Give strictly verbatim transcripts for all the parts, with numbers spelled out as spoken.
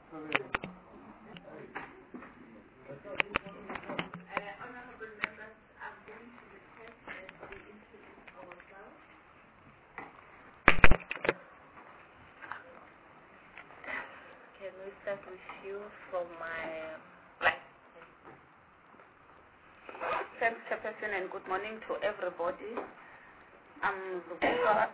Can we start with you from my right? Thanks, Chairperson, and good morning to everybody. I'm Zukiswa,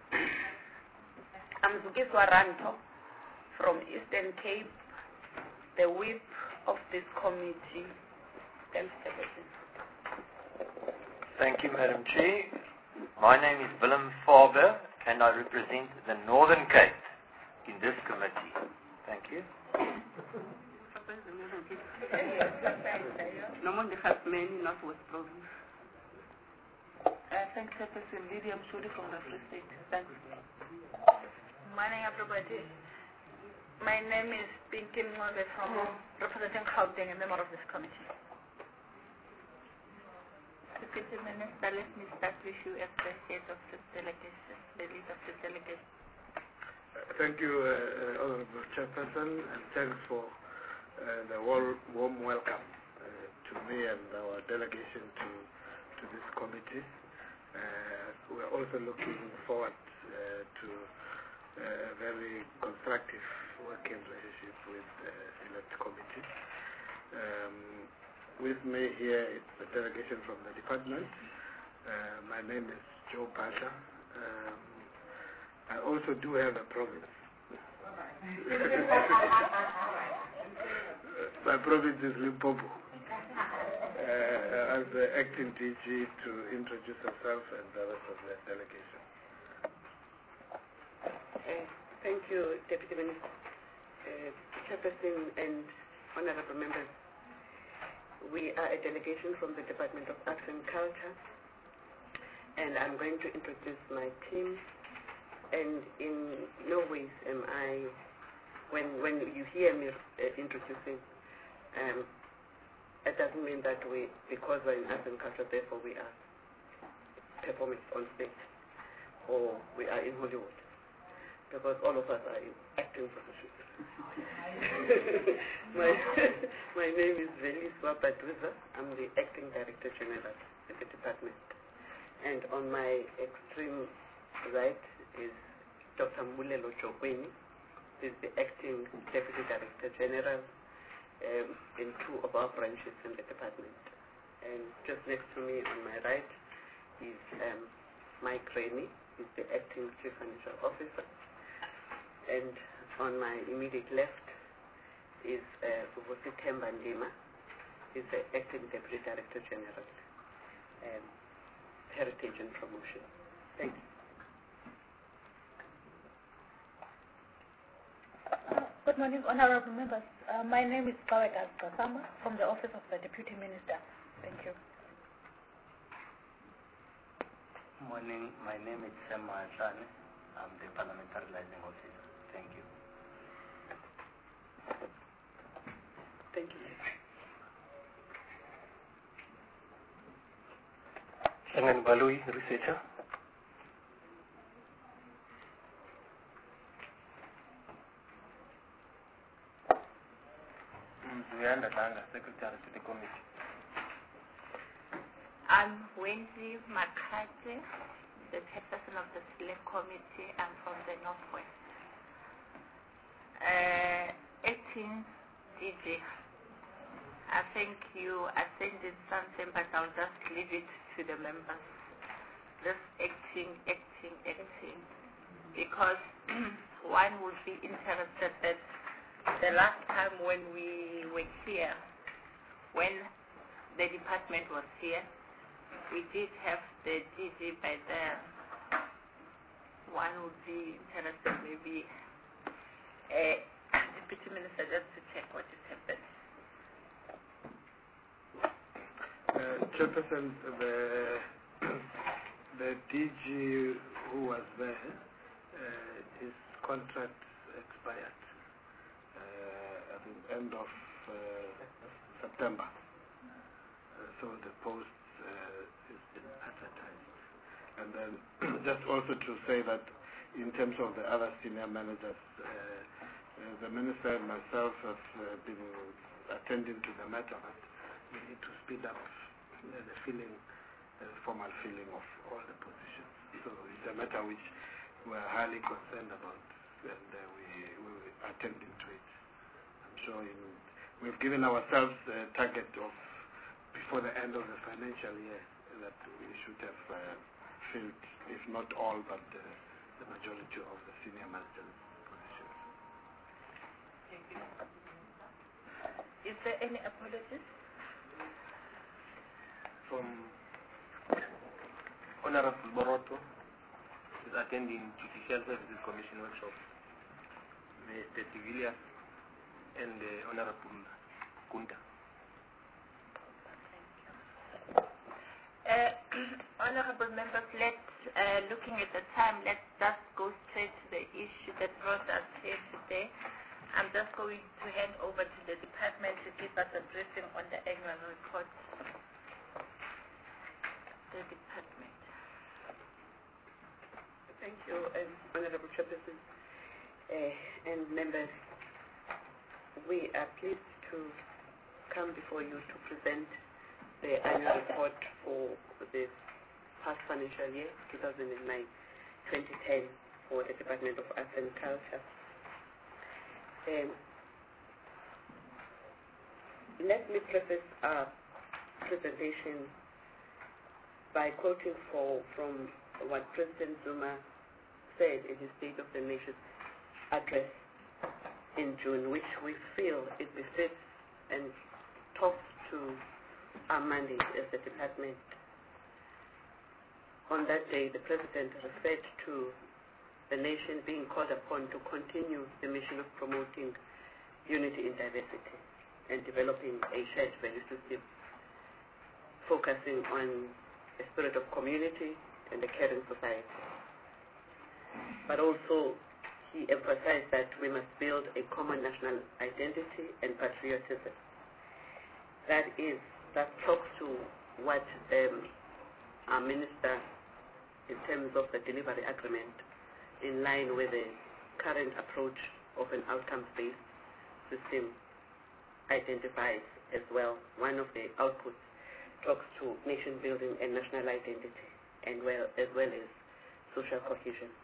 I'm Zukiswa Ranto from Eastern Cape, the whip of this committee. Thanks, Chairperson. Thank you, Madam Chair. My name is Willem Faber, and I represent the Northern Cape in this committee. Thank you. No one has many, not West Province. Uh, thanks, Chairperson. Lydia Mshudi from the Free State. Thanks. Morning, everybody. My name is Pinky Mwabe from representing Gauteng, a member of this committee. Deputy Minister, let me start with you as the head of the delegation, the lead of the delegation. Thank you, uh, uh, Honorable Chairperson, and thanks for uh, the warm, warm welcome uh, to me and our delegation to, to this committee. Uh, we're also looking forward uh, to uh, a very constructive working relationship with the Select Committee. Um, with me here is the delegation from the department. Uh, my name is Joe Pasha. Um, I also do have a province. My province is Limpopo. Uh, as the acting D G to introduce herself and the rest of the delegation. Uh, thank you, Deputy Minister, uh, Chairperson, and honorable members. We are a delegation from the Department of Arts and Culture, and I'm going to introduce my team. And in no ways am I, when when you hear me uh, introducing, um, it doesn't mean that we, because we're in arts and culture, therefore we are performing on stage, or we are in Hollywood, because all of us are in acting professions. my, my name is Veliswa Badwiza. I'm the Acting Director General at the department. And on my extreme right is Doctor Mulelo Jokweni, who is the Acting Deputy Director General um, in two of our branches in the department. And just next to me on my right is um, Mike Rainey, who is the Acting Chief Financial Officer. And on my immediate left is uh, Vusi Themba Ndima, who is the Acting Deputy Director General, um, Heritage and Promotion. Thank you. Good morning, honorable members. Uh, my name is Kawet Kasama from the Office of the Deputy Minister. Thank you. Morning, my name is Sam Mahashane. I'm the Parliamentary Liaison Officer. Thank you. Thank you. Shangan Balui, researcher. Zuyanda Tanga, Secretary to the Committee. I'm Wendy Makate, the chairperson of the Select Committee. I'm from the Northwest. Uh, acting D G, I think you ascended something, but I'll just leave it to the members. Just acting, acting, acting. Because one would be interested that the last time when we were here, when the department was here, we did have the D G by there. One would be interested, maybe a deputy minister, just to check what is happening. Uh, Chairperson, the, the D G who was there, uh, his contract expired uh, at the end of uh, September. Uh, so the post uh, is been advertised. And then just also to say that in terms of the other senior managers, uh, uh, the Minister and myself have uh, been attending to the matter that we need to speed up uh, the filling, the formal filling of all the positions. So it's a matter which we are highly concerned about, and uh, we, we will attend to it. I'm sure in, we've given ourselves a target of before the end of the financial year that we should have uh, filled, if not all, but uh, the majority of the senior management positions. Thank you. Is there any apologies? From Honorable Boroto is attending Judicial Services Commission workshop. Mister Civilian and uh, Honorable Kunta. Uh, honorable members, let's, uh, looking at the time, let's just go straight to the issue that brought us here today. I'm just going to hand over to the department to give us a briefing on the annual report. The department. Thank you, um, Honorable Chairperson uh, and members. We are pleased to come before you to present the annual report for the past financial year, two thousand nine to twenty ten, for the Department of Arts and Culture. Um, let me preface our presentation by quoting for, from what President Zuma said in his State of the Nation address in June, which we feel it befits and talks to our mandate as the department. On that day, the President referred to the nation being called upon to continue the mission of promoting unity in diversity and developing a shared value system, focusing on a spirit of community and a caring society. But also, he emphasized that we must build a common national identity and patriotism. That is, that talks to what um, our minister, in terms of the delivery agreement, in line with the current approach of an outcomes-based system, identifies as well. One of the outputs talks to nation building and national identity, and well, as well as social cohesion.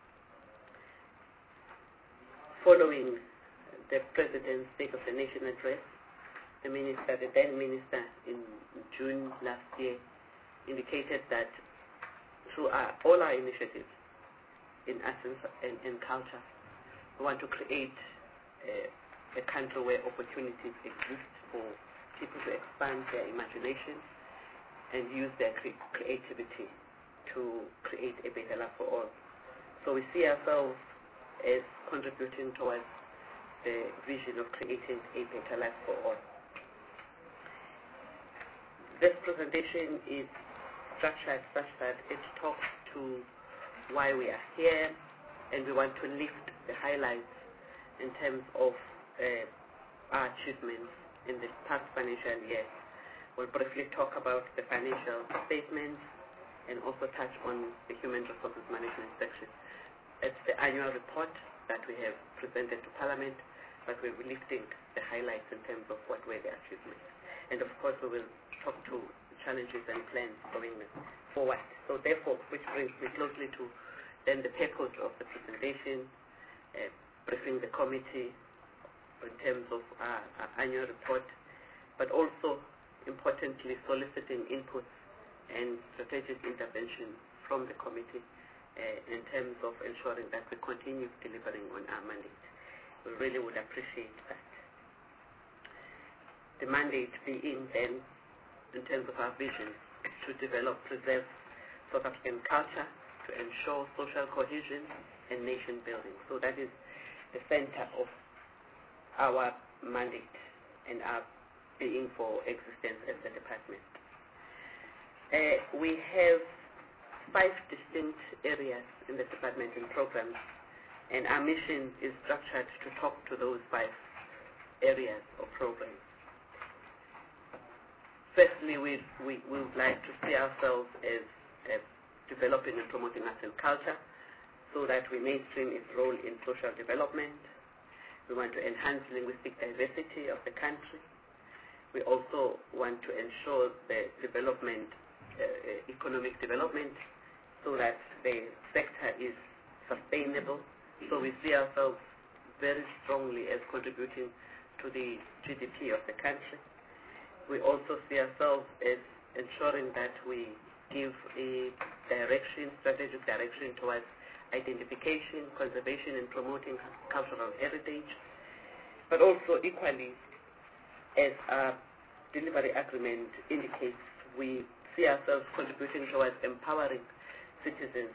Following the President's State of the Nation address, the minister, the then minister in June last year, indicated that through our, all our initiatives in arts and, and culture, we want to create a, a country where opportunities exist for people to expand their imagination and use their cre creativity to create a better life for all. So we see ourselves as contributing towards the vision of creating a better life for all. This presentation is structured such that it talks to why we are here, and we want to lift the highlights in terms of uh, our achievements in the past financial year. We'll briefly talk about the financial statements and also touch on the human resources management section. It's the annual report that we have presented to Parliament, but we're lifting the highlights in terms of what were the achievements. And of course, we will talk to challenges and plans going forward. So therefore, which brings me closely to then the purpose of the presentation, uh, briefing the committee in terms of our, our annual report, but also, importantly, soliciting inputs and strategic intervention from the committee uh, in terms of ensuring that we continue delivering on our mandate. We really would appreciate that. The mandate being then, in terms of our vision, to develop, preserve South African culture, to ensure social cohesion and nation building. So that is the center of our mandate and our being for existence as a department. Uh, we have five distinct areas in the department and programs, and our mission is structured to talk to those five areas of programs. Firstly, we, we, we would like to see ourselves as, as developing and promoting arts and culture so that we mainstream its role in social development. We want to enhance linguistic diversity of the country. We also want to ensure the development, uh, economic development, so that the sector is sustainable. So we see ourselves very strongly as contributing to the G D P of the country. We also see ourselves as ensuring that we give a direction, strategic direction towards identification, conservation, and promoting cultural heritage. But also equally, as our delivery agreement indicates, we see ourselves contributing towards empowering citizens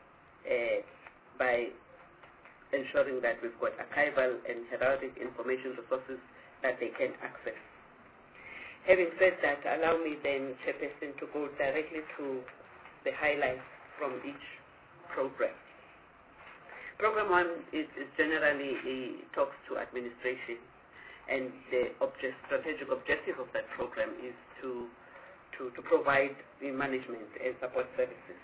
uh, by ensuring that we've got archival and heraldic information resources that they can access. Having said that, allow me then, Chairperson, to go directly to the highlights from each program. Program one is, is generally a talks to administration, and the object, strategic objective of that program is to, to, to provide the management and support services.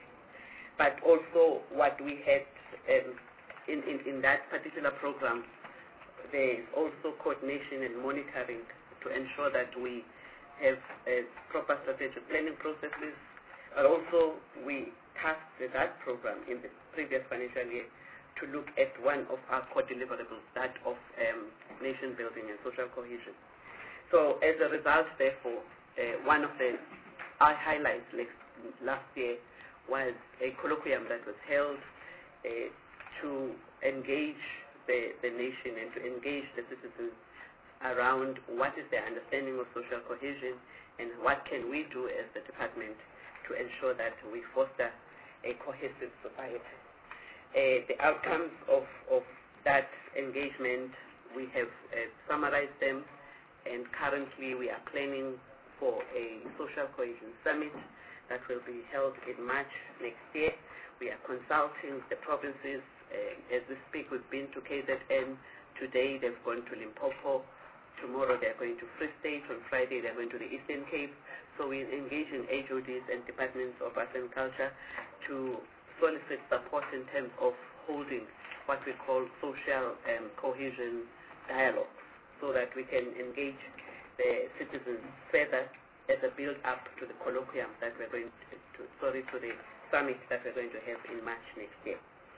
But also what we had um, In, in, in that particular program, there is also coordination and monitoring to ensure that we have uh, proper strategic planning processes, but also we tasked that program in the previous financial year to look at one of our core deliverables, that of um, nation building and social cohesion. So as a result, therefore, uh, one of the our highlights last year was a colloquium that was held uh, to engage the, the nation and to engage the citizens around what is their understanding of social cohesion and what can we do as the department to ensure that we foster a cohesive society. Uh, the outcomes of, of that engagement, we have uh, summarized them, and currently we are planning for a social cohesion summit that will be held in March next year. We are consulting the provinces. Uh, as we speak, we've been to K Z N. Today they've gone to Limpopo. Tomorrow they're going to Free State. On Friday they're going to the Eastern Cape. So we're engaging H O Ds and departments of arts and culture to solicit support in terms of holding what we call social um, cohesion dialogue, so that we can engage the citizens further as a build-up to the colloquium that we're going to, to sorry, to the summit that we're going to have in March next year.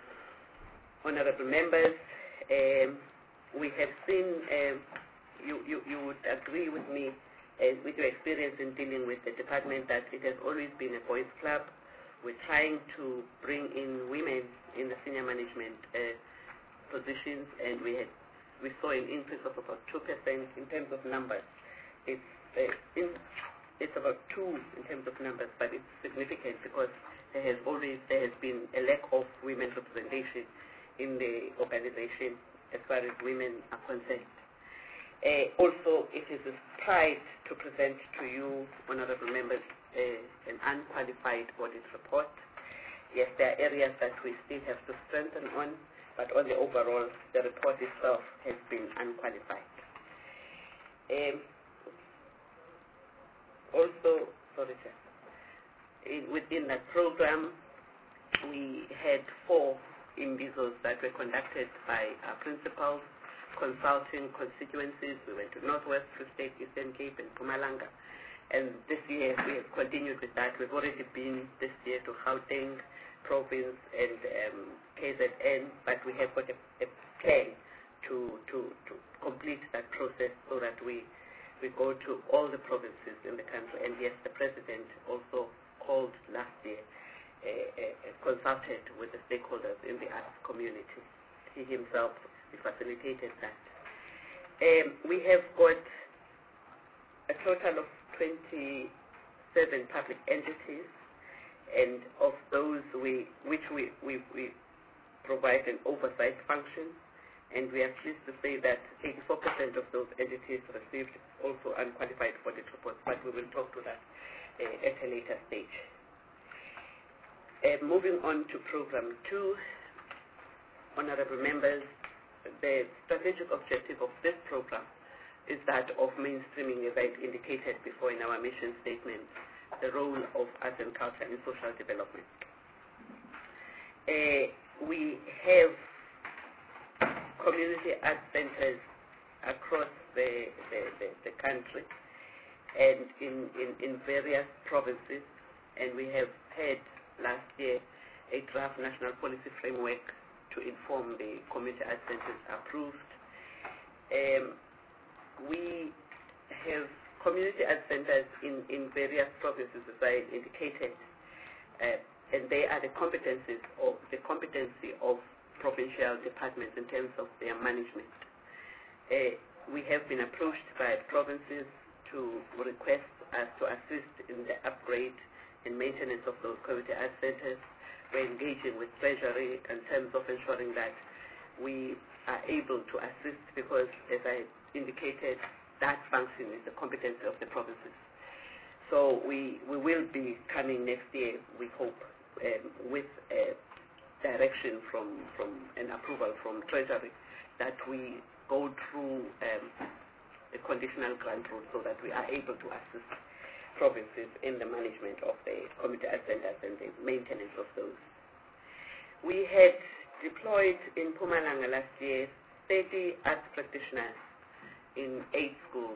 Honorable members, um, we have seen, um, you, you, you would agree with me, uh, with your experience in dealing with the department, that it has always been a boys' club. We're trying to bring in women in the senior management uh, positions, and we had we saw an increase of about two percent in terms of numbers. It's uh, in, it's about two in terms of numbers, but it's significant because there has always there has been a lack of women representation in the organization as far as women are concerned. Uh, also, it is a pride to present to you, honorable members, uh, an unqualified audit report. Yes, there are areas that we still have to strengthen on, but on the overall, the report itself has been unqualified. Um, also, sorry, sir, in, within that program, we had four imbizos that were conducted by our principals, consulting constituencies. We went to Northwest, Free State, Eastern Cape, and Mpumalanga. And this year, we have continued with that. We've already been this year to Gauteng province and um, K Z N, but we have got a, a plan to, to, to complete that process so that we, we go to all the provinces in the country. And yes, the President also called last year, uh, uh, consulted with the stakeholders in the arts community. He himself he facilitated that. Um, we have got a total of twenty-seven public entities, and of those we, which we, we, we provide an oversight function, and we are pleased to say that eighty-four percent of those entities received also unqualified audit reports, but we will talk to that uh, at a later stage. Uh, moving on to program two, honorable members, the strategic objective of this program is that of mainstreaming, as I indicated before in our mission statement, the role of arts and culture in social development. Uh, we have community art centers across the, the, the, the country and in, in, in various provinces, and we have had last year a draft national policy framework to inform the community art centers approved. Um, we have community art centers in, in various provinces, as I indicated, uh, and they are the competencies of the competency of provincial departments in terms of their management. Uh, we have been approached by provinces to request us to assist in the upgrade and maintenance of those community art centers. We're engaging with Treasury in terms of ensuring that we are able to assist because, as I indicated, that function is the competency of the provinces. So we, we will be coming next year, we hope, um, with a direction from, from an approval from Treasury that we go through um, the conditional grant route so that we are able to assist provinces in the management of the community art centers and the maintenance of those. We had deployed in Mpumalanga last year thirty arts practitioners in eight schools.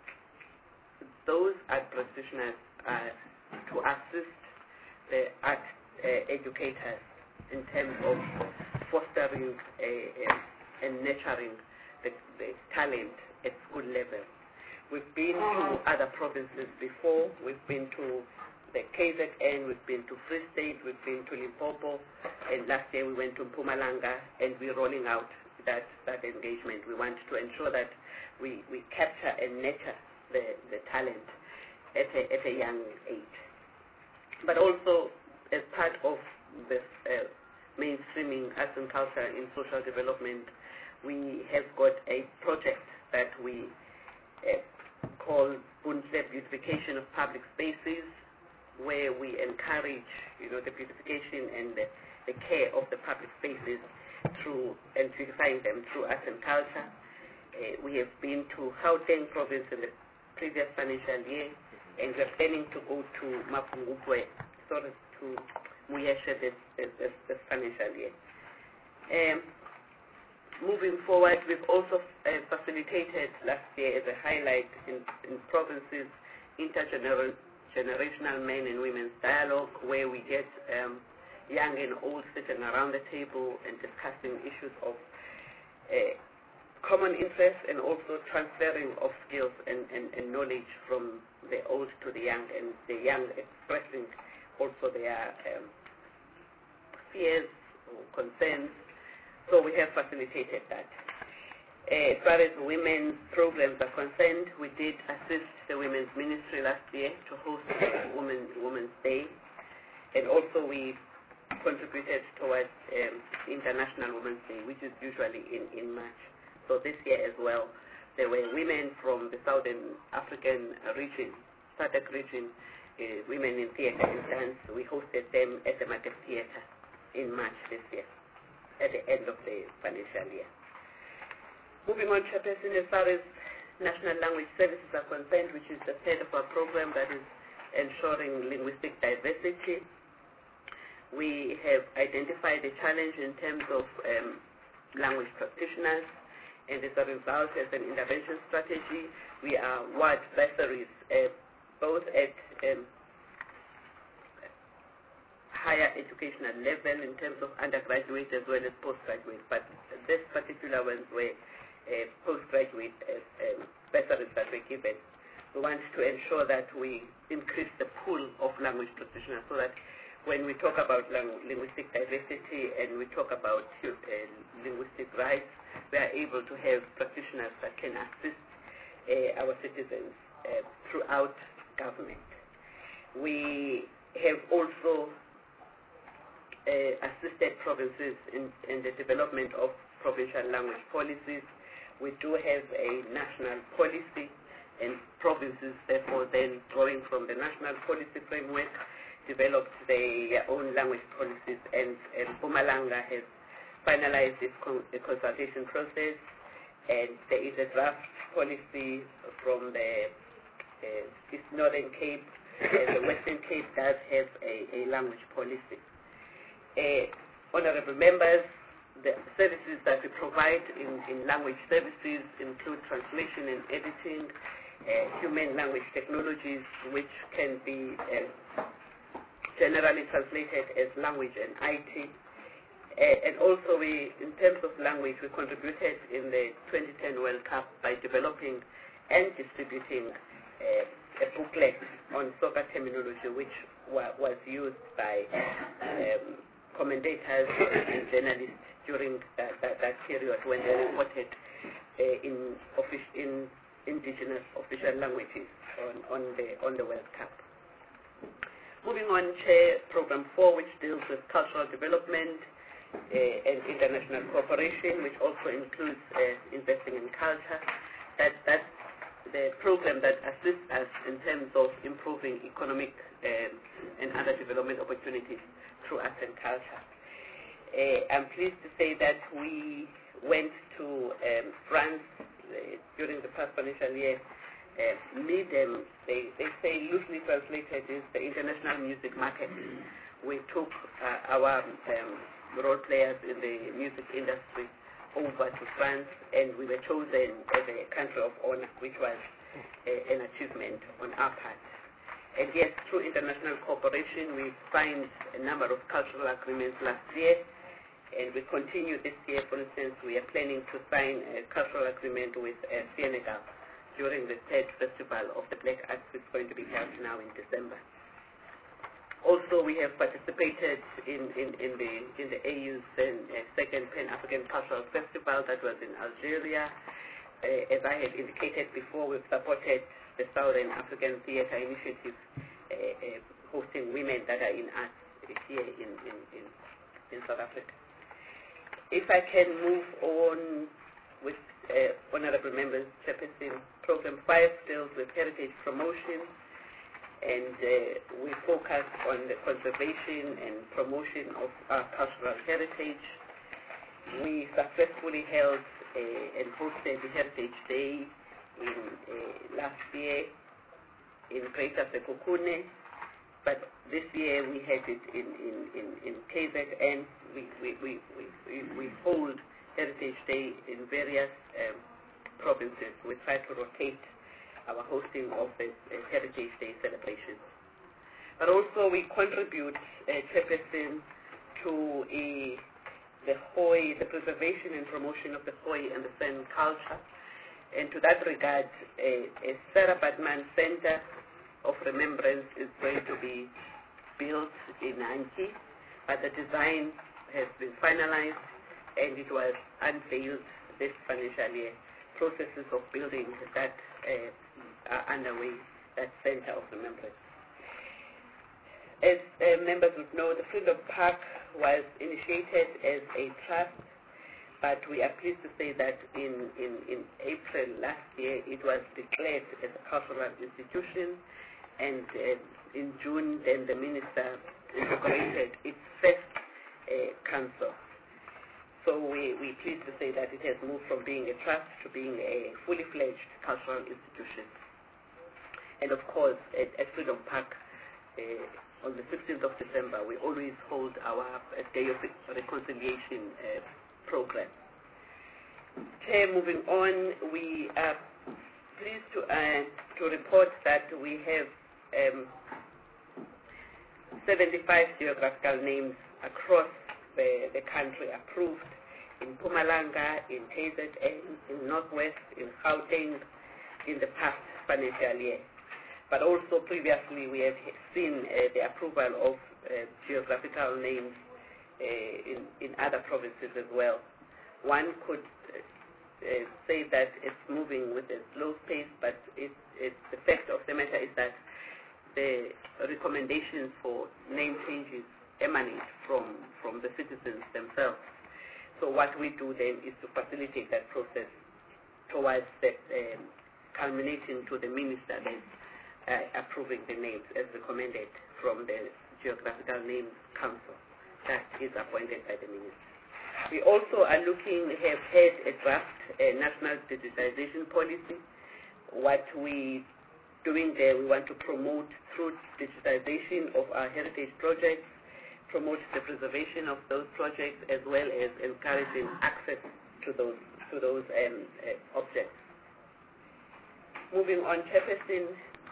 Those art practitioners are to assist the art uh, educators in terms of fostering a, a, and nurturing the, the talent at school level. We've been to other provinces before. We've been to the K Z N, we've been to Free State, we've been to Limpopo, and last year we went to Mpumalanga, and we're rolling out that, that engagement. We want to ensure that we, we capture and nurture the, the talent at a, at a young age. But also, as part of this uh, mainstreaming arts and culture in social development, we have got a project that we uh, call Buntle Beautification of Public Spaces, where we encourage, you know, the beautification and the, the care of the public spaces through and beautifying them through arts and culture. Uh, we have been to Gauteng province in the previous financial year, and we're planning to go to Mapungubwe, sort of to Muyeshe this, this, this, this financial year. Um, moving forward, we've also uh, facilitated last year as a highlight in, in provinces intergenerational generational men and women's dialogue, where we get um, young and old sitting around the table and discussing issues of uh, common interest and also transferring of skills and, and, and knowledge from the old to the young, and the young expressing also their um, fears or concerns. So we have facilitated that. Uh, as far as women's programs are concerned, we did assist the Women's Ministry last year to host Women, Women's Day, and also we contributed towards um, International Women's Day, which is usually in, in March. So this year as well, there were women from the Southern African region, S A D C region, uh, women in theatre and dance. We hosted them at the Market Theatre in March this year, at the end of the financial year. Moving on, Chairperson, as far as National Language Services are concerned, which is the third of our program that is ensuring linguistic diversity, we have identified a challenge in terms of um, language practitioners, and as a result, as an intervention strategy, we are award bursaries uh, both at um, higher educational level in terms of undergraduate as well as postgraduate, but this particular ones were Uh, postgraduate uh, um, bursaries that were given. We want to ensure that we increase the pool of language practitioners so that when we talk about lang- linguistic diversity and we talk about uh, linguistic rights, we are able to have practitioners that can assist uh, our citizens uh, throughout government. We have also uh, assisted provinces in, in the development of provincial language policies. We do have a national policy, and provinces, therefore, then drawing from the national policy framework, developed their own language policies, and, and Mpumalanga has finalized its con- the consultation process, and there is a draft policy from the uh, East Northern Cape, and the Western Cape does have a, a language policy. Uh, honorable members, the services that we provide in, in language services include translation and editing, uh, human language technologies, which can be uh, generally translated as language and I T. Uh, and also, we, in terms of language, we contributed in the twenty ten World Cup by developing and distributing uh, a booklet on soccer terminology, which wa was used by um, commentators and journalists during that, that, that period when they reported uh, in, in indigenous official languages on, on, the, on the World Cup. Moving on, Chair, Program four, which deals with cultural development uh, and international cooperation, which also includes uh, investing in culture. That, that's the program that assists us in terms of improving economic um, and other development opportunities through arts and culture. Uh, I'm pleased to say that we went to um, France uh, during the past financial year. Uh, MIDEM, they, they say loosely translated, is the international music market. We took uh, our um, role players in the music industry over to France, and we were chosen as a country of honor, which was uh, an achievement on our part. And yes, through international cooperation, we signed a number of cultural agreements last year, and we continue this year. For instance, we are planning to sign a cultural agreement with uh, Senegal during the third festival of the Black Arts, which is going to be held now in December. Also, we have participated in, in, in the in the A U's uh, second Pan-African Cultural Festival that was in Algeria. Uh, as I had indicated before, we've supported the Southern African Theatre Initiative, uh, uh, hosting women that are in arts here in, in, in, in South Africa. If I can move on with uh, Honorable Members, Chairperson, Program five deals with heritage promotion, and uh, we focus on the conservation and promotion of our cultural heritage. We successfully held uh, and hosted the Heritage Day in uh, last year in Greater Sekhukhune, but this year we had it in, in, in, in K Z N. We, we, we, we, we hold Heritage Day in various um, provinces. We try to rotate our hosting of the uh, Heritage Day celebrations. But also we contribute, uh, Chairperson, to a, the Khoi, the preservation and promotion of the Khoi and the San culture. And to that regard, a, a Sarah Batman Center of Remembrance is going to be built in Nanki, but the design has been finalized and it was unveiled this financial year. Processes of building that uh, are underway, that Center of Remembrance. As uh, members would know, the Freedom Park was initiated as a trust, but we are pleased to say that in, in, in April last year it was declared as a cultural institution, and uh, in June then the minister inaugurated its first uh, council. So we, we're pleased to say that it has moved from being a trust to being a fully fledged cultural institution. And of course, at, at Freedom Park, uh, on the sixteenth of December, we always hold our uh, Day of Reconciliation uh, program. Chair, moving on, we are pleased to, uh, to report that we have um, seventy-five geographical names across The, the country approved in Mpumalanga, in K Z N, in Northwest, in Gauteng in the past financial year. But also previously we have seen uh, the approval of uh, geographical names uh, in, in other provinces as well. One could uh, say that it's moving with a slow pace, but it, it, the fact of the matter is that the recommendations for name changes emanate from, from the citizens themselves. So what we do then is to facilitate that process towards the, um, culminating to the minister then uh, approving the names as recommended from the Geographical Names Council that is appointed by the minister. We also are looking, have had a draft uh, national digitization policy. What we doing there, we want to promote through digitization of our heritage projects, promote the preservation of those projects as well as encouraging access to those to those um, uh, objects. Moving on, Chairperson,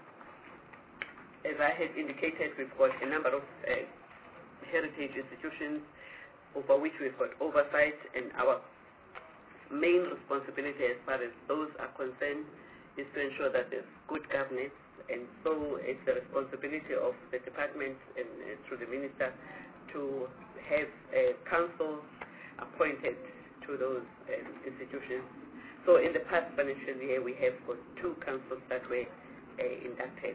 as I had indicated, we've got a number of uh, heritage institutions over which we've got oversight, and our main responsibility as far as those are concerned is to ensure that there's good governance, and so it's the responsibility of the department and uh, through the minister to have a council appointed to those um, institutions. So in the past financial year, we have got two councils that were uh, inducted.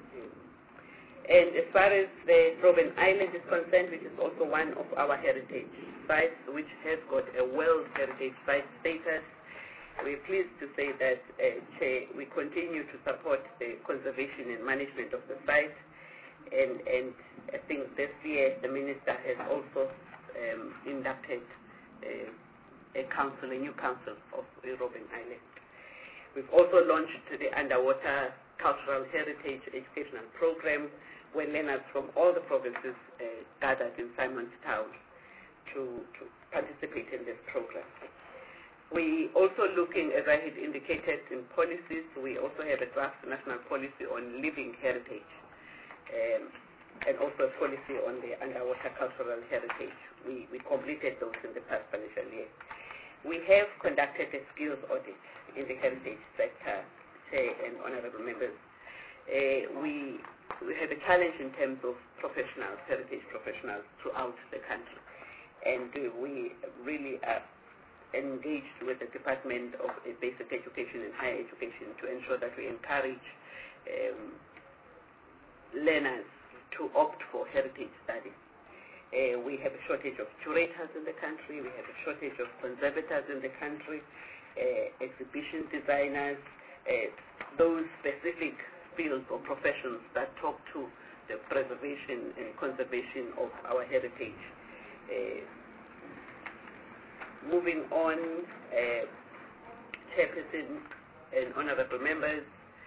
And as far as the Robben Island is concerned, which is also one of our heritage sites, which has got a World Heritage Site status, we're pleased to say that uh, Chair, we continue to support the conservation and management of the site. And, and I think this year the Minister has also um, inducted uh, a council, a new council of Robben Island. We've also launched the Underwater Cultural Heritage Educational Program, where learners from all the provinces uh, gathered in Simonstown to, to participate in this program. We also looking, as I had indicated, in policies. We also have a draft national policy on living heritage, um, and also a policy on the underwater cultural heritage. We, we completed those in the past financial year. We have conducted a skills audit in the heritage sector, Chair and honorable members. Uh, we, we have a challenge in terms of professionals, heritage professionals throughout the country. And uh, we really are engaged with the Department of uh, Basic Education and Higher Education to ensure that we encourage um, learners to opt for heritage studies. Uh, we have a shortage of curators in the country, we have a shortage of conservators in the country, uh, exhibition designers, uh, those specific fields or professions that talk to the preservation and conservation of our heritage. Uh, moving on, uh, Chairperson and honorable members,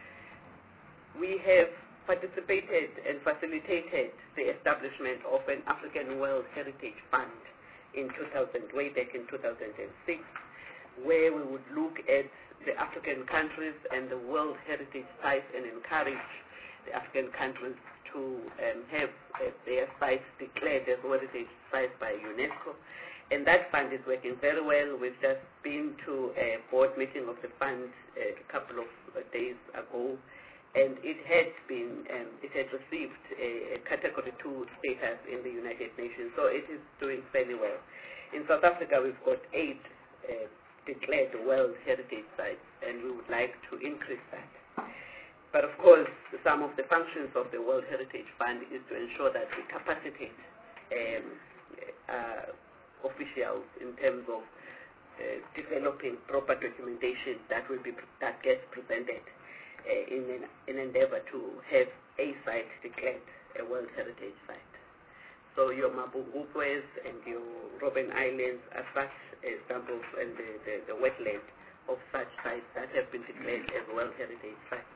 we have participated and facilitated the establishment of an African World Heritage Fund in two thousand, way back in two thousand six, where we would look at the African countries and the World Heritage Sites and encourage the African countries to um, have uh, their sites declared as heritage sites by UNESCO. And that fund is working very well. We've just been to a board meeting of the fund uh, a couple of uh, days ago, and it had been, um, it had received a, a Category two status in the United Nations, so it is doing fairly well. In South Africa, we've got eight uh, declared World Heritage Sites, and we would like to increase that. But of course, some of the functions of the World Heritage Fund is to ensure that we capacitate um, uh, officials in terms of uh, developing proper documentation that will be that gets presented uh, in an, an endeavor to have a site declared a World Heritage Site. So your Mabungubwes and your Robben Islands are such examples, and the, the, the wetland of such sites that have been declared as World Heritage Sites.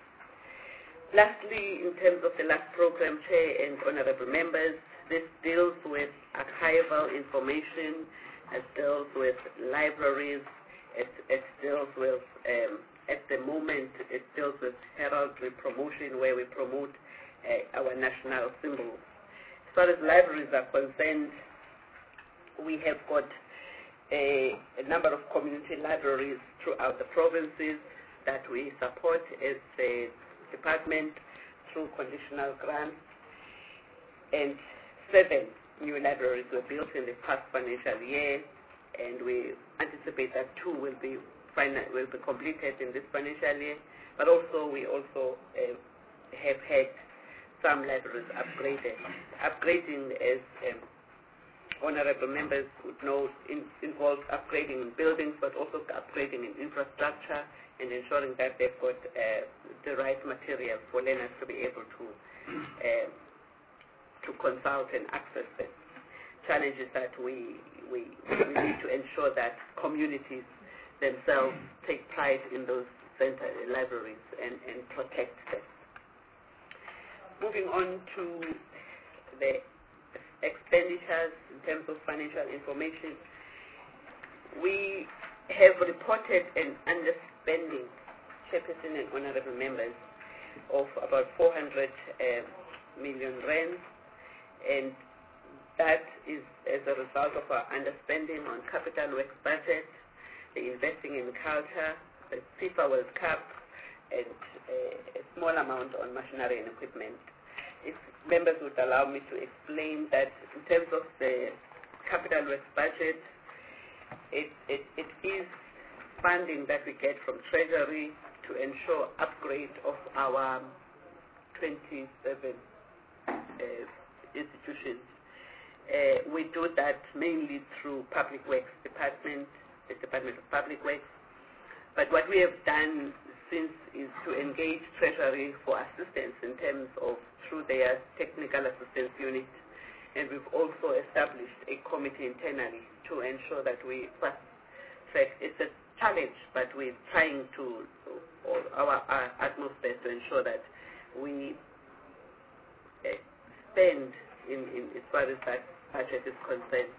Lastly, in terms of the last program, Chair and honorable members, this deals with archival information, it deals with libraries, it, it deals with, um, at the moment, it deals with heraldry promotion, where we promote uh, our national symbols. As far as libraries are concerned, we have got a, a number of community libraries throughout the provinces that we support as a department through conditional grants, and seven new libraries were built in the past financial year, and we anticipate that two will be final, will be completed in this financial year. But also, we also uh, have had some libraries upgraded. Upgrading, as um, honorable members would know, in, involves upgrading in buildings, but also upgrading in infrastructure and ensuring that they've got uh, the right materials for learners to be able to uh, to consult and access them. Challenges that we, we, we need to ensure that communities themselves take pride in those center libraries and, and protect them. Moving on to the expenditures, in terms of financial information, we have reported an underspending, Chairperson and honorable members, of about four hundred uh, million rand, and that is as a result of our underspending on capital works budget, the investing in culture, the FIFA World Cup, and uh, a small amount on machinery and equipment. If members would allow me to explain that in terms of the capital works budget, it, it, it is funding that we get from Treasury to ensure upgrade of our twenty-seven uh, institutions. Uh, we do that mainly through Public Works Department, the Department of Public Works. But what we have done since is to engage Treasury for assistance in terms of through their technical assistance unit, and we've also established a committee internally to ensure that we fast track. It's a challenge, but we're trying to or our, our utmost best to ensure that we uh, spend in, in as far as that budget is concerned.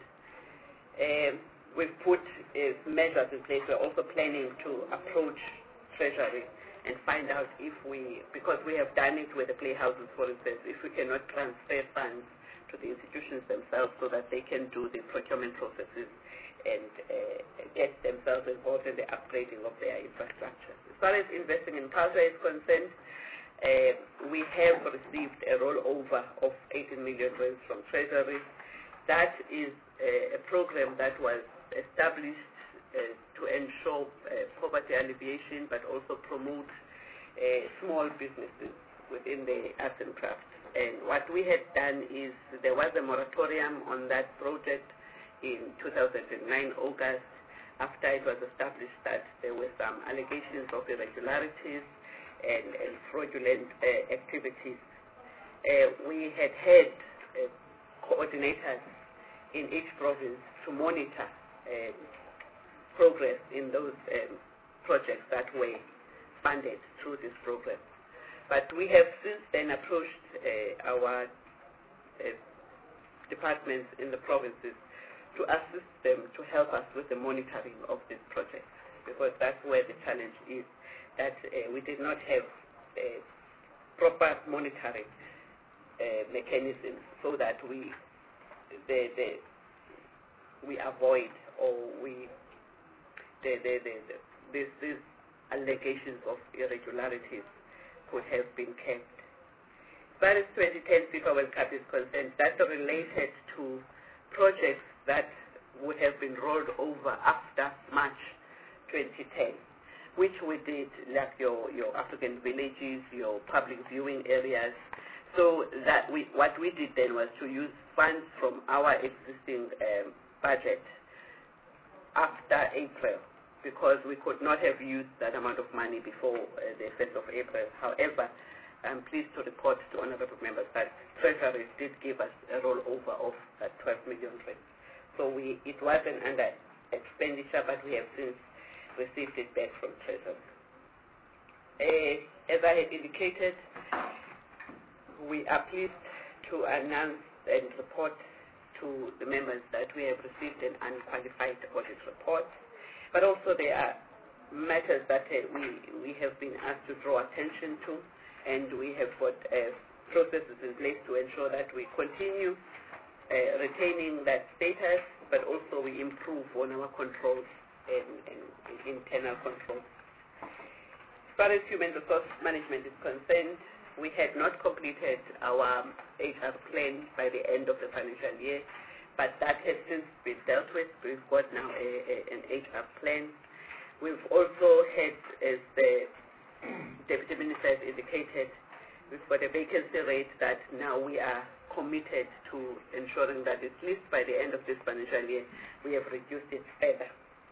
Um, we've put uh, measures in place. We're also planning to approach Treasury and find out if we, because we have done it with the playhouses, for instance, if we cannot transfer funds to the institutions themselves so that they can do the procurement processes and uh, get themselves involved in the upgrading of their infrastructure. As far as investing in culture is concerned, uh, we have received a rollover of eighteen million rands from Treasury. That is uh, a program that was established uh, to ensure uh, poverty alleviation, but also promote uh, small businesses within the arts and crafts. And what we had done is there was a moratorium on that project in two thousand nine, August, after it was established that there were some allegations of irregularities and, and fraudulent uh, activities. Uh, we had had uh, coordinators in each province to monitor uh, progress in those um, projects that were funded through this program. But we have since then approached uh, our uh, departments in the provinces to assist them to help us with the monitoring of this project, because that's where the challenge is, that uh, we did not have uh, proper monitoring uh, mechanisms so that we the, the, we avoid or we the, the, the, the, this, these allegations of irregularities could have been kept. As far as twenty ten FIFA World Cup is concerned, that's related to projects that would have been rolled over after March twenty ten, which we did, like your, your African villages, your public viewing areas. So that we, what we did then was to use funds from our existing um, budget after April, because we could not have used that amount of money before uh, the first of April. However, I'm pleased to report to honorable members that Treasury did give us a rollover of uh, twelve million rand. So we, it was an under expenditure, but we have since received it back from Treasury. Uh, as I had indicated, we are pleased to announce and report to the members that we have received an unqualified audit report. But also there are matters that uh, we, we have been asked to draw attention to, and we have got uh, processes in place to ensure that we continue uh, retaining that status, but also we improve on our controls and, and, and internal controls. As far as human resource management is concerned, we had not completed our H R plan by the end of the financial year, but that has since been dealt with. We've got now a, a, an H R plan. We've also had, as the Deputy Minister has indicated, we've got a vacancy rate that now we are committed to ensuring that at least by the end of this financial year, we have reduced it further.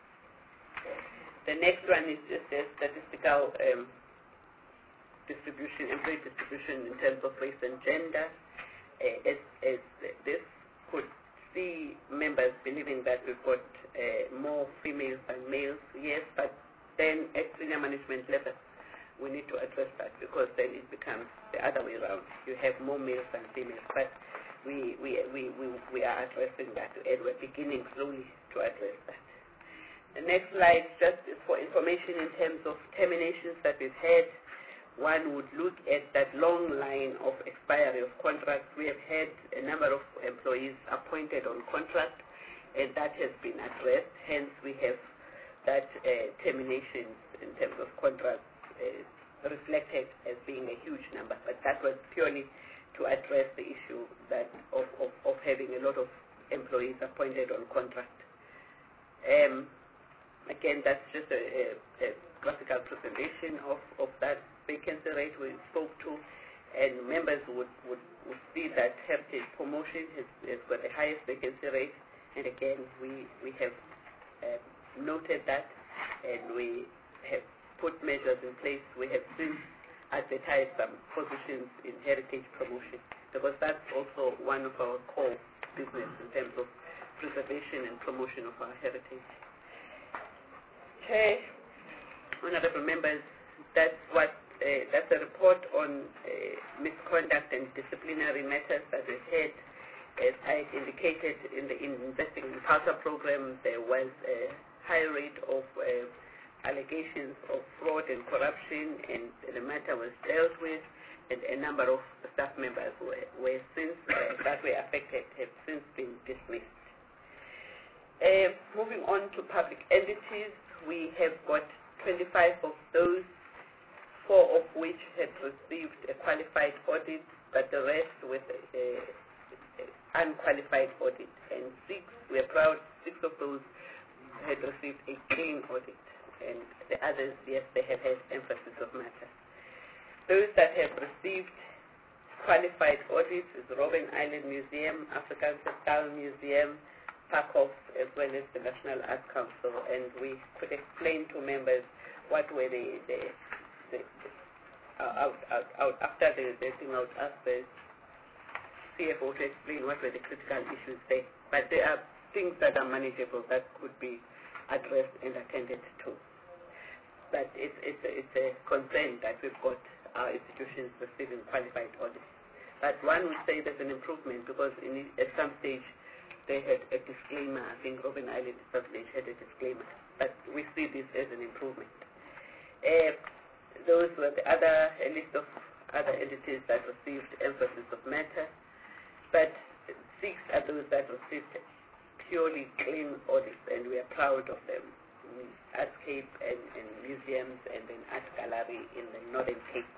The next one is just a statistical um, distribution, employee distribution in terms of race and gender. Uh, as, as this could see members believing that we've got uh, more females than males, yes, but then at senior management level, we need to address that, because then it becomes the other way around. You have more males than females. But we, we, we, we, we are addressing that, and we're beginning slowly to address that. The next slide just is for information in terms of terminations that we've had. One would look at that long line of expiry of contracts. We have had a number of employees appointed on contract, and that has been addressed. Hence, we have that uh, terminations in terms of contracts uh, reflected as being a huge number. But that was purely to address the issue that of, of, of having a lot of employees appointed on contract. Um, again, that's just a, a, a graphical presentation of, of that vacancy rate we spoke to, and members would, would, would see that Heritage Promotion has, has got the highest vacancy rate, and again, we, we have uh, noted that, and we have put measures in place. We have since advertised some positions in Heritage Promotion, because that's also one of our core business in terms of preservation and promotion of our heritage. Chair, honorable members, that's what Uh, that's a report on uh, misconduct and disciplinary matters that we've had. As I indicated in the Investing in Culture program, there was a high rate of uh, allegations of fraud and corruption, and the matter was dealt with, and a number of staff members were, were since uh, that were affected have since been dismissed. Uh, moving on to public entities, we have got twenty-five of those, four of which had received a qualified audit, but the rest with an unqualified audit. And six, we are proud, six of those had received a clean audit. And the others, yes, they have had emphasis of matter. Those that have received qualified audits is Robben Island Museum, African Textile Museum, Parkhof, as well as the National Arts Council. And we could explain to members what were the, the The, uh, out, out, out, after the, the thing, I would ask the C F O to explain what were the critical issues there. But there are things that are manageable that could be addressed and attended to. But it's, it's, a, it's a concern that we've got our institutions receiving qualified audits. But one would say there's an improvement, because in, at some stage they had a disclaimer. I think Robben Island at some stage had a disclaimer. But we see this as an improvement. Uh, Those were the other, a list of other entities that received emphasis of matter, but six are those that received purely clean audits, and we are proud of them. Artscape and, and museums, and then Art Gallery in the Northern Cape.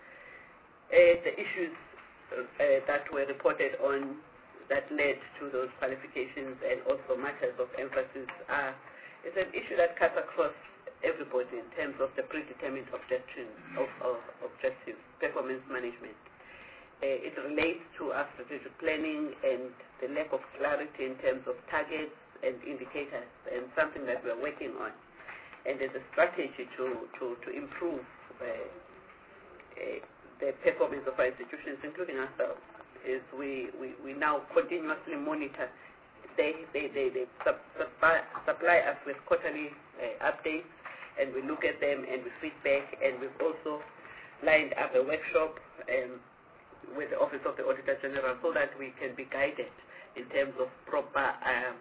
Uh, the issues uh, that were reported on that led to those qualifications and also matters of emphasis are, is an issue that cuts across everybody in terms of the predetermined objectives of, of objectives, performance management. Uh, it relates to our strategic planning and the lack of clarity in terms of targets and indicators, and something that we're working on. And there's a strategy to, to, to improve uh, uh, the performance of our institutions, including ourselves, is we, we, we now continuously monitor. They, they, they, they sub, supply, supply us with quarterly uh, updates, and we look at them and we feedback, and we've also lined up a workshop um, with the Office of the Auditor General so that we can be guided in terms of proper um,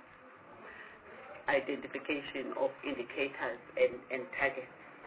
identification of indicators and, and targets.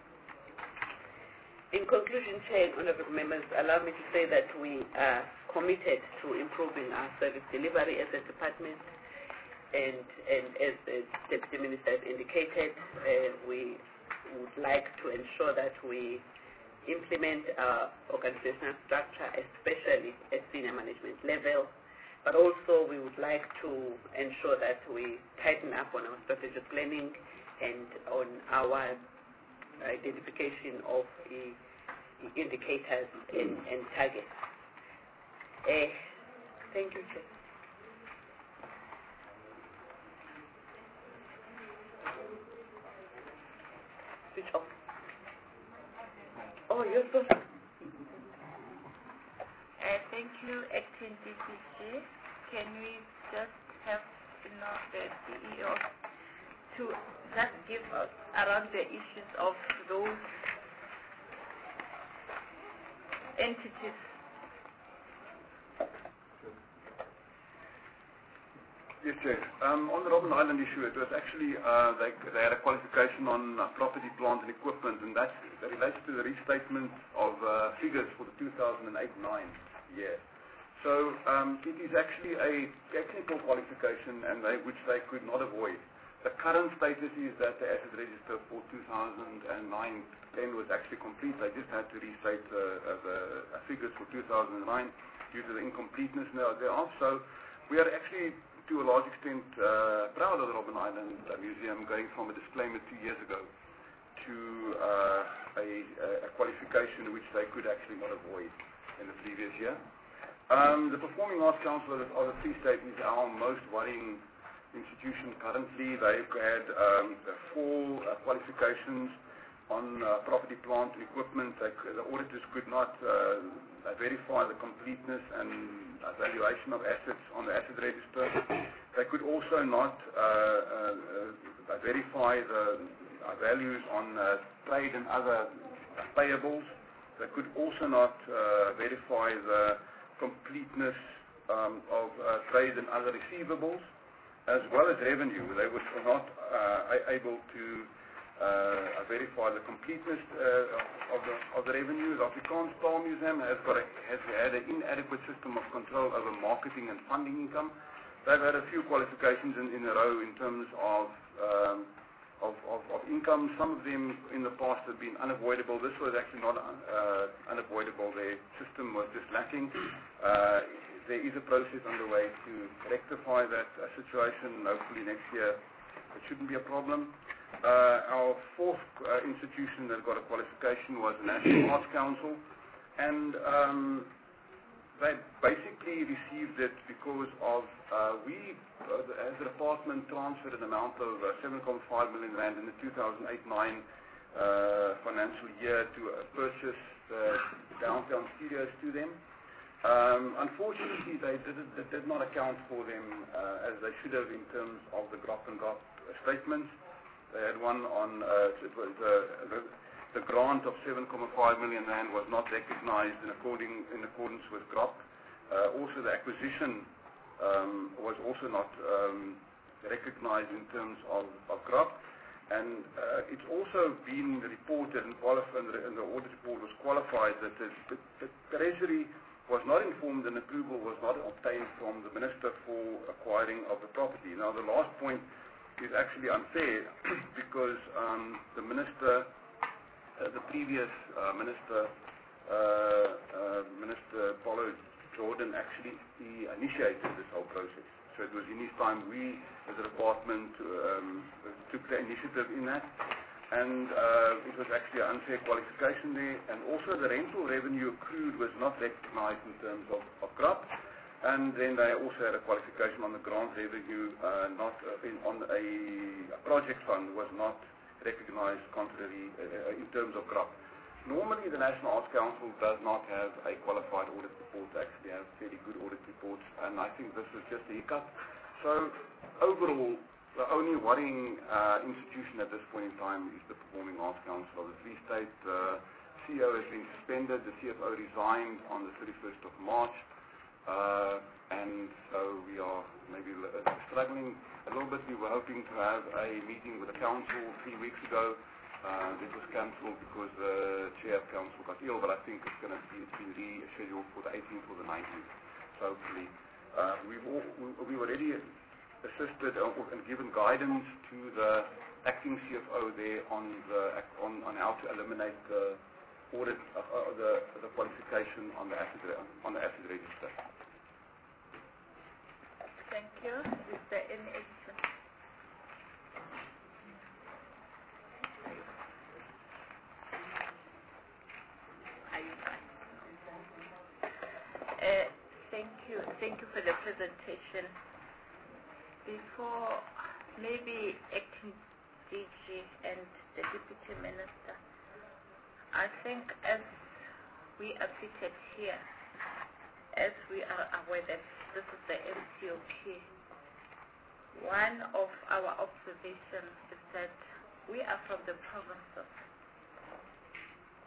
In conclusion, Chair and honorable members, allow me to say that we are committed to improving our service delivery as a department, and, and as the Deputy Minister has indicated, uh, we would like to ensure that we implement our organizational structure, especially at senior management level, but also we would like to ensure that we tighten up on our strategic planning and on our identification of the indicators and, and targets. Uh, thank you, Chair. Switch off. Oh, you're so... Uh, thank you, Acting D C G. Can we just have, you know, the C E O to just give us around the issues of those entities? Yes, Chair. Um, on the Robben Island issue, it was actually, uh, they, they had a qualification on uh, property, plant and equipment, and that, that relates to the restatement of uh, figures for the two thousand eight nine year. So um, it is actually a technical qualification and they, which they could not avoid. The current status is that the asset register for two thousand nine ten was actually complete. They just had to restate uh, uh, the uh, figures for two thousand nine due to the incompleteness thereof. So we are actually, to a large extent, uh, proud of the Robben Island uh, Museum, going from a disclaimer two years ago to uh, a, a qualification which they could actually not avoid in the previous year. Um, the Performing Arts Council of the Free State is our most worrying institution currently. They've had um, four uh, qualifications on uh, property, plant and equipment. They, the auditors could not uh, verify the completeness and valuation of assets on the asset register. They could also not uh, uh, uh, verify the uh, values on uh, trade and other payables. They could also not uh, verify the completeness um, of uh, trade and other receivables, as well as revenue. They were not uh, able to uh, verify the completeness uh, of, the, of the revenue. The Afrikaans Taal Museum has, got a, has had an inadequate system of control over marketing and funding income. They've had a few qualifications in, in a row in terms of, um, of, of, of income. Some of them in the past have been unavoidable. This was actually not uh, unavoidable. Their system was just lacking. Uh, There is a process underway to rectify that uh, situation. Hopefully next year it shouldn't be a problem. Uh, our fourth uh, institution that got a qualification was the National Arts Council, and um, they basically received it because of uh, we, uh, as a department, transferred an amount of uh, seven point five million rand in the two thousand eight nine uh, financial year to uh, purchase uh, downtown studios to them. Um, unfortunately, they did, they did not account for them uh, as they should have in terms of the G R O P and G R O P statements. They had one on uh, it was, uh, the, the grant of seven point five million rand was not recognized in, according, in accordance with G R O P. Uh, also, the acquisition um, was also not um, recognized in terms of, of G R O P. And uh, it's also been reported and qualified, and the audit report was qualified that the, the, the Treasury was not informed and approval was not obtained from the Minister for acquiring of the property. Now, the last point is actually unfair because um, the Minister, uh, the previous uh, Minister, uh, uh, Minister Paulo Jordan, actually he initiated this whole process. So it was in his time we, as a department, um, took the initiative in that. And uh, it was actually an unfair qualification there, and also the rental revenue accrued was not recognized in terms of, of G R O P, and then they also had a qualification on the grant revenue, uh, not uh, in, on a, a project fund was not recognized contrary uh, in terms of G R O P. Normally the National Arts Council does not have a qualified audit report, they actually have fairly good audit reports, and I think this is just a hiccup. So overall, the only worrying uh, institution at this point in time is the Performing Arts Council of the Free State. The C E O has been suspended, the C F O resigned on the thirty-first of March, uh, and so we are maybe struggling a little bit. We were hoping to have a meeting with the council three weeks ago. Uh, this was cancelled because the chair of council got ill, but I think it's going to be it's been rescheduled for the eighteenth or the nineteenth. So hopefully, uh, we've all, we, we already assisted and given guidance to the acting C F O there on the on, on how to eliminate the audit uh, uh, the the qualification on the asset on the asset register. Thank you. Is there any action? Are you fine? Uh, thank you. Thank you for the presentation. Before, maybe acting D G and the Deputy Minister, I think as we are seated here, as we are aware that this is the M C O P, one of our observations is that we are from the provinces,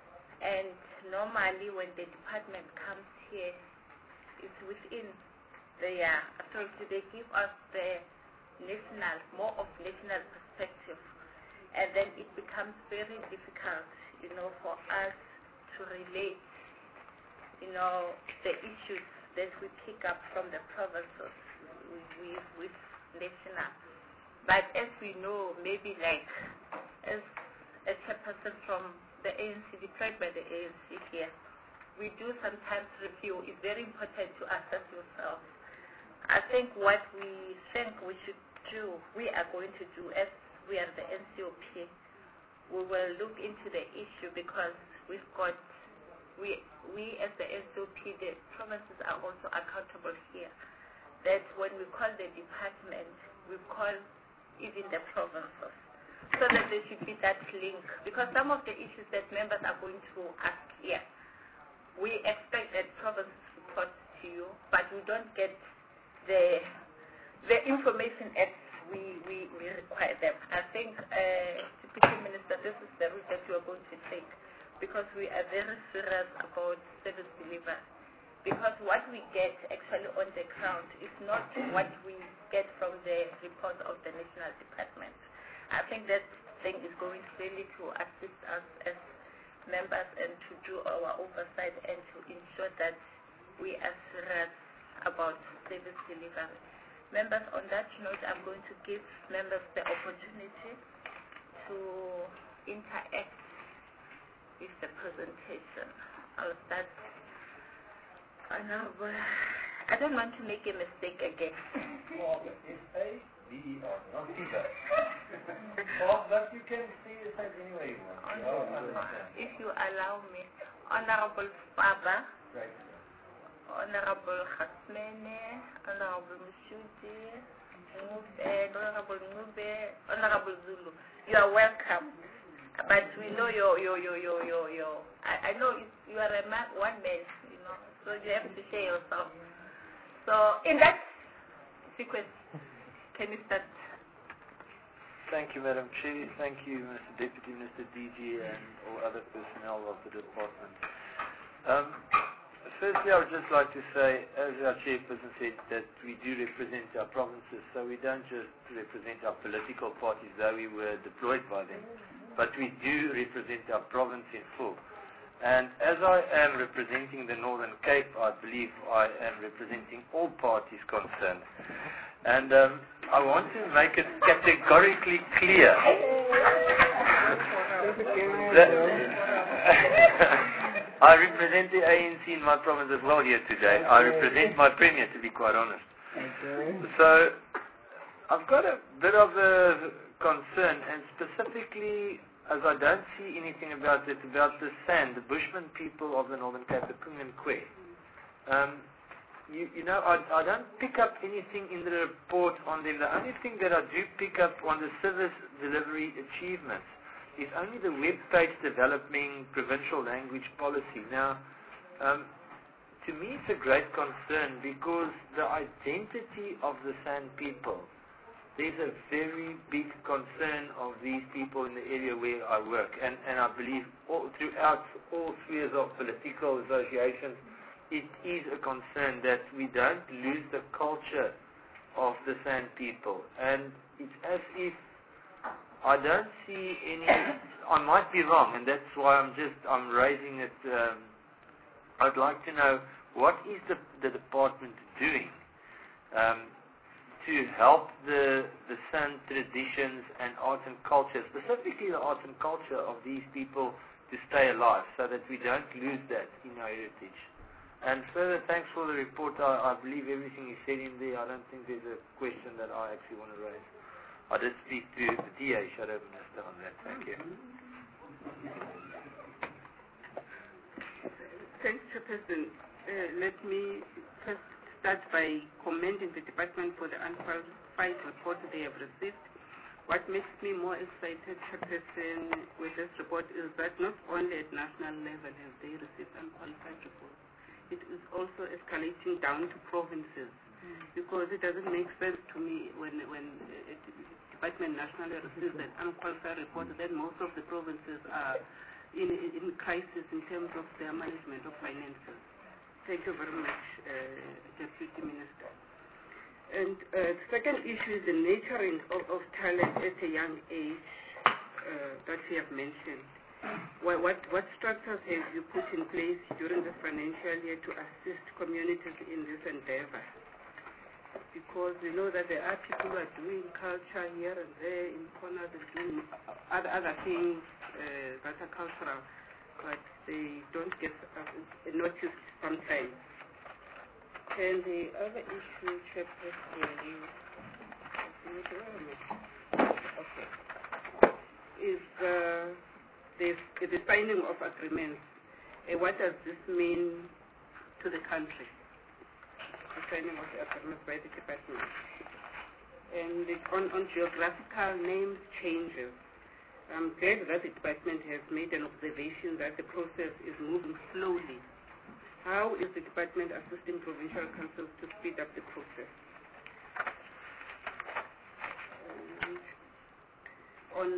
and normally when the department comes here, it's within their authority, they give us the national, more of national perspective, and then it becomes very difficult, you know, for us to relate, you know, the issues that we pick up from the provinces with, with national. But as we know, maybe like as a chairperson from the A N C, deployed by the A N C here, we do sometimes review. It's very important to assess yourself. I think what we think we should do, we are going to do as we are the N C O P, we will look into the issue because we've got, we, we as the N C O P, the provinces are also accountable here. That when we call the department, we call even the provinces, so that there should be that link. Because some of the issues that members are going to ask here, we expect that provinces report to you, but we don't get the the information as we, we, we require them. I think, uh, Deputy Minister, this is the route that you are going to take, because we are very serious about service delivery. Because what we get actually on the ground is not what we get from the report of the national department. I think that thing is going really to assist us as members and to do our oversight and to ensure that we are serious about service delivery. Members, on that note, I'm going to give members the opportunity to interact with the presentation. I'll start. Honorable, I don't want to make a mistake again. Well, it's A, B, E, R, not either. Well, but you can see it as any way you want. Honorable, if you allow me, Honorable Faba, Right. Honorable Khasmene, Honorable Mshuti, Honorable Ngube, Honorable Zulu, you are welcome. But we know your, your, your, your, your, your I, I know it's, you are a man, one man, you know, so you have to share yourself. So, in that sequence, can you start? Thank you, Madam Chair. Thank you, Mister Deputy Minister D G and all other personnel of the department. Um, firstly, I would just like to say, as our chairperson said, that we do represent our provinces, so we don't just represent our political parties, though we were deployed by them, but we do represent our province in full. And as I am representing the Northern Cape, I believe I am representing all parties concerned. And um, I want to make it categorically clear that I represent the A N C in my province as well here today. I represent my Premier, to be quite honest. So I've got a bit of a concern, and specifically, as I don't see anything about it, about the San, the Bushman people of the Northern Cape, the Kung and Kwe. Um, you, you know, I, I don't pick up anything in the report on them. The only thing that I do pick up on the service delivery achievements is only the web page developing provincial language policy. Now, um, to me it's a great concern because the identity of the San people, there's a very big concern of these people in the area where I work, and, and I believe all, throughout all spheres of political associations, it is a concern that we don't lose the culture of the San people. And it's as if I don't see any, I might be wrong, and that's why I'm just, I'm raising it. Um, I'd like to know, what is the, the department doing Um, to help the the San traditions and art and culture, specifically the art and culture of these people, to stay alive, so that we don't lose that in our heritage. And further, thanks for the report. I, I believe everything is said in there. I don't think there's a question that I actually want to raise. I did speak to the D A Shadow Minister on that. Thank you. Thanks, Chairperson. Uh, let me first start by commending the department for the unqualified report they have received. What makes me more excited, Chairperson, with this report is that not only at national level have they received unqualified reports, it is also escalating down to provinces, mm. because it doesn't make sense to me when when a department nationally receives an unqualified report, then most of the provinces are in, in crisis in terms of their management of finances. Thank you very much, uh, Deputy Minister. And uh, the second issue is the nurturing of, of talent at a young age uh, that you have mentioned. What, what, what structures have you put in place during this financial year to assist communities in this endeavor? Because we know that there are people who are doing culture here and there in corners and doing other, other things uh, that are cultural, but they don't get uh, noticed sometimes. And the other issue, Chairperson, okay, is uh, the, the signing of agreements. Uh, what does this mean to the country? The signing of the agreements by the department. And it, on, on geographical names changes, I'm glad that the department has made an observation that the process is moving slowly. How is the department assisting provincial councils to speed up the process? And on,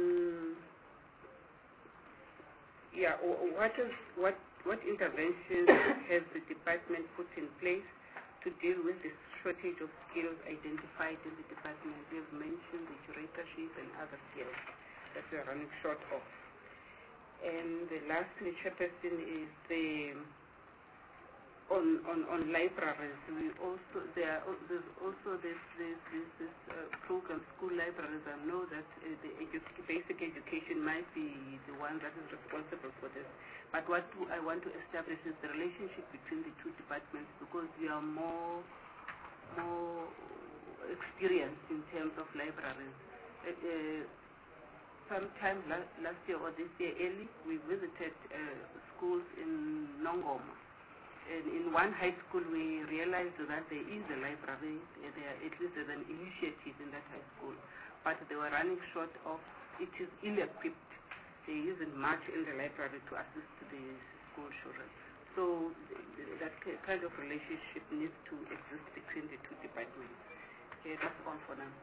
yeah, what is what what interventions has the department put in place to deal with the shortage of skills identified in the department? We have mentioned the curatorship and other skills that we are running short of. And the lastly, Chairperson, is the On, on, on libraries. We also there are, there's also this this this, this uh, program, school libraries. I know that uh, the edu basic education might be the one that is responsible for this. But what do I want to establish is the relationship between the two departments, because we are more more experienced in terms of libraries. Uh, uh, sometime la last year or this year early, we visited uh, schools in Nongoma. And in one high school, we realized that there is a library, there, at least there's an initiative in that high school, but they were running short of, it is ill-equipped. There isn't much in the library to assist the school children. So that kind of relationship needs to exist between the two departments. Okay, that's all for now.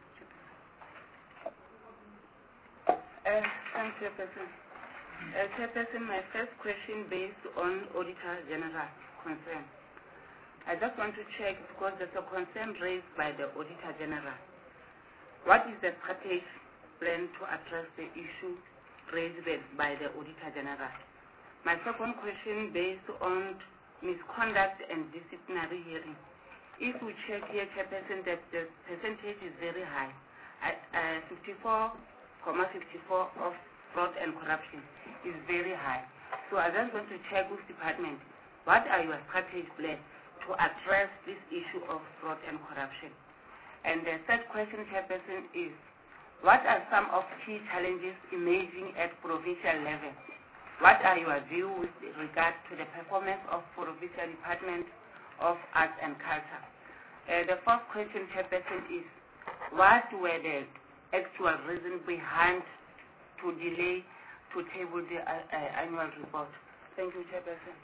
Uh, thank you, Chairperson. Uh, Chairperson, my first question based on Auditor General concern. I just want to check, because there's a concern raised by the Auditor General. What is the strategic plan to address the issue raised by the Auditor General? My second question based on misconduct and disciplinary hearing. If we check here, Chairperson, that the percentage is very high, at uh, fifty-four point five four of fraud and corruption is very high. So I just want to check with department, what are your strategic plans to address this issue of fraud and corruption? And the third question, Chairperson, is what are some of key challenges emerging at provincial level? What are your views with regard to the performance of provincial Department of Arts and Culture? Uh, the fourth question, Chairperson, is what were the actual reasons behind to delay to table the uh, uh, annual report? Thank you, Chairperson.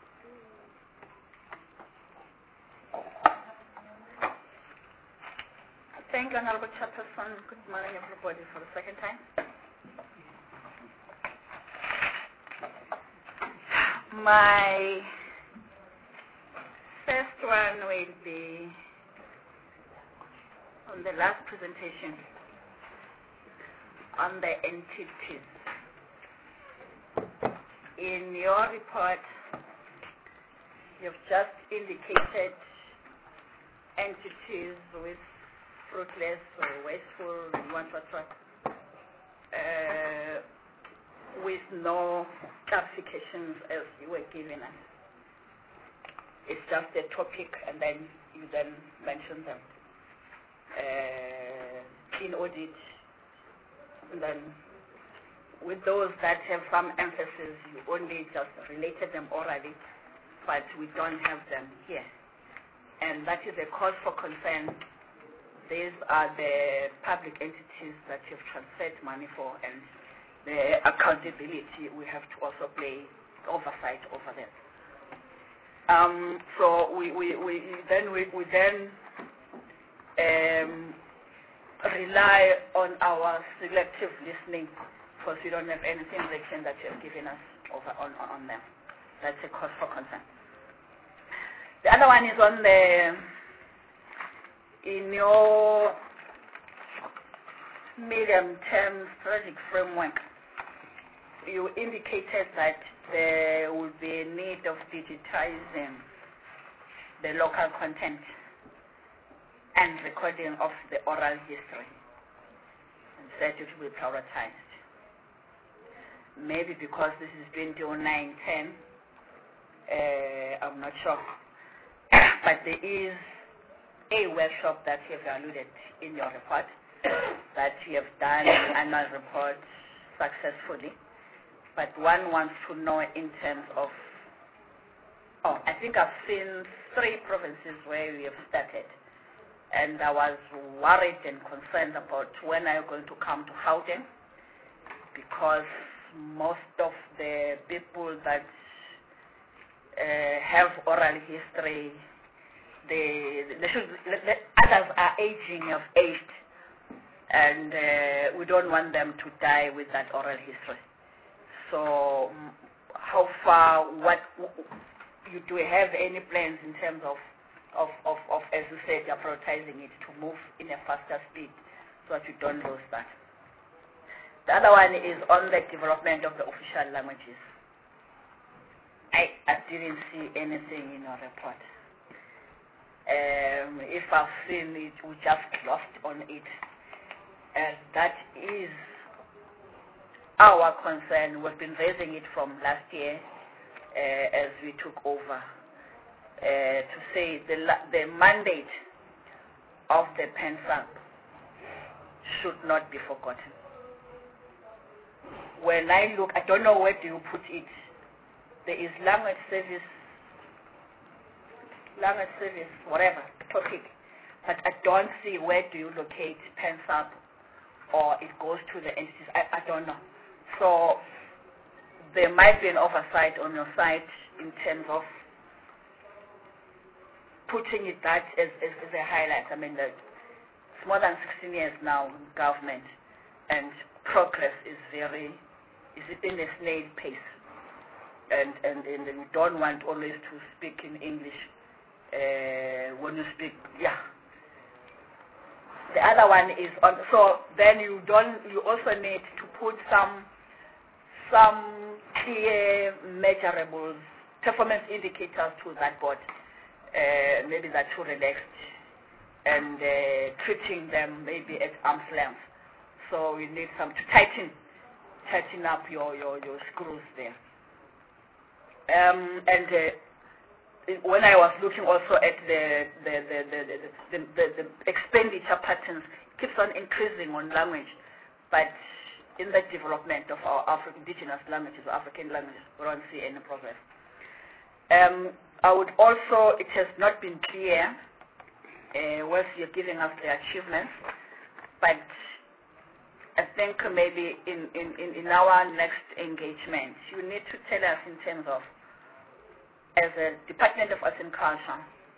Thank you, Honorable Chairperson. Good morning, everybody, for the second time. My first one will be on the last presentation on the entities. In your report, you've just indicated entities with fruitless or wasteful and what, what, what, uh, with no classifications as you were giving us. It's just a topic, and then you then mention them uh, in audit. And then with those that have some emphasis, you only just related them orally, but we don't have them here. And that is a cause for concern. These are the public entities that you've transferred money for, and the accountability, we have to also play oversight over them. Um, so we, we, we then we, we then um, rely on our selective listening, because we don't have anything written that you have given us over on, on them. That's a cause for concern. The other one is on the, in your medium-term strategic framework, you indicated that there will be a need of digitizing the local content and recording of the oral history, and said it will be prioritized. Maybe because this is twenty oh nine ten, uh, I'm not sure. But there is a workshop that you have alluded in your report, that you have done an annual report successfully. But one wants to know in terms of, oh, I think I've seen three provinces where we have started. And I was worried and concerned about when are you going to come to Gauteng, because most of the people that uh, have oral history, they, they should, the others are aging of age, and uh, we don't want them to die with that oral history. So, how far, what, you do you have any plans in terms of, of, of, of, as you said, you're prioritizing it to move in a faster speed so that you don't lose that? The other one is on the development of the official languages. I, I didn't see anything in your report. Um, if I've seen it, we just lost on it. And that is our concern. We've been raising it from last year uh, as we took over uh, to say the, the mandate of the PenSAP should not be forgotten. When I look, I don't know where do you put it. There is language service, language service, whatever, topic. But I don't see where do you locate PenSAP, or it goes to the entities. I, I don't know. So there might be an oversight on your side in terms of putting it that as, as, as a highlight. I mean, it's more than sixteen years now in government, and progress is very, is in a snail pace. And, and, and we don't want always to speak in English uh, when you speak, yeah. The other one is on, so then you don't, you also need to put some, some clear measurables, performance indicators to that board. Uh, maybe they're too relaxed, and uh, treating them maybe at arm's length. So we need some to tighten, tighten up your, your, your screws there. Um, and uh, when I was looking also at the the the the, the, the, the, the expenditure patterns, it keeps on increasing on language, but in the development of our African indigenous languages or African languages, we don't see any progress. Um, I would also, it has not been clear uh, once you're giving us the achievements, but I think maybe in, in, in our next engagement, you need to tell us in terms of, as a Department of Arts and Culture,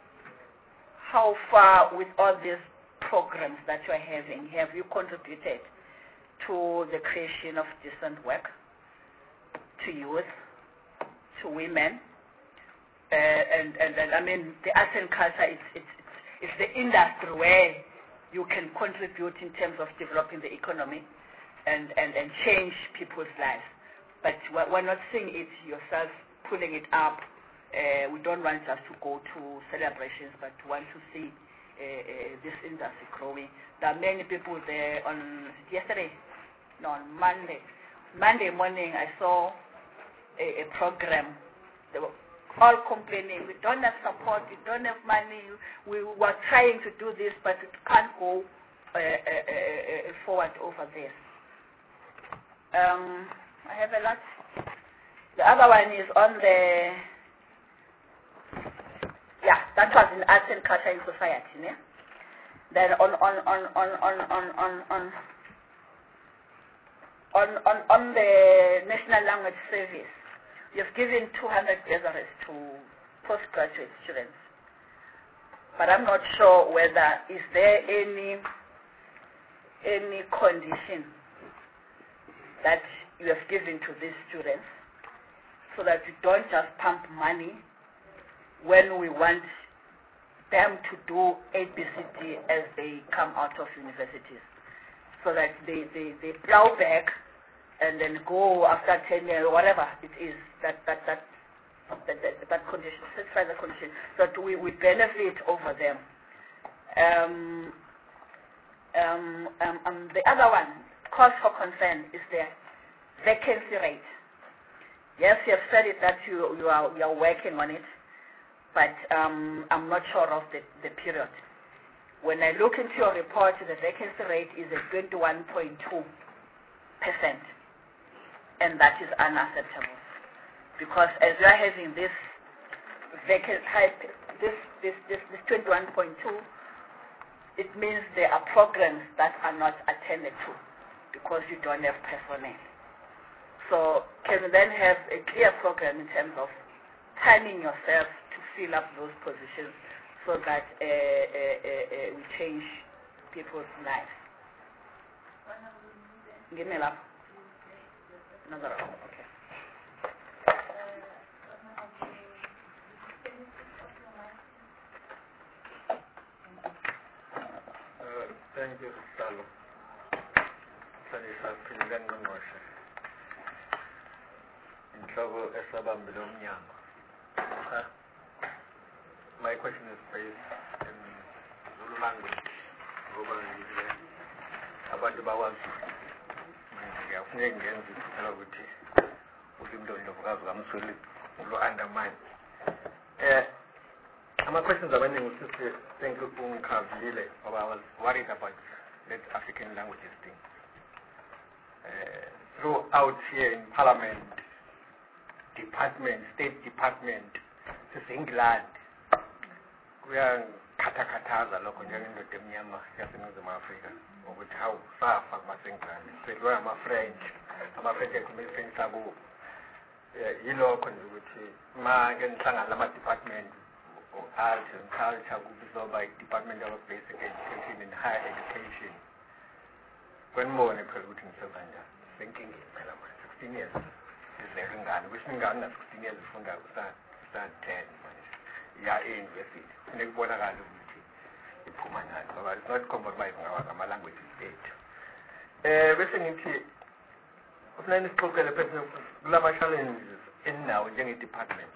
how far with all these programs that you are having, have you contributed to the creation of decent work, to youth, to women, uh, and, and, and I mean, the arts and culture is it's, it's, it's the industry where you can contribute in terms of developing the economy and, and, and change people's lives. But we're not seeing it yourself pulling it up. Uh, we don't want us to go to celebrations, but want to see uh, uh, this industry growing. There are many people there on yesterday, no, on Monday. Monday morning I saw a, a program. They were all complaining, we don't have support, we don't have money, we were trying to do this, but it can't go uh, uh, uh, forward over this. Um, I have a lot. The other one is on the, yeah, that was in arts and culture in society, yeah? Then on on on on on on on on on on, on the National Language Service, you've given two hundred bursaries to postgraduate students. But I'm not sure whether is there any any condition that you have given to these students so that you don't just pump money when we want them to do A B C D as they come out of universities, so that they, they, they plow back and then go after ten years, whatever it is, that, that, that, that, that, that condition, satisfy the condition, so that we, we benefit over them. Um, um, um, um, the other one, cause for concern, is the vacancy rate. Yes, you have said it that you, you, are, you are working on it, but um, I'm not sure of the, the period. When I look into your report, the vacancy rate is at twenty-one point two percent, and that is unacceptable. Because as we are having this vacant type, this, this, this, this twenty-one point two, it means there are programs that are not attended to because you don't have personnel. So can you then have a clear program in terms of timing yourself to fill up those positions so that uh, uh, uh, uh, we change people's lives? Give me a laugh. Another round, okay. Uh, thank you, Salo. Sanisa President Ngoshe. Inhloko esabambile umnyango. My question is based in Zulu language. Ngoba ngizwe abantu bakwaZulu. Ngiyafuneka ngenze isicelo ukuthi ulimi londlovukazi kaMsoli ulo undermine. Eh, my questions abaningi usisi thank you ungikhavile ngoba I was worried about that African languages thing. Uh, throughout here in Parliament, department, state department, sisengilandi kuyangikhathakhathaza lokho njengendoda emnyama yaseNingizimu Afrika ukuthi hawu safa kumasengilandi selwe ama-French ama-French ekhuluma i-French sakubo. Yilokho nje ukuthi ma-ke nihlangana lama-department art and culture kubizoba i-Department of Basic Education and Higher Education. Kwenibone phela ukuthi ngisenza njani senkingeni phela manje sixteen years izele ingane kusho ingane na sixteen years ifunda kusa-ten manje iya e-university kufuneka kubonakale ukuthi iphuma njani ngoba it's not compromise ngama-languages ethu. Um bese ngithi kufuneka nisixoxele phela kulama-challenges eninawo njenge-department,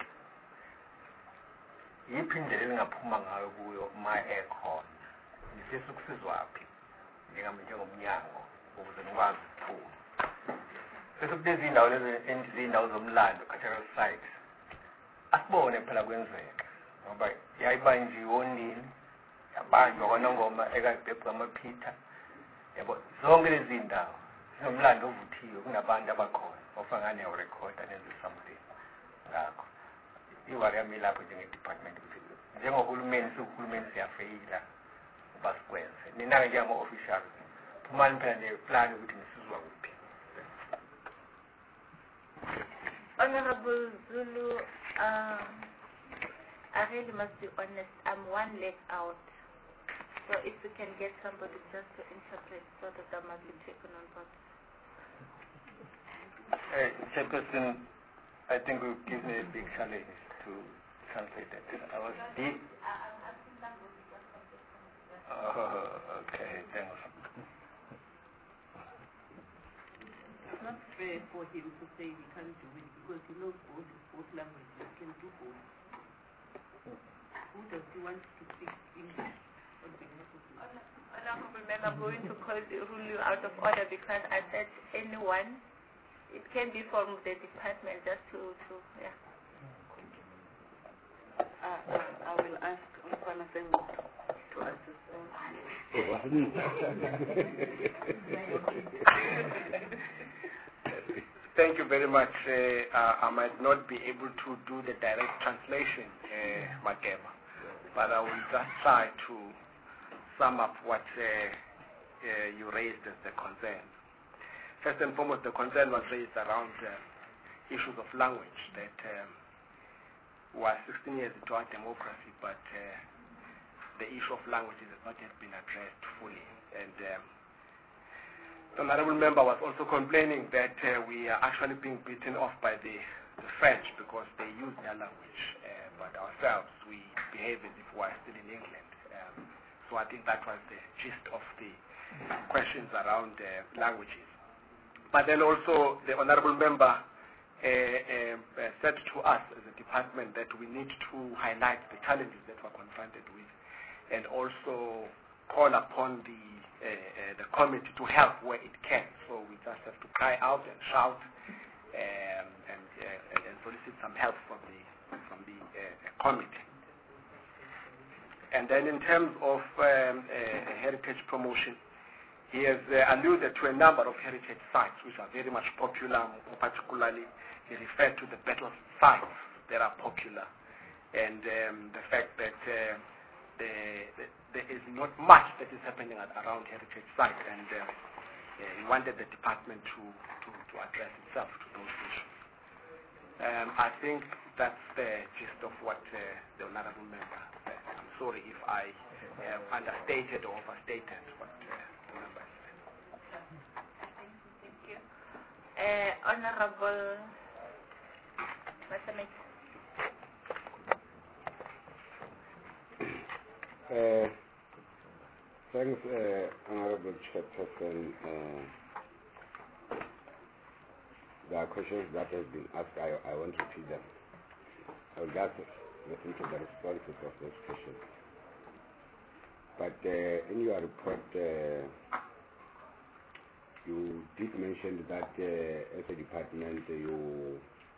yiphi indlela elingaphuma ngayo kuyo ma ekhona, nifisa ukusizwaphi njengomnyango ukuze nikwazi ukuphuma. Bese kulezi iy'ndawo lezi iy'ndawo zomlando, cultural sites, asibone phela kwenzeka ngoba yayibanjiwe onini, yabanjwa kwaNongoma ekayibhebhu kaMaphitha, yabo zonke lezi iy'ndawo zinomlando ovuthiwe, kunabantu abakhona ofangane yawurekhoda nenze something ngakho. Iwari yami lapho njenge-department ukuthi njengohulumeni siwuhulumeni siyafeyila uba sikwenze. Nina-ke njengama-officials phumani phela neplan ukuthi nisizwa kuphi. Honorable Zulu, um, I really must be honest, I'm one leg out. So if we can get somebody just to interpret so that that must be taken on board. Hey, Chairperson, I think it gives me a big challenge to translate that. I was deep. Oh, okay, thanks. It's not fair for him to say he can't do it because he knows both, both languages. He can do both. Who does he want to speak English on behalf of him? Honorable Member, I'm going to call the rule you out of order because I said anyone. It can be from the department just to, to yeah. Uh, uh, I will ask Umfana Sengu to assist. Thank you very much. Uh, uh, I might not be able to do the direct translation, uh, Makeba, but I will just try to sum up what uh, uh, you raised as the concern. First and foremost, the concern was raised around uh, issues of language, that um, we're sixteen years into our democracy, but uh, the issue of languages has not yet been addressed fully. And um, the honorable member was also complaining that uh, we are actually being beaten off by the the French because they use their language, uh, but ourselves, we behave as if we are still in England. Um, so I think that was the gist of the questions around uh, languages. But then also the Honorable Member uh, uh, uh, said to us as a department that we need to highlight the challenges that we're confronted with and also call upon the, uh, uh, the committee to help where it can. So we just have to cry out and shout um, and, uh, and solicit some help from the, from the uh, committee. And then in terms of um, uh, heritage promotion, he has uh, alluded to a number of heritage sites which are very much popular. Particularly, he referred to the battle sites that are popular, and um, the fact that uh, the, the, there is not much that is happening at, around heritage sites, and uh, uh, he wanted the department to, to, to address itself to those issues. Um, I think that's the gist of what uh, the Honourable Member said. I'm sorry if I have understated or overstated what uh, the member said. Thank you. Uh, Honourable Masamit. Uh, thanks, uh, Honourable Chairperson. Uh, there are questions that have been asked. I, I want to repeat them. I will just listen to the responses of those questions. But uh, in your report, uh, you did mention that uh, as a department uh, you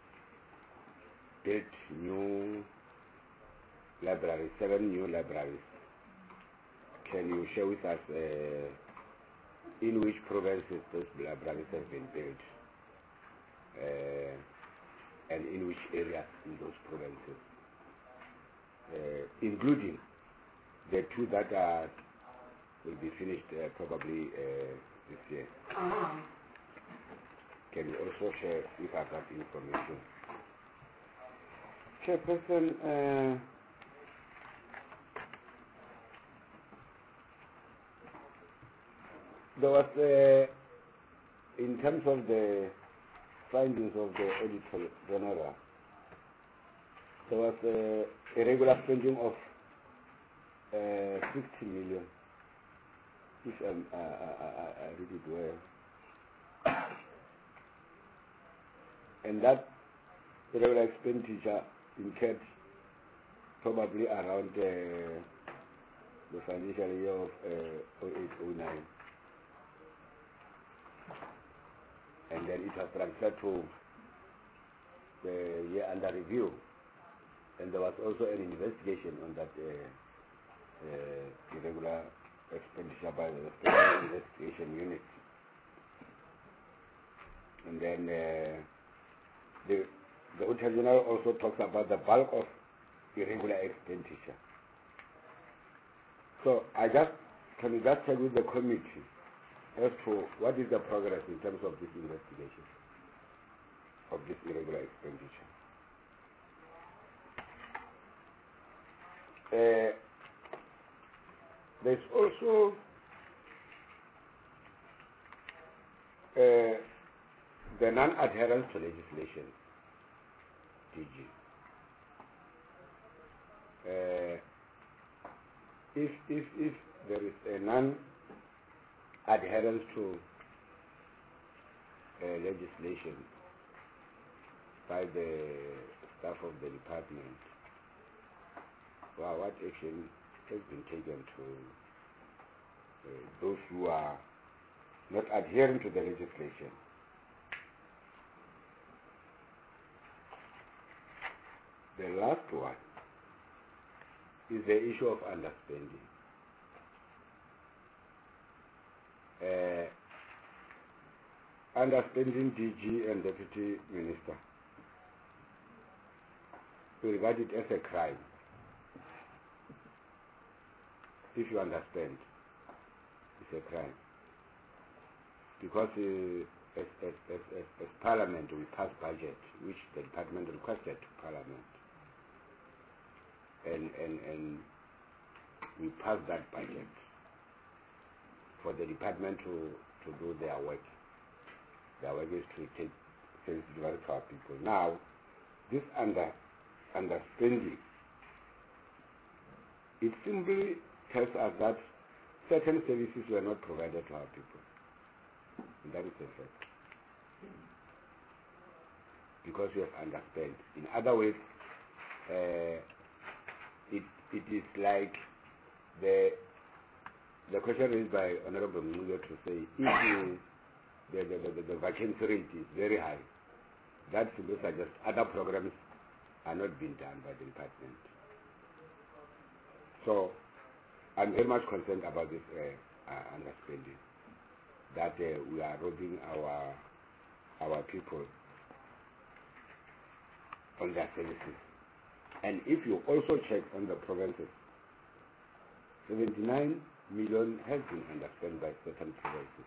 built new libraries, seven new libraries. Can you share with us uh, in which provinces those libraries have been built uh, and in which areas in those provinces, uh, including the two that are, will be finished uh, probably uh, this year? Uh-huh. Can you also share with us that information? Chairperson, uh, there was, uh, in terms of the findings of the Auditor General, there was uh, a regular spending of uh, sixty million, if um, I, I, I read it well. And that regular expenditure incurred probably around uh, the financial year of uh, oh eight oh nine. And then it was transferred to the year under review. And there was also an investigation on that uh, uh, irregular expenditure by the Special Investigation Unit. And then uh, the, the Auditor General also talks about the bulk of irregular expenditure. So I just, can you just check with the committee as to what is the progress in terms of this investigation of this irregular expenditure? Uh, there's also uh, the non-adherence to legislation, D G. Uh, if, if, if there is a non adherence to uh, legislation by the staff of the department, well, what action has been taken to uh, those who are not adhering to the legislation? The last one is the issue of underspending. Uh, underspending D G and Deputy Minister, we regard it as a crime. If you understand, it's a crime. Because uh, as, as, as, as, as Parliament, we pass budget, which the department requested to Parliament. And, and, and we pass that budget for the department to, to do their work. Their work is to take sensitive to our people. Now, this under, understanding, it simply tells us that certain services were not provided to our people. And that is a fact. Because we have understand. In other words, uh, it it is like the the question raised by Honorable Mnuga to say if you, the, the, the, the vacancy rate is very high, that simply suggests other programs are not being done by the department. So I'm very much concerned about this uh, uh, understanding that uh, we are robbing our our people on their services. And if you also check on the provinces, seventy-nine million has been underspent by certain provinces.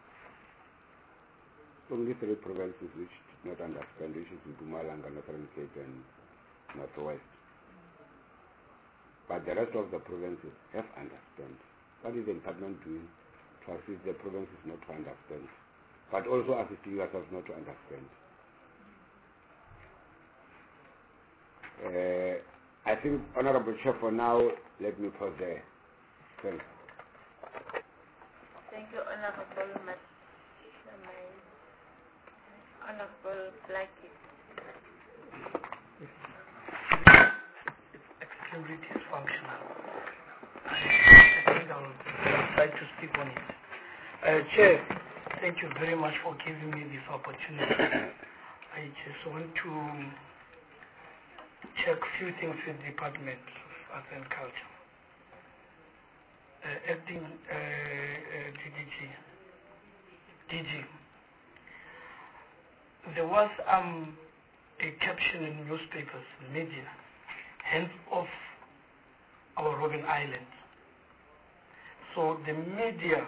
Only three provinces which did not underspend, which is Mpumalanga, Northern Cape and Northwest. But the rest of the provinces have underspent. What is the department doing to assist the provinces not to understand, but also assisting yourselves not to understand? Uh, I think, Honorable Chair, for now, let me pause there. Thanks. Thank you, Honorable Mashamai. Honorable Blackie. It's extremely dysfunctional. I think I would like to speak on it. Uh, Chair, thank you very much for giving me this opportunity. I just want to check a few things with the Department of Arts and Culture. Uh, acting uh, uh, D D G, D G. There was um, a caption in newspapers, media, hands off our Robben Island. So the media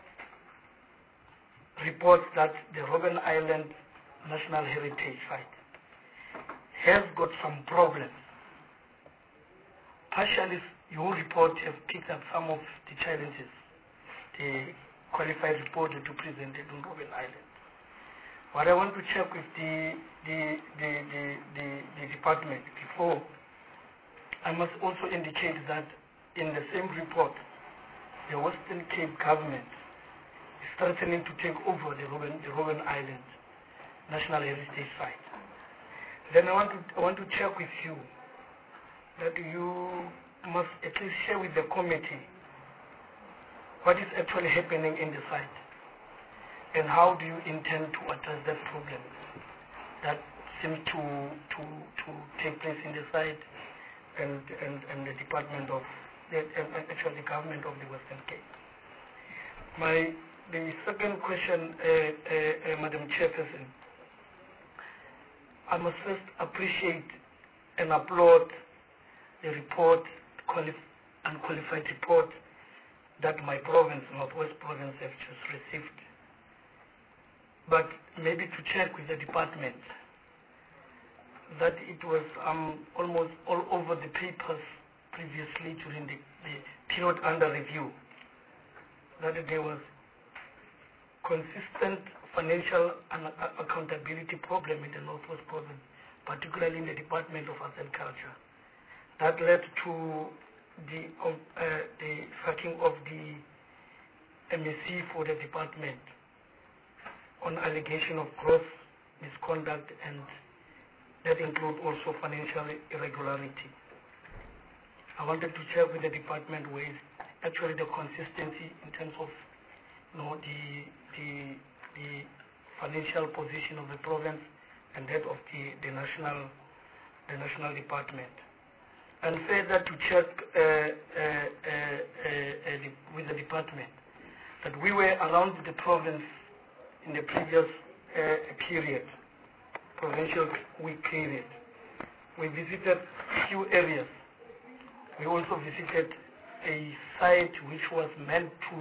reports that the Robben Island National Heritage Site has got some problems. Partially, your report have picked up some of the challenges the qualified reporter to present on Robben Island. What I want to check with the the, the, the, the the department before, I must also indicate that in the same report, the Western Cape government is threatening to take over the Robben, the Robben Island National Heritage Site. Then I want to I want to check with you that you must at least share with the committee what is actually happening in the site and how do you intend to address that problem that seems to to to take place in the site and and, and the department of the and actually the government of the Western Cape. My the second question, uh, uh, uh, Madam Chairperson. I must first appreciate and applaud the report, quali unqualified report that my province, Northwest Province, have just received. But maybe to check with the department that it was um, almost all over the papers previously during the, the period under review, that there was consistent financial and accountability problem in the Northwest Province, particularly in the Department of Arts and Culture. That led to the, uh, the sacking of the M E C for the department on allegation of gross misconduct, and that includes also financial irregularity. I wanted to check with the department where actually the consistency in terms of you know, the, the the financial position of the province and that of the, the national the national department. And further to check uh, uh, uh, uh, the, with the department that we were around the province in the previous uh, period, provincial week period. We visited a few areas. We also visited a site which was meant to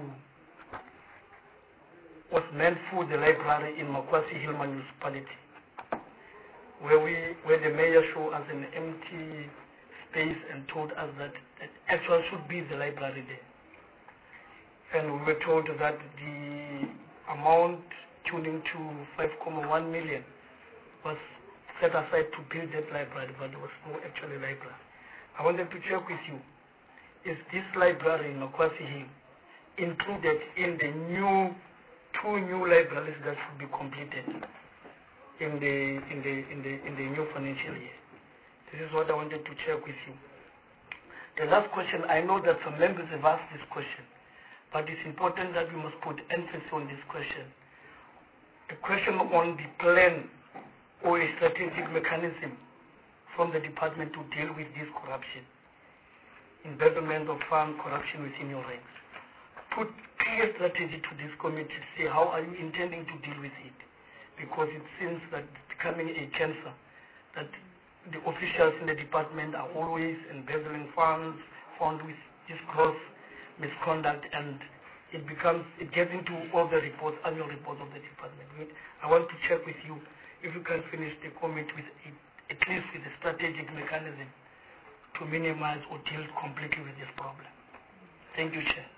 was meant for the library in Makwasi Hillman municipality, where we where the mayor showed us an empty space and told us that it actually should be the library there. And we were told that the amount tuning to five point one million was set aside to build that library, but there was no actual library. I wanted to check with you, is this library in Makwasi Hill included in the new, two new libraries that should be completed in the, in the, in the, in the new financial year? This is what I wanted to check with you. The last question, I know that some members have asked this question, but it's important that we must put emphasis on this question. A question on the plan or a strategic mechanism from the department to deal with this corruption, embezzlement of fund, corruption within your ranks. Put clear strategy to this committee to say how are you intending to deal with it, because it seems that it's becoming a cancer, that the officials in the department are always embezzling funds found with this gross misconduct, and it becomes, it gets into all the reports, annual reports of the department. I want to check with you if you can finish the comment with it, at least with a strategic mechanism to minimize or deal completely with this problem. Thank you, Chair.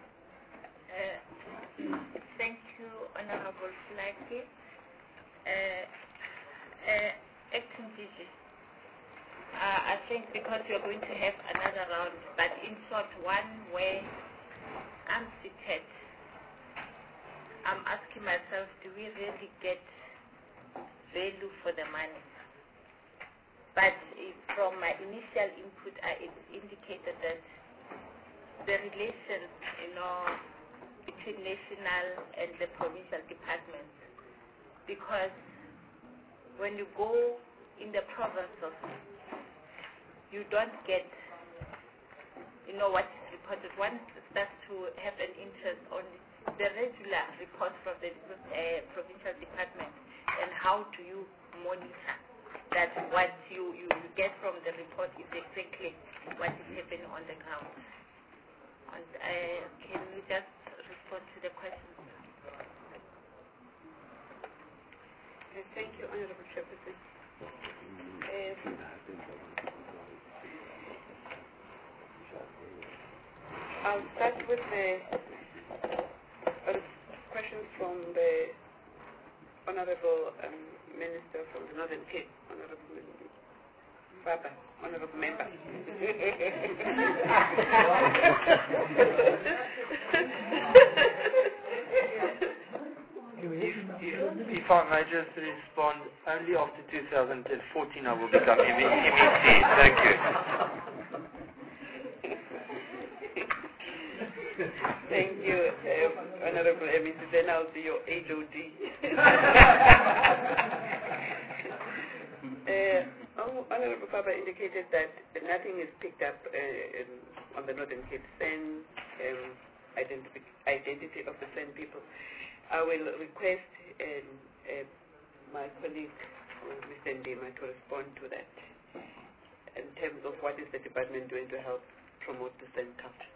Uh, thank you, Honorable Flaki. Uh, uh, Acting D G. Uh, I think because we are going to have another round, but in short, one where I'm seated, I'm asking myself, do we really get value for the money? But if from my initial input, I indicated that the relations, you know, between national and the provincial departments, because when you go in the provinces, you don't get, you know, what is reported. One starts to have an interest on the regular reports from the uh, provincial department, and how do you monitor that what you, you, you get from the report is exactly what is happening on the ground. And uh, can you just respond to the question? Uh, thank you, Honorable Chairperson. Uh, I'll start with the uh, questions from the Honorable um, Minister from the Northern Cape, Honorable Papa, Honorable Member. If, if, if I may just respond, only after two thousand fourteen I will become M E C. Thank you. Thank you, uh, Honorable M E C. Then I'll be your H O D. uh, Honorable Papa indicated that nothing is picked up uh, in, on the Northern Cape Sen um, identity, identity of the Sen people. I will request um, uh, my colleague, uh, Mister Ndima, to respond to that in terms of what is the department doing to help promote the Sen culture.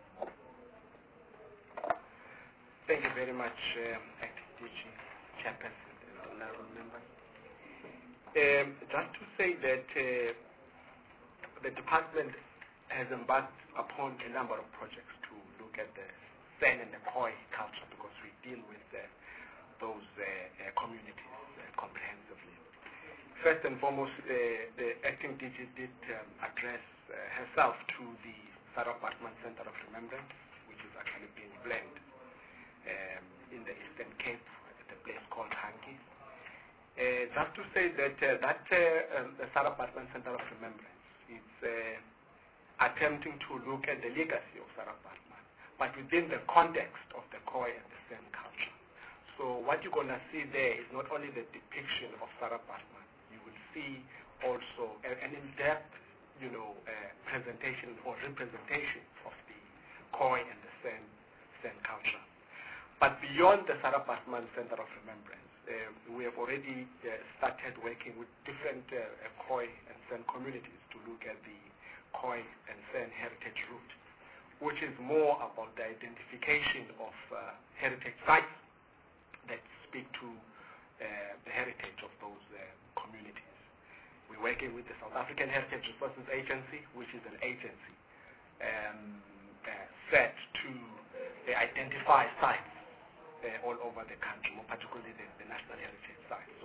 Thank you very much, um, Acting D G, Chairperson, and honorable members. Um, just to say that uh, the department has embarked upon a number of projects to look at the Sen and the Khoi culture, because we deal with uh, those uh, uh, communities uh, comprehensively. First and foremost, uh, the Acting D G did um, address uh, herself to the Sarah Parkman Center of Remembrance, which is actually being blamed um, in the Eastern Cape at a place called Hanki. Uh, just to say that uh, that uh, um, the Sarah Parkman Center of Remembrance is uh, attempting to look at the legacy of Sarah Parkman, but within the context of the Khoi and the Sen culture. So what you're going to see there is not only the depiction of Sarah Parkman, you will see also an in-depth, you know, uh, presentation or representation of the Khoi and the Sen, Sen culture. But beyond the Sarah Parkman Center of Remembrance, uh, we have already uh, started working with different uh, Khoi and Sen communities to look at the Khoi and Sen heritage route, which is more about the identification of uh, heritage sites that speak to uh, the heritage of those uh, communities. We're working with the South African Heritage Resources Agency, which is an agency um, uh, set to uh, identify sites uh, all over the country, more particularly the, the national heritage sites. So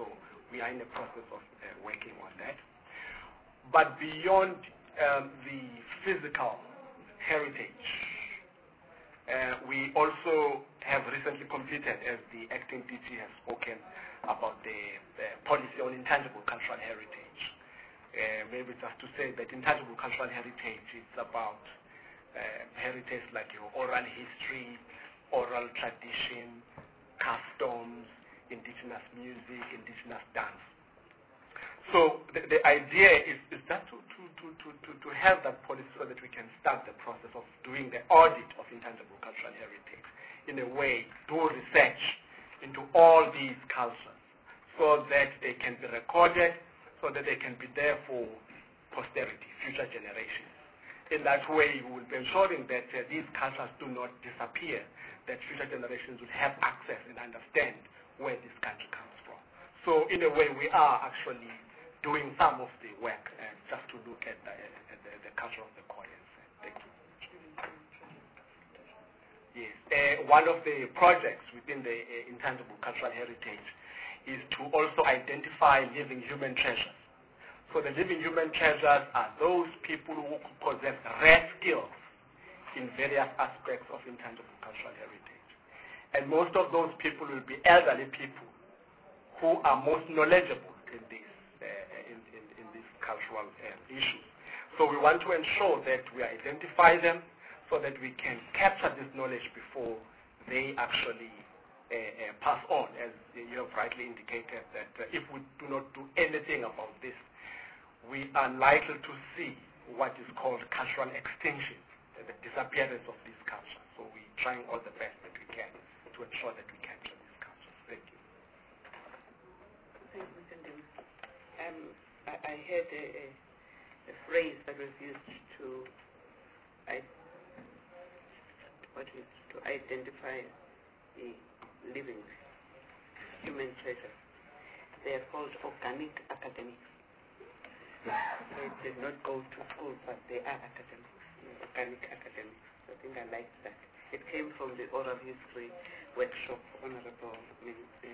we are in the process of uh, working on that. But beyond um, the physical heritage, uh, we also have recently completed, as the acting D G has spoken about the, the policy on intangible cultural heritage. Uh, maybe just to say that intangible cultural heritage is about uh, heritage like your oral history, oral tradition, customs, indigenous music, indigenous dance. So the, the idea is, is that to, to, to, to, to, to have that policy so that we can start the process of doing the audit of intangible cultural heritage. In a way, do research into all these cultures so that they can be recorded, so that they can be there for posterity, future generations. In that way, we will be ensuring that uh, these cultures do not disappear, that future generations will have access and understand where this country comes from. So in a way, we are actually doing some of the work uh, just to look at the, at the, the culture of the Koyans. Thank you. Yes. Uh, one of the projects within the uh, intangible cultural heritage is to also identify living human treasures. So the living human treasures are those people who possess rare skills in various aspects of intangible cultural heritage. And most of those people will be elderly people who are most knowledgeable in this, uh, in, in, in these cultural uh, issues. So we want to ensure that we identify them so that we can capture this knowledge before they actually uh, uh, pass on, as you have rightly indicated, that uh, if we do not do anything about this, we are likely to see what is called cultural extinction, the disappearance of these cultures. So we're trying all the best that we can to ensure that we capture these cultures. Thank you. Thank you, Mister Ndem. Um, I, I heard a, a, a phrase that was used to, I, what is to identify the living human treasure. They are called organic academics. They did not go to school, but they are academics, organic academics. I think I like that. It came from the oral history workshop, Honorable Minister.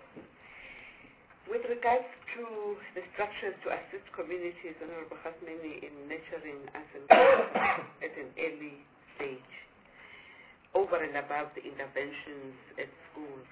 With regards to the structures to assist communities, Honorable Khasmeni, in nurturing us at an early stage, over and above the interventions at schools,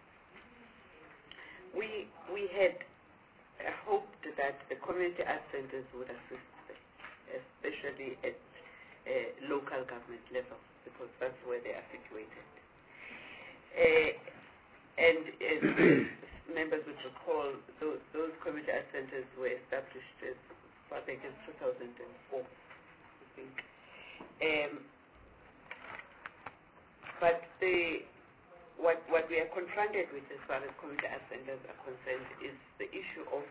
we we had uh, hoped that the community art centers would assist them, especially at uh, local government level, because that's where they are situated. Uh, and as members would recall, those, those community art centers were established as far back as two thousand four, I think. Um, but the What, what we are confronted with as far as community art centers are concerned is the issue of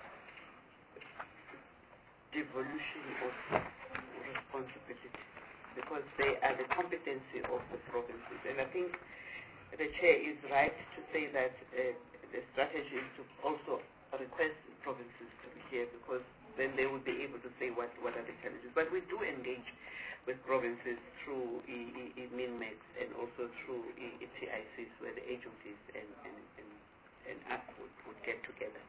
devolution of responsibility, because they are the competency of the provinces. And I think the chair is right to say that uh, the strategy is to also request provinces to be here, because then they will be able to say what, what are the challenges. But we do engage with provinces through E M I N M E X and also through E T I Cs, where the agencies and, and, and, and us would, would get together.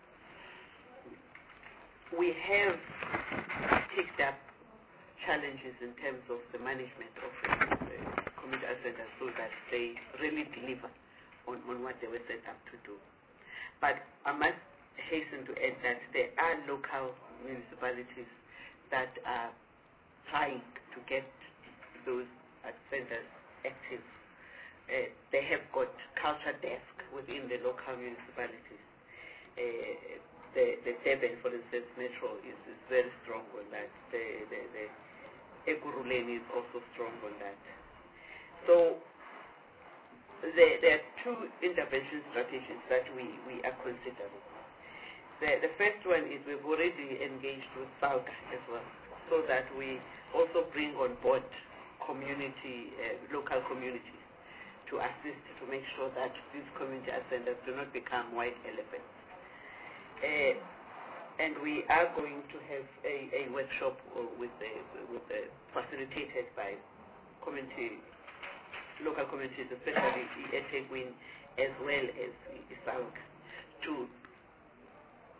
We have picked up challenges in terms of the management of the community art centers so that they really deliver on, on what they were set up to do. But I must hasten to add that there are local municipalities that are trying to get those art centers active. Uh, they have got culture desk within the local municipalities. Uh, the, the Durban, for instance, Metro is, is very strong on that. The, the, the Ekurhuleni is also strong on that. So there, there are two intervention strategies that we, we are considering. The, the first one is we've already engaged with SALGA as well, so that we also bring on board community, uh, local communities to assist to make sure that these community art centers do not become white elephants. Uh, and we are going to have a, a workshop with the, with the facilitated by community, local communities, especially eThekwini as well as SALGA, to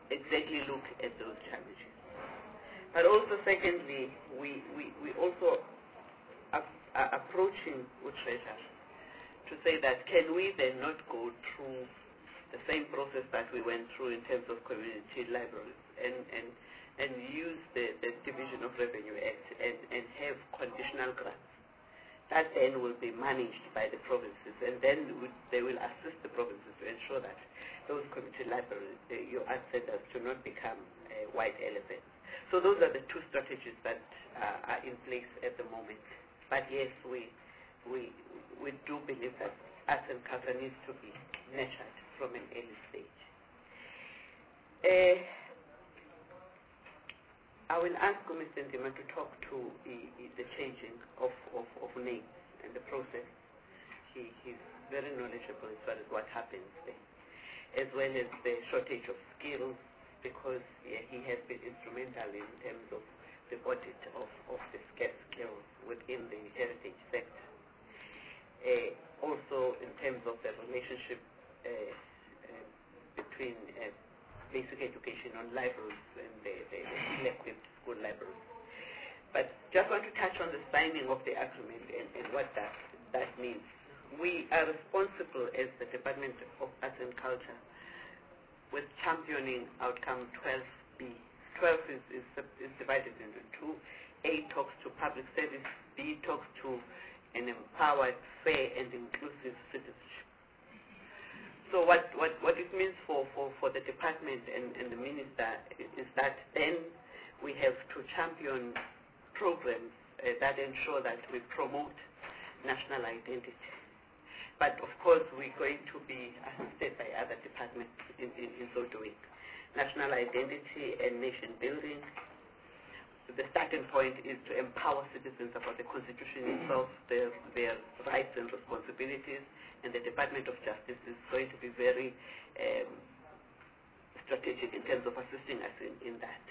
exactly look at those challenges. But also, secondly, we, we, we also are, are approaching Utrecht to say that can we then not go through the same process that we went through in terms of community libraries and, and, and use the, the Division of Revenue Act and, and have conditional grants that then will be managed by the provinces, and then they will assist the provinces to ensure that those community libraries, uh, your ancestors, do not become uh, white elephants. So those are the two strategies that uh, are in place at the moment. But yes, we we we do believe that arts and culture needs to be nurtured from an early stage. Uh, I will ask Mister Ndima to talk to the, the changing of, of, of names and the process. He, he's very knowledgeable as far as what happens there, as well as the shortage of skills, because yeah, he has been instrumental in terms of the audit of, of the scarce skills within the heritage sector. Uh, also, in terms of the relationship uh, uh, between uh, basic education on libraries and the, the, the ill-equipped school libraries. But just want to touch on the signing of the agreement and, and what that, that means. We are responsible as the Department of Arts and Culture with championing outcome twelve B. twelve is, is, is divided into two. A talks to public service, B talks to an empowered, fair and inclusive citizenship. So what, what, what it means for, for, for the department and, and the minister is that then we have to champion programs uh, that ensure that we promote national identity. But of course we're going to be assisted by other departments in, in, in so doing. National identity and nation building. The starting point is to empower citizens about the Constitution itself, their, their rights and responsibilities, and the Department of Justice is going to be very um, strategic in terms of assisting us in, in that.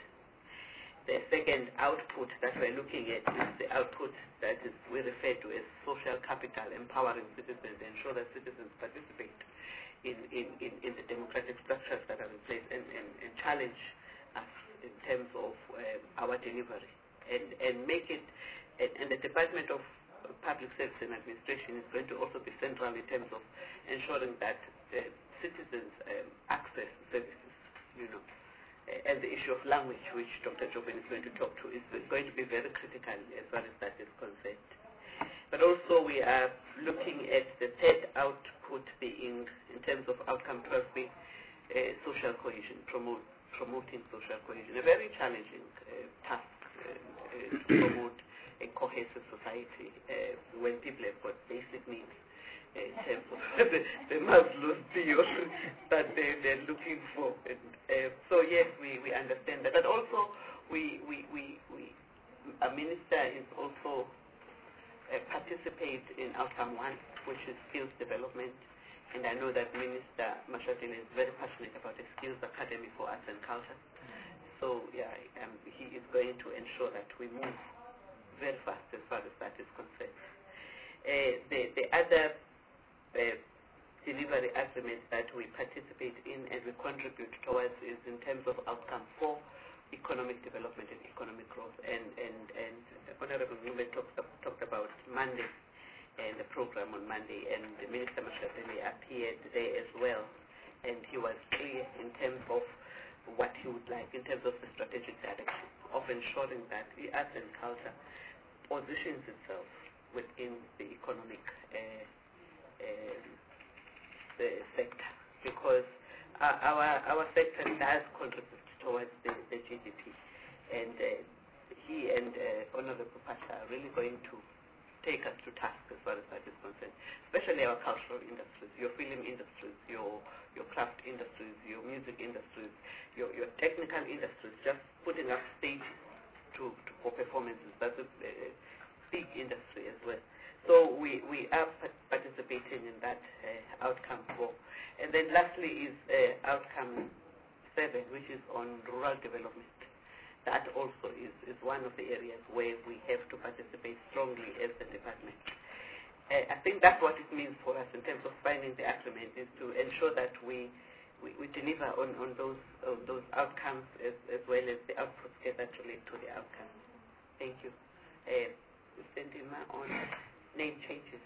The second output that we're looking at is the output that is, we refer to as social capital, empowering citizens, ensure that citizens participate in, in, in, in the democratic structures that are in place and, and, and challenge us in terms of um, our delivery, and, and make it, and, and the Department of Public Service and Administration is going to also be central in terms of ensuring that uh, citizens um, access services, you know, uh, and the issue of language, which Doctor Jobin is going to talk to, is going to be very critical as far as that is concerned. But also we are looking at the third output being, in terms of outcome twelve B, uh, social cohesion, promote promoting social cohesion, a very challenging uh, task uh, uh, to promote a cohesive society uh, when people have got basic needs uh, in terms of the, the Maslow's theory that they, they're looking for. And, uh, so yes, we, we understand that. But also, we, we, we, we a minister is also uh, participate in outcome one, which is skills development. And I know that Minister Mashatile is very passionate about the Skills Academy for Arts and Culture. So yeah, um, he is going to ensure that we move very fast as far as that is concerned. Uh, the, the other uh, delivery agreement that we participate in and we contribute towards is in terms of outcome four, economic development and economic growth. And, and, and Honorable Ngube talked, talked about Monday, and the program on Monday, and the Minister Mashatile appeared there as well, and he was clear in terms of what he would like, in terms of the strategic direction of ensuring that the arts and culture positions itself within the economic uh, uh, the sector, because uh, our our sector does contribute towards the, the G D P, and uh, he and uh, Honorable Pasha are really going to take us to task as far as that is concerned, especially our cultural industries, your film industries, your your craft industries, your music industries, your your technical industries, just putting up stage to, to for performances. That's a, a big industry as well. So we, we are participating in that uh, outcome four. And then lastly is uh, outcome seven, which is on rural development. That also is, is one of the areas where we have to participate strongly as the department. Uh, I think that's what it means for us in terms of signing the agreement, is to ensure that we we, we deliver on, on those on those outcomes as, as well as the outputs that relate to the outcomes. Thank you. Uh, Mister Ndima, on name changes.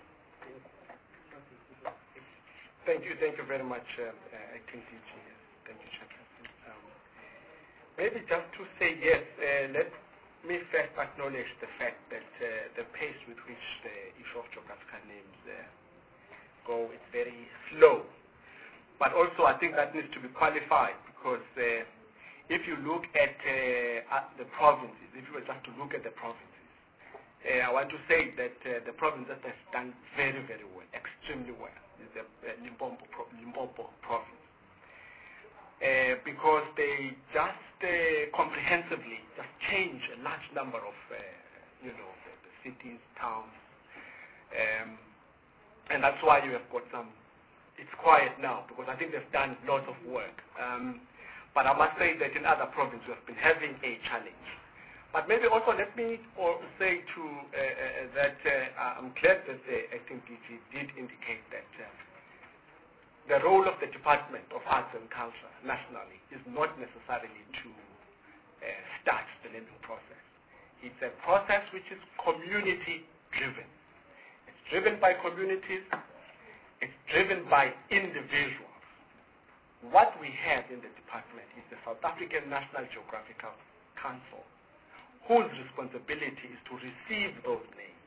Thank you, thank you very much, um, uh, Acting D G. Thank you, Chairperson. Um, maybe just to say yes, uh, let me first acknowledge the fact that uh, the pace with which the issue of geographical names uh, go is very slow. But also, I think that needs to be qualified because uh, if you look at, uh, at the provinces, if you were just to look at the provinces, uh, I want to say that uh, the province that has done very, very well, extremely well, is the uh, Limpopo, Pro Limpopo province. Uh, because they just uh, comprehensively just change a large number of, uh, you know, the, the cities, towns, um, and that's why you have got some, it's quiet now, because I think they've done lots of work. Um, but I must say that in other provinces we have been having a challenge. But maybe also let me say to uh, uh, that uh, I'm glad that the Acting D G did indicate that uh, the role of the Department of Arts and Culture nationally is not necessarily to uh, start the naming process. It's a process which is community-driven. It's driven by communities. It's driven by individuals. What we have in the department is the South African National Geographical Council, whose responsibility is to receive those names,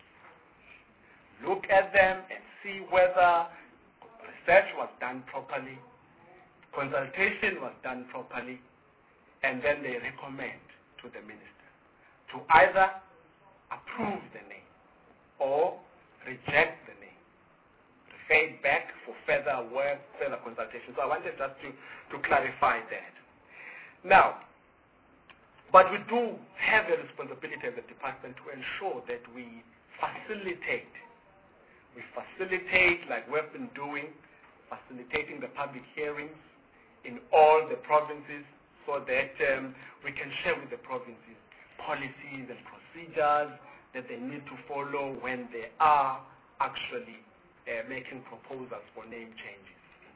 look at them and see whether research was done properly, consultation was done properly, and then they recommend to the minister to either approve the name or reject the name, refer it back for further work, further consultation. So I wanted just to, to clarify that. Now, but we do have a responsibility as a department to ensure that we facilitate, we facilitate like we've been doing, facilitating the public hearings in all the provinces so that um, we can share with the provinces policies and procedures that they need to follow when they are actually uh, making proposals for name changes.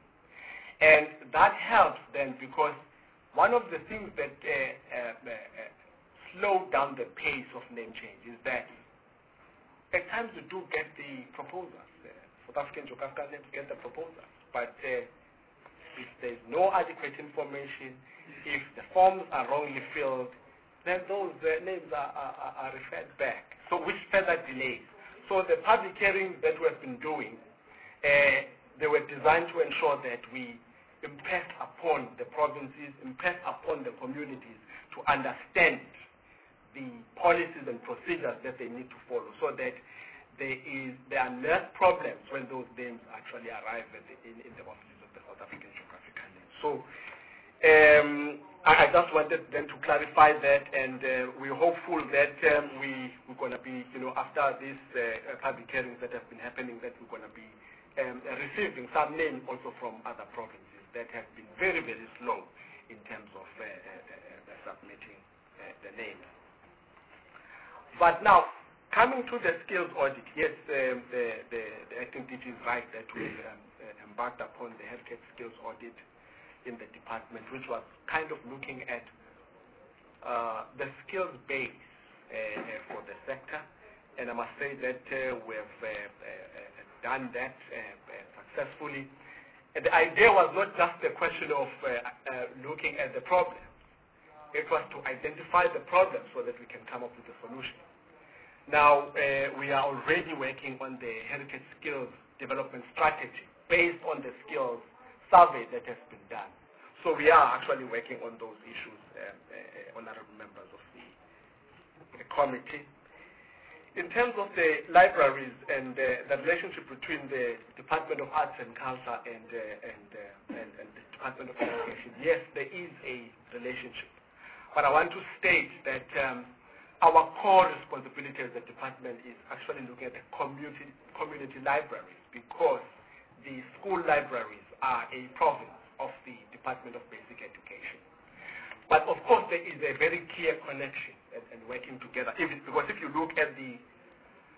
And that helps then because one of the things that uh, uh, uh, slow down the pace of name change is that at times we do get the proposals. Uh, South African geographical names get the proposals. But uh, if there's no adequate information, if the forms are wrongly filled, then those uh, names are, are, are referred back, so which further delays. So the public hearings that we have been doing, uh, they were designed to ensure that we impress upon the provinces, impress upon the communities to understand the policies and procedures that they need to follow so that there is there are less problems when those names actually arrive at the, in, in the offices of the South African Geographical Names. So um, I, I just wanted then to clarify that, and uh, we're hopeful that um, we, we're going to be, you know, after these uh, public hearings that have been happening, that we're going to be um, receiving some names also from other provinces that have been very, very slow in terms of uh, uh, uh, submitting uh, the names. But now, coming to the skills audit, yes, um, the, the, the Acting D G is right that we um, uh, embarked upon the healthcare skills audit in the department, which was kind of looking at uh, the skills base uh, uh, for the sector. And I must say that uh, we have uh, uh, done that uh, uh, successfully. And the idea was not just a question of uh, uh, looking at the problem. It was to identify the problem so that we can come up with a solution. Now, uh, we are already working on the heritage skills development strategy based on the skills survey that has been done. So we are actually working on those issues, uh, uh, honorable members of the, the committee. In terms of the libraries and uh, the relationship between the Department of Arts and Culture and, uh, and, uh, and, and the Department of Education, yes, there is a relationship. But I want to state that um, our core responsibility as a department is actually looking at the community, community libraries, because the school libraries are a province of the Department of Basic Education. But of course, there is a very clear connection and, and working together. If it, because if you look at the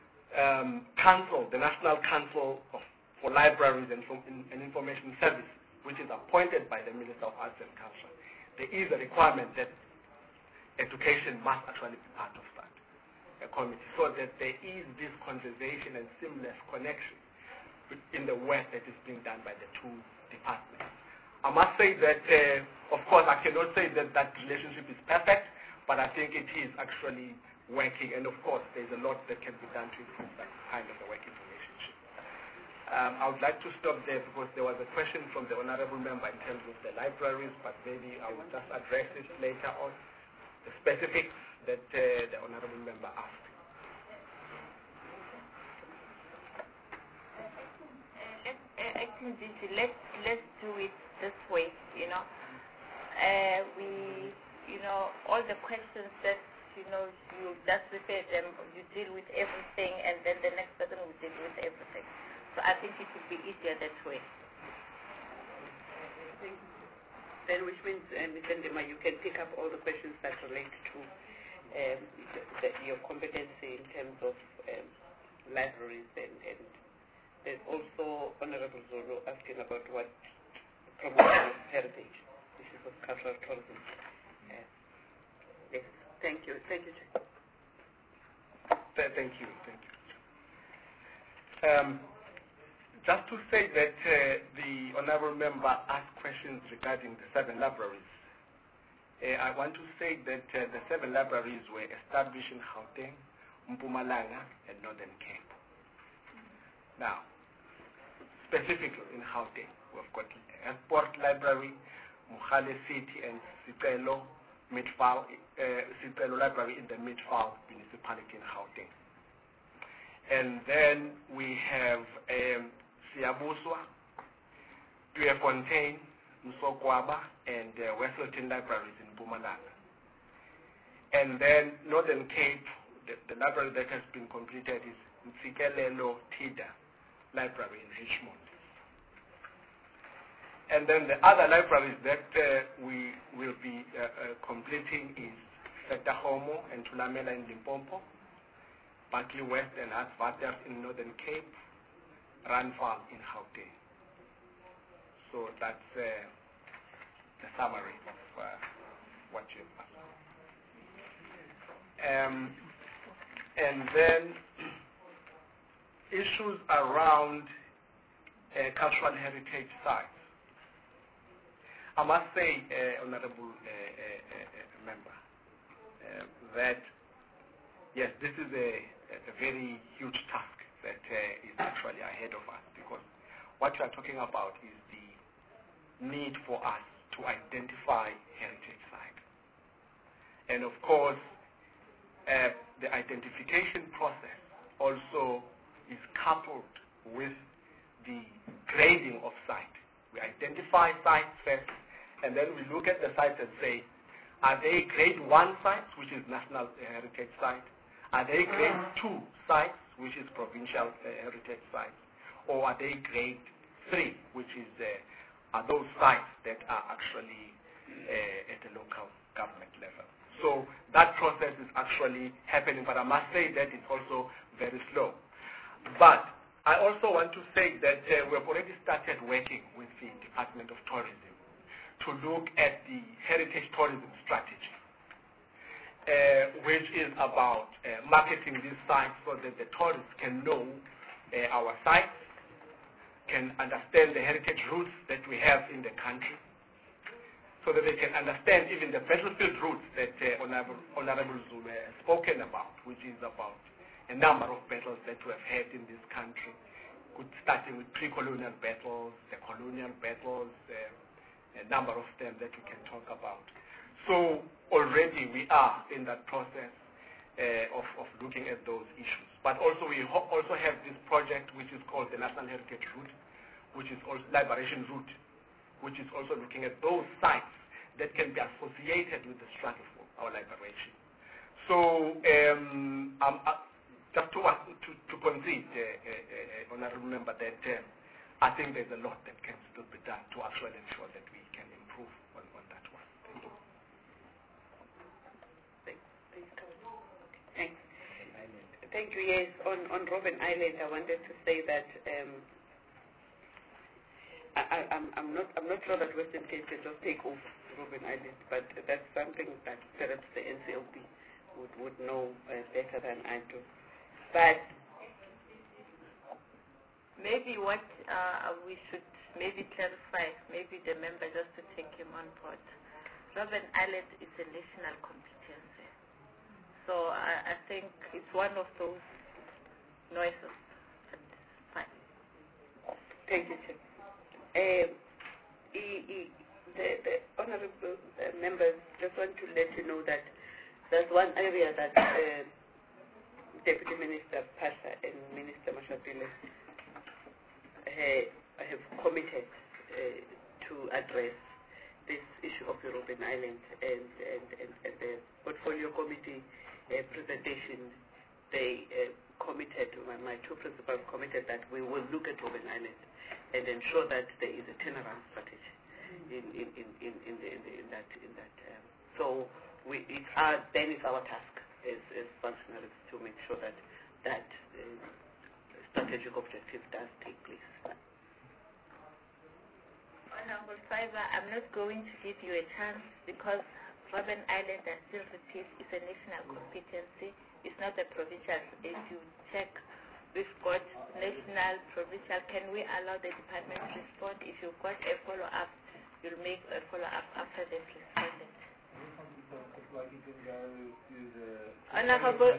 um, council, the National Council of, for Libraries and, and Information Services, which is appointed by the Minister of Arts and Culture, there is a requirement that education must actually be part of that uh, committee, so that there is this conversation and seamless connection in the work that is being done by the two departments. I must say that, uh, of course, I cannot say that that relationship is perfect, but I think it is actually working, and of course, there's a lot that can be done to improve that kind of a working relationship. Um, I would like to stop there because there was a question from the Honorable Member in terms of the libraries, but maybe I will just address it later on, the specifics that uh, the Honorable Member asked. Acting D G, let's let's do it this way. You know, uh, we, you know, all the questions that you know you just refer them, you deal with everything, and then the next person will deal with everything. So I think it would be easier that way. Then, which means, uh, Miz Ndima, you can pick up all the questions that relate to um, the, the, your competency in terms of um, libraries and. and There's also Honorable Zulu asking about what promotion of heritage, issues of cultural tourism. Uh, yes, thank you, thank you, Chair. Th thank you, thank you. Um, just to say that uh, the Honorable Member asked questions regarding the seven libraries. Uh, I want to say that uh, the seven libraries were established in Gauteng, Mpumalanga, and Northern Cape. Now, specifically in Gauteng, we've got Airport Library, Mohale City, and Sicelo Midvaal, uh, Sicelo Library in the Midvaal municipality in Gauteng. And then we have um, Siyabuswa, Tweefontein, Msokwaba, and uh, Westleton Libraries in Mpumalanga. And then Northern Cape, the, the library that has been completed is Ntsikelelo Tida Library in Richmond. And then the other libraries that uh, we will be uh, uh, completing is Setahomo and Tulamela in Limpopo, Barkley West and Hartswater in Northern Cape, Ranval in Gauteng. So that's uh, the summary of uh, what you've asked. Um, and then issues around uh, cultural heritage sites. I must say, uh, Honorable uh, uh, uh, Member, uh, that yes, this is a, a very huge task that uh, is actually ahead of us, because what you are talking about is the need for us to identify heritage sites. And of course, uh, the identification process also is coupled with the grading of site. We identify sites first, and then we look at the sites and say, are they grade one sites, which is national heritage site? Are they grade two sites, which is provincial uh, heritage sites? Or are they grade three, which is uh, are those sites that are actually uh, at the local government level? So that process is actually happening, but I must say that it's also very slow. But I also want to say that uh, we have already started working with the Department of Tourism to look at the heritage tourism strategy, uh, which is about uh, marketing these sites so that the tourists can know uh, our sites, can understand the heritage routes that we have in the country, so that they can understand even the battlefield routes that uh, Honorable, Honorable Zulu has spoken about, which is about a number of battles that we have had in this country, starting with pre-colonial battles, the colonial battles, uh, a number of them that we can talk about. So already we are in that process uh, of, of looking at those issues. But also we ho also have this project which is called the National Heritage Route, which is also Liberation Route, which is also looking at those sites that can be associated with the struggle for our liberation. So um, I'm, uh, just to, uh, to, to concede, uh, uh, uh, Honorable Member, that uh, I think there's a lot that can still be done to actually ensure that we can improve on, on that one. Thank you. Thanks. Thank you. Yes, on, on Robben Island, I wanted to say that um, I, I, I'm, I'm not I'm not sure that Western Cape can just take over Robben Island, but that's something that perhaps the N C L B would, would know uh, better than I do. But maybe what uh, we should maybe clarify, maybe the member just to take him on board. Robben Island is a national competency. So I, I think it's one of those noises. But fine. Thank you, Chair. Um, e, e, the, the honorable uh, members just want to let you know that there's one area that uh, Deputy Minister Pasha and Minister Mashatile uh, have committed uh, to address this issue of the Robben Island, and, and, and, and the portfolio committee uh, presentation, they uh, committed, my, my two principals committed that we will look at Robben Island and ensure that there is a turnaround strategy in, in, in, in, in, the, in, the, in that. In that um, so we, it's our, then it's our task as, as functionaries to make sure that that uh, strategic objective does take place. Honorable Fiver, I'm not going to give you a chance because Robben Island, I still repeat, is a national competency. It's not a provincial. If you check, we've got national, provincial. Can we allow the department to respond? If you've got a follow-up, you'll make a follow-up after they've responded. Honorable.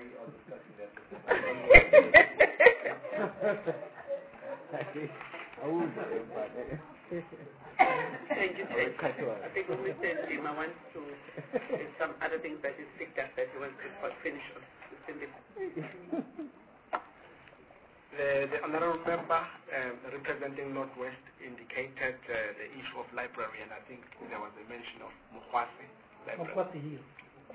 Thank you, Chair. I think Mister Dima wants to, there's some other things that is picked up that he wants to finish on. The, the honorable member um, representing Northwest indicated uh, the issue of library, and I think there was a mention of Mukwasi Library. Mukwasi Hill.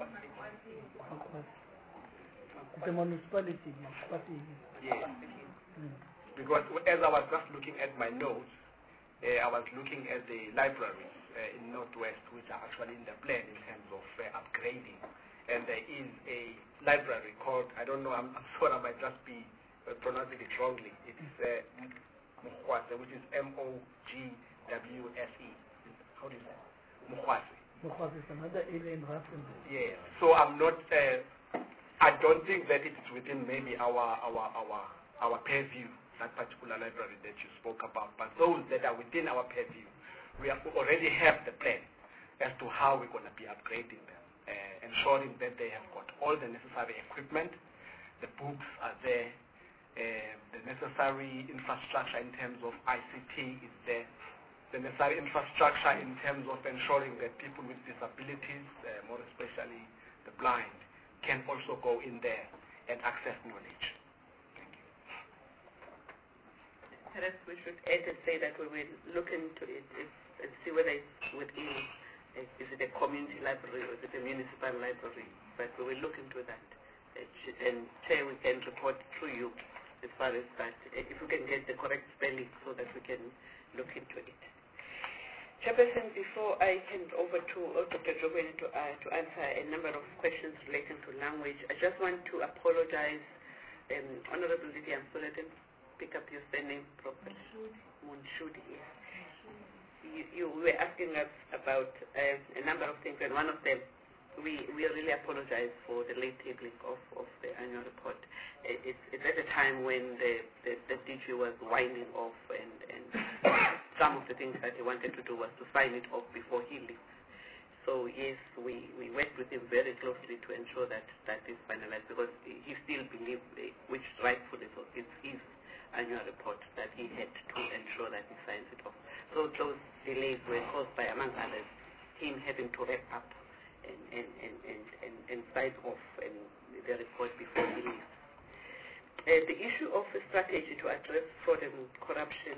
It's a municipality, Mukwasi Hill. Yes. Mm. Because as I was just looking at my notes, uh, I was looking at the libraries uh, in Northwest, which are actually in the plan in terms of uh, upgrading. And there is a library called, I don't know, I'm, I'm sure I might just be uh, pronouncing it wrongly. It's uh, Mukwase, which is M O G W S E. How do you say it? Mukwase. Mukwase is another alien reference. Yes. So I'm not, uh, I don't think that it's within maybe our, our, our, our purview, that particular library that you spoke about. But those that are within our purview, we have, already have the plan as to how we're going to be upgrading them. Uh, ensuring that they have got all the necessary equipment, the books are there, uh, the necessary infrastructure in terms of I C T is there, the necessary infrastructure in terms of ensuring that people with disabilities, uh, more especially the blind, can also go in there and access knowledge. Thank you. Perhaps we should add and say that we will look into it if, and see whether it's within. Is it a community library or is it a municipal library? But we will look into that. And Chair, we can report through you as far as that, if we can get the correct spelling so that we can look into it. Chairperson, before I hand over to Doctor Jogweni to, uh, to answer a number of questions relating to language, I just want to apologize. Um, Honorable Lydia, I'm sorry I didn't pick up your surname properly. Munshudi, yes. You, you were asking us about uh, a number of things, and one of them, we, we really apologize for the late tabling of, of the annual report. It, it's, it's at a time when the, the, the D G was winding off, and, and some of the things that he wanted to do was to sign it off before he leaves. So yes, we, we worked with him very closely to ensure that that is finalized, because he still believes, which rightfully so, it's his annual report, that he had to ensure that he signs it off. So those delays were caused by, among others, him having to wrap up and, and, and, and, and, and sign off and the report before he leaves. Uh, the issue of a strategy to address fraud and corruption,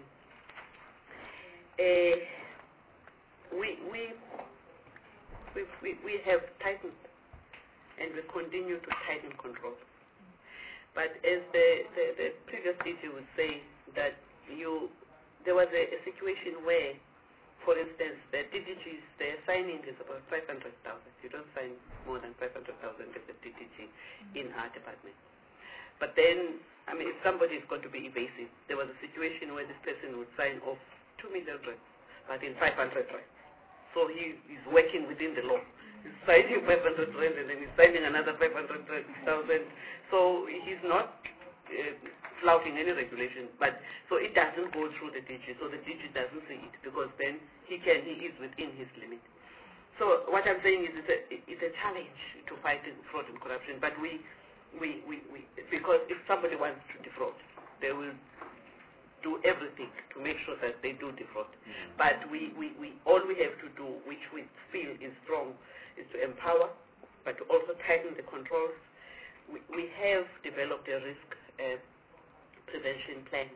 uh, we, we, we, we, we have tightened and we continue to tighten control. But as the, the, the previous D G would say, that you, there was a, a situation where, for instance, the D D Gs, their signing is about five hundred thousand. You don't sign more than five hundred thousand as a D D G in our department. But then, I mean, if somebody is going to be evasive, there was a situation where this person would sign off two million rands, but in five hundred rands. So he is working within the law. He's signing five hundred rand and then he's signing another five hundred thousand. So he's not uh, flouting any regulation, but so it doesn't go through the D G. So the D G doesn't see it because then he can, he is within his limit. So what I'm saying is it's a, it's a challenge to fight fraud and corruption, but we, we, we, we, because if somebody wants to defraud, they will do everything to make sure that they do defraud. Mm-hmm. But we, we, we, all we have to do, which we feel is strong, is to empower, but to also tighten the controls. We, we have developed a risk uh, prevention plan,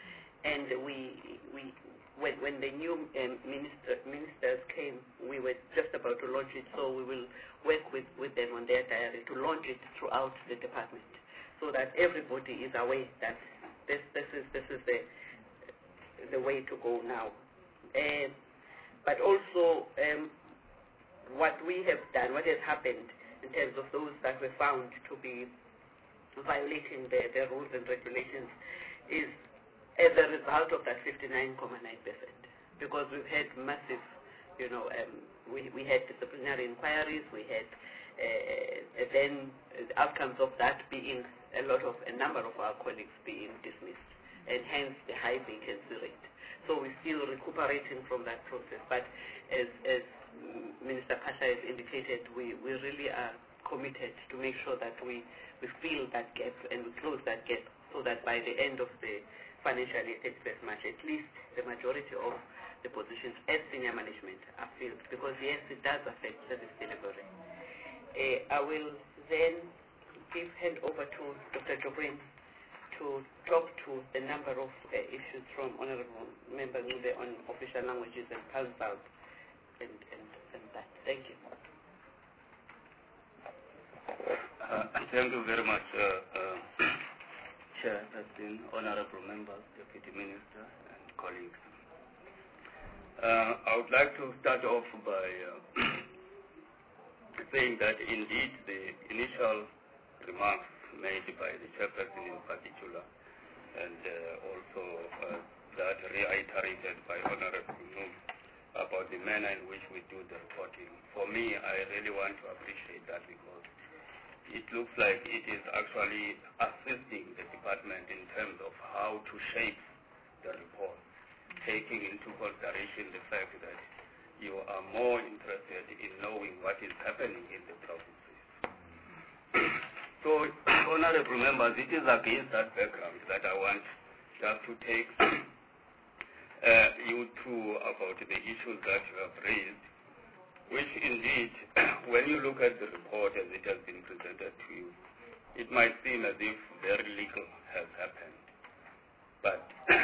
and we, we when, when the new um, minister, ministers came, we were just about to launch it, so we will work with, with them on their diary to launch it throughout the department, so that everybody is aware that this, this is, this is the, the way to go now. Uh, but also, um, what we have done, what has happened in terms of those that were found to be violating the, the rules and regulations is as a result of that fifty-nine point nine percent, because we've had massive, you know, um, we, we had disciplinary inquiries, we had uh, then the outcomes of that being a lot of, a number of our colleagues being dismissed, and hence the high vacancy rate. So we're still recuperating from that process, but as, as Minister Pasha has indicated, we, we really are committed to make sure that we, we fill that gap and we close that gap, so that by the end of the financial year thirty-first March, at least the majority of the positions as senior management are filled, because yes, it does affect service delivery. Uh, I will then give hand over to Doctor Jogwin to talk to the number of uh, issues from Honorable Member Ngube on official languages and council and, and, and that. Thank you. Uh, thank you very much, uh, uh, Chairperson, Honorable Members, Deputy Minister, and colleagues. Uh, I would like to start off by uh, saying that indeed the initial remarks made by the Chairperson in particular, and uh, also uh, that reiterated by Honorable Noor about the manner in which we do the reporting. For me, I really want to appreciate that, because it looks like it is actually assisting the department in terms of how to shape the report, taking into consideration the fact that you are more interested in knowing what is happening in the provinces. So, honorable members, it is against that background that I want just to take uh, you through about the issues that you have raised, which indeed, when you look at the report as it has been presented to you, it might seem as if very little has happened. But,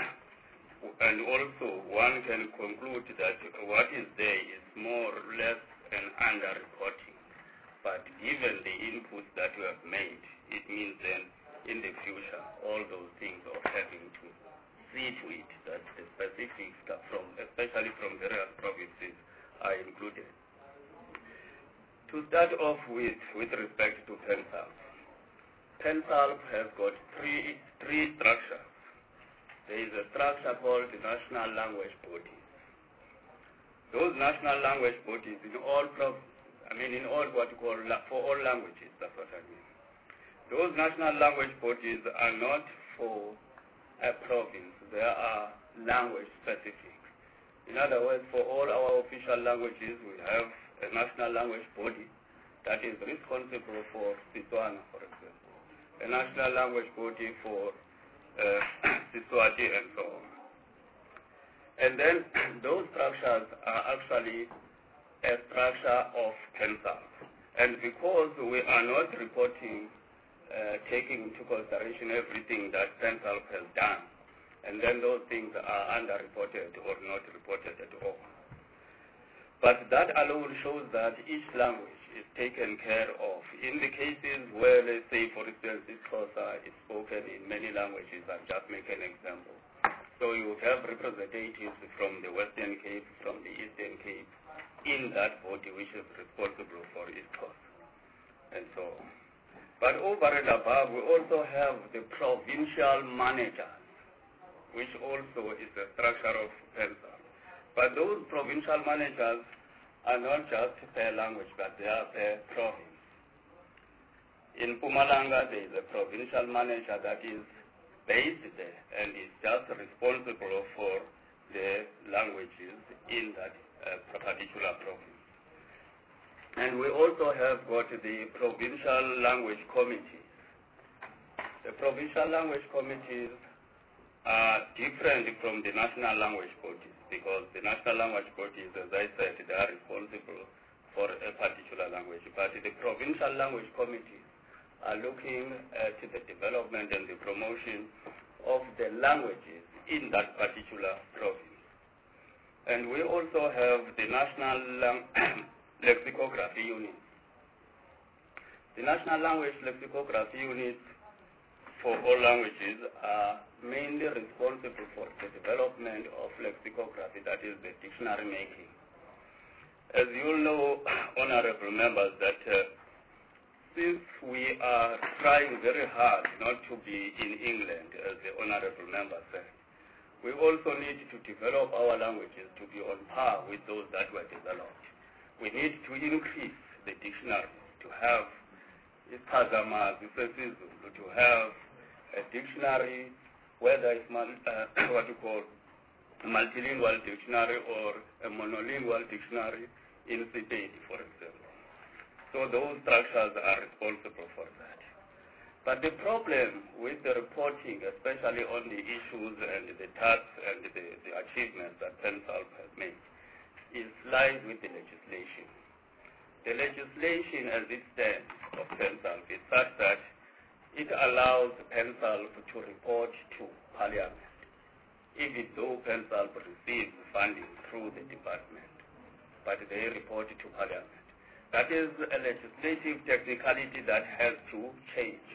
and also one can conclude that what is there is more or less an under-reporting. But given the inputs that you have made, it means then in the future, all those things of having to see to it that the specifics from, especially from various provinces, are included. To start off with, with respect to PENSALP, PENSALP has got three, three structures. There is a structure called the National Language Bodies. Those national language bodies in all, I mean in all what you call, for all languages, that's what I mean. Those national language bodies are not for a province, they are language specific. In other words, for all our official languages, we have a national language body that is responsible for Setswana, for example, a national language body for uh, Siswati and so on. And then those structures are actually a structure of PENSALP. And because we are not reporting, uh, taking into consideration everything that PENSALP has done, and then those things are underreported or not reported at all. But that alone shows that each language is taken care of. In the cases where, let's say, for instance, this Xhosa is spoken in many languages, I'll just make an example. So you have representatives from the Western Cape, from the Eastern Cape, in that body which is responsible for East Coast, and so on. But over and above, we also have the provincial managers which also is the structure of PENSAL. But those provincial managers are not just per language, but they are per province. In Mpumalanga, there is a provincial manager that is based there and is just responsible for the languages in that uh, particular province. And we also have got the provincial language committees. The provincial language committees are different from the national language bodies because the national language bodies, as I said, they are responsible for a particular language. But the provincial language committees are looking at the development and the promotion of the languages in that particular province. And we also have the National Lang Lexicography Unit. The National Language Lexicography Unit for all languages are mainly responsible for the development of lexicography, that is the dictionary making. As you know, honorable members, that uh, since we are trying very hard not to be in England, as the honorable member said, we also need to develop our languages to be on par with those that were developed. We need to increase the dictionary, to have isichazamazwi, to have a dictionary, whether it's uh, what you call a multilingual dictionary or a monolingual dictionary in Sepedi, for example. So those structures are responsible for that. But the problem with the reporting, especially on the issues and the tasks and the, the achievements that PENSALP has made, is lies with the legislation. The legislation as it stands of PENSALP is such that it allows PENSALP to report to Parliament, even though PENSALP receives funding through the department, but they report to Parliament. That is a legislative technicality that has to change.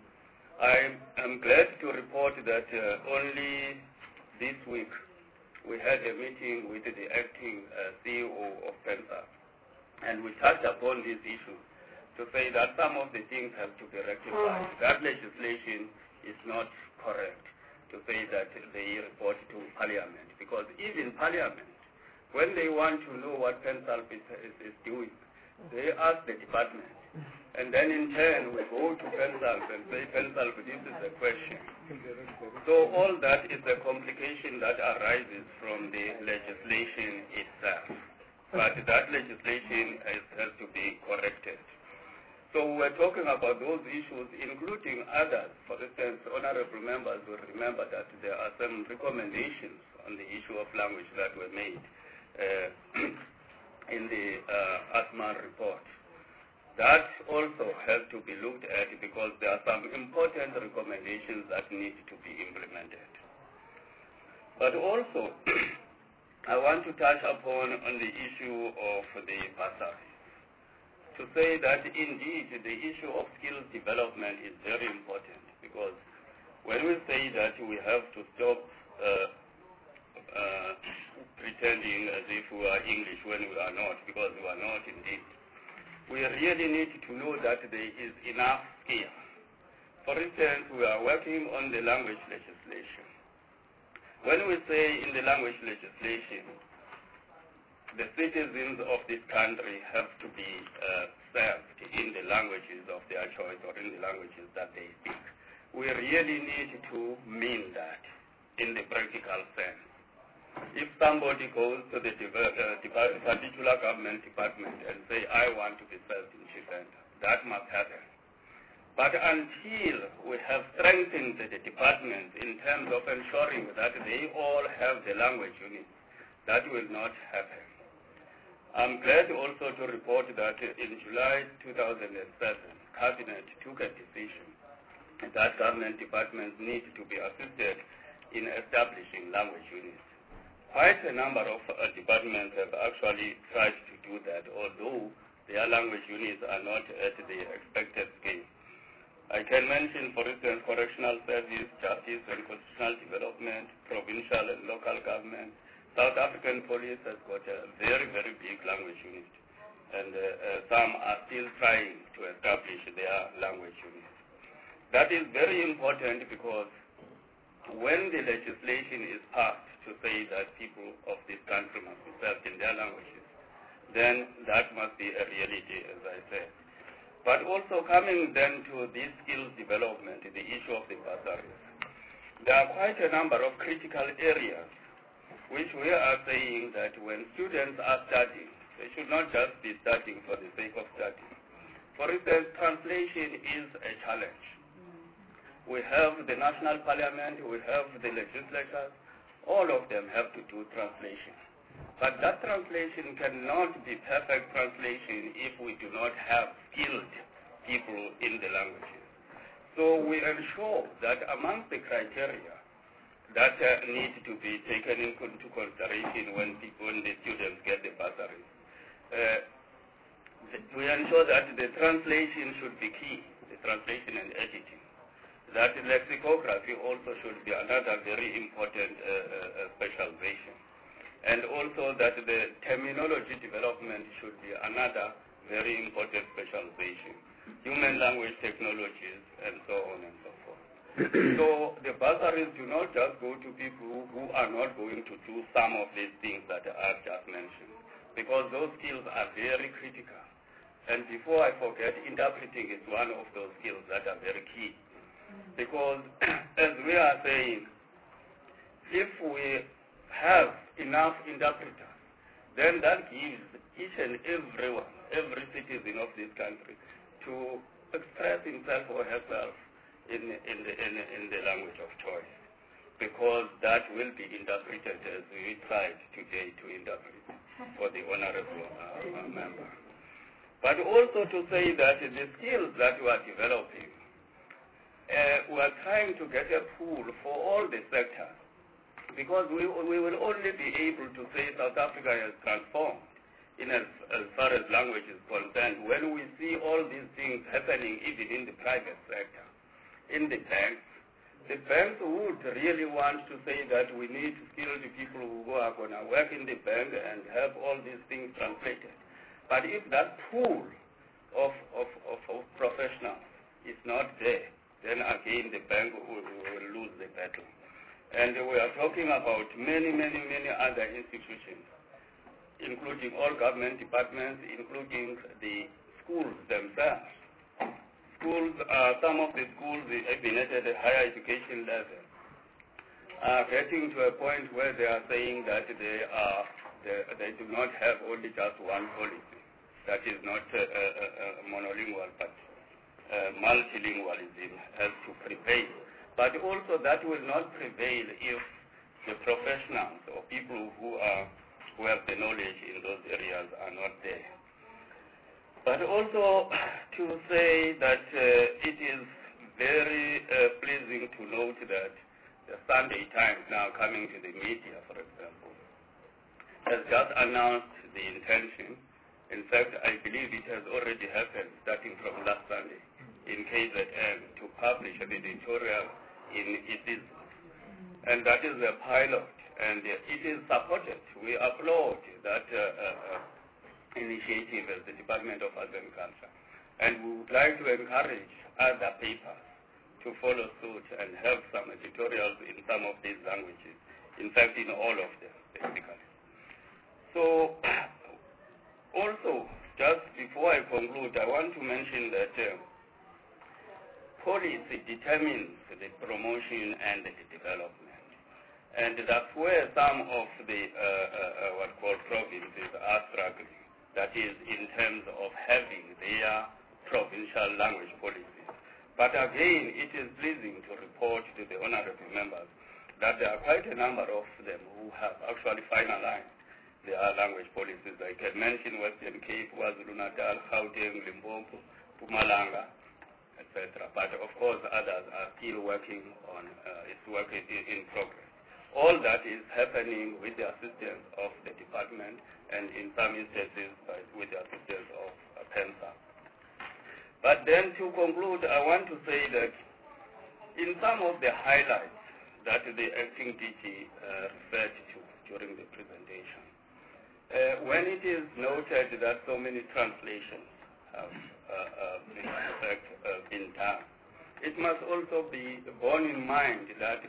I am glad to report that uh, only this week we had a meeting with the acting uh, C E O of PENSALP, and we touched upon these issues to say that some of the things have to be rectified. Mm. That legislation is not correct to say that they report to Parliament, because even Parliament, when they want to know what PENSALP is, is, is doing, they ask the department. And then in turn, we go to PENSALP and say, PENSALP, this is the question. So all that is a complication that arises from the legislation itself. But that legislation has, has to be corrected. So we're talking about those issues, including others. For instance, honorable members will remember that there are some recommendations on the issue of language that were made uh, in the uh, ASMAR report. That also has to be looked at because there are some important recommendations that need to be implemented. But also, I want to touch upon on the issue of the bursaries. To say that indeed the issue of skills development is very important, because when we say that we have to stop uh, uh, pretending as if we are English when we are not, because we are not indeed, we really need to know that there is enough skill. For instance, we are working on the language legislation. When we say in the language legislation, the citizens of this country have to be uh, served in the languages of their choice or in the languages that they speak, we really need to mean that in the practical sense. If somebody goes to the uh, particular government department and say, I want to be served in Chifenda, that must happen. But until we have strengthened the department in terms of ensuring that they all have the language unit, that will not happen. I'm glad also to report that in July two thousand seven, Cabinet took a decision that government departments need to be assisted in establishing language units. Quite a number of uh, departments have actually tried to do that, although their language units are not at the expected scale. I can mention, for instance, correctional service, justice and constitutional development, provincial and local government. South African police has got a very, very big language unit, and uh, uh, some are still trying to establish their language units. That is very important because when the legislation is passed to say that people of this country must be served in their languages, then that must be a reality, as I said. But also coming then to this skills development, the issue of the bursaries, there are quite a number of critical areas which we are saying that when students are studying, they should not just be studying for the sake of studying. For instance, translation is a challenge. We have the national parliament, we have the legislatures, all of them have to do translation. But that translation cannot be perfect translation if we do not have skilled people in the languages. So we ensure that among the criteria that uh, need to be taken into consideration when people, when the students get the bursaries, uh, we ensure that the translation should be key, the translation and editing. That lexicography also should be another very important uh, uh, specialization. And also that the terminology development should be another very important specialization. Human language technologies and so on and so forth. So the bursaries do not just go to people who are not going to do some of these things that I've just mentioned, because those skills are very critical. And before I forget, interpreting is one of those skills that are very key. Because as we are saying, if we have enough interpreters, then that gives each and everyone, every citizen of this country, to express himself or herself in, in, the, in, in the language of choice, because that will be interpreted as we tried today to interpret for the honorable uh, member. But also to say that the skills that we are developing, uh, we are trying to get a pool for all the sectors, because we, we will only be able to say South Africa has transformed in as, as far as language is concerned when we see all these things happening even in the private sector. In the banks, the banks would really want to say that we need skilled people who are going to work in the bank and have all these things translated. But if that pool of, of, of, of professionals is not there, then again the bank will, will lose the battle. And we are talking about many, many, many other institutions, including all government departments, including the schools themselves. Schools, uh, some of the schools, even at the higher education level, are getting to a point where they are saying that they are they, they do not have only just one policy. That is not uh, uh, uh, monolingual, but uh, multilingualism has to prevail. But also that will not prevail if the professionals or people who are who have the knowledge in those areas are not there. But also to say that uh, it is very uh, pleasing to note that the Sunday Times, now coming to the media, for example, has just announced the intention. In fact, I believe it has already happened starting from last Sunday in K Z N to publish an editorial in its, and that is a pilot, and it is supported. We applaud that uh, uh, initiative as the Department of Arts and Culture, and we would like to encourage other papers to follow suit and have some editorials in some of these languages, in fact in all of them, basically. So, also, just before I conclude, I want to mention that uh, policy determines the promotion and the development. And that's where some of the uh, uh, what called provinces are struggling. That is in terms of having their provincial language policies. But again, it is pleasing to report to the honorable members that there are quite a number of them who have actually finalized their language policies. I can mention Western Cape, KwaZulu-Natal, Gauteng, Limpopo, Mpumalanga, et cetera. But of course, others are still working on uh, its work in, in progress. All that is happening with the assistance of the department, and in some instances uh, with the assistance of uh, PENSA. But then to conclude, I want to say that in some of the highlights that the acting D G uh, referred to during the presentation, uh, when it is noted that so many translations have uh, uh, been, in fact, uh, been done, it must also be borne in mind that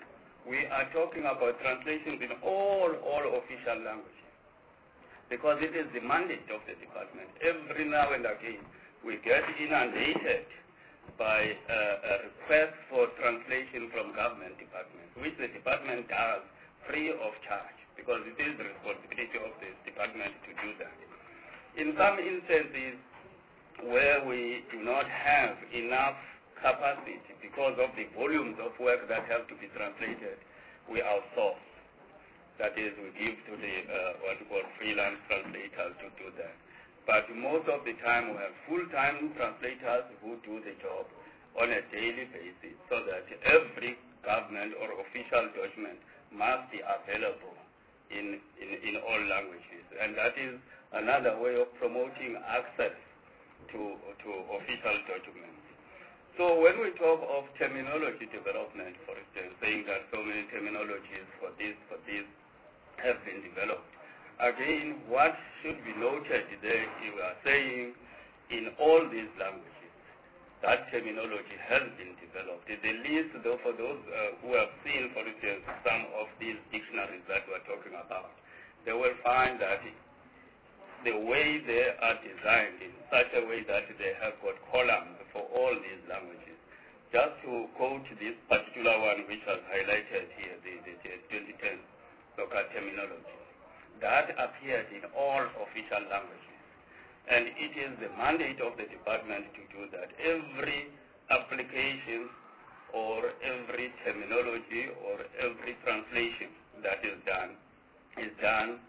we are talking about translations in all, all official languages, because it is the mandate of the department. Every now and again, we get inundated by uh, a request for translation from government departments, which the department does free of charge, because it is the responsibility of the department to do that. In some instances where we do not have enough capacity because of the volumes of work that have to be translated, we outsource. That is, we give to the uh, what we call freelance translators to do that. But most of the time, we have full-time translators who do the job on a daily basis, so that every government or official document must be available in, in, in all languages. And that is another way of promoting access to, to official documents. So when we talk of terminology development, for instance, saying that so many terminologies for this, for this have been developed, again, what should be noted there, you are saying in all these languages, that terminology has been developed. The list, though, for those uh, who have seen, for instance, some of these dictionaries that we're talking about, they will find that the way they are designed in such a way that they have got columns for all these languages. Just to quote this particular one which was highlighted here, the, the, the twenty ten local terminology, that appeared in all official languages. And it is the mandate of the department to do that. Every application or every terminology or every translation that is done is done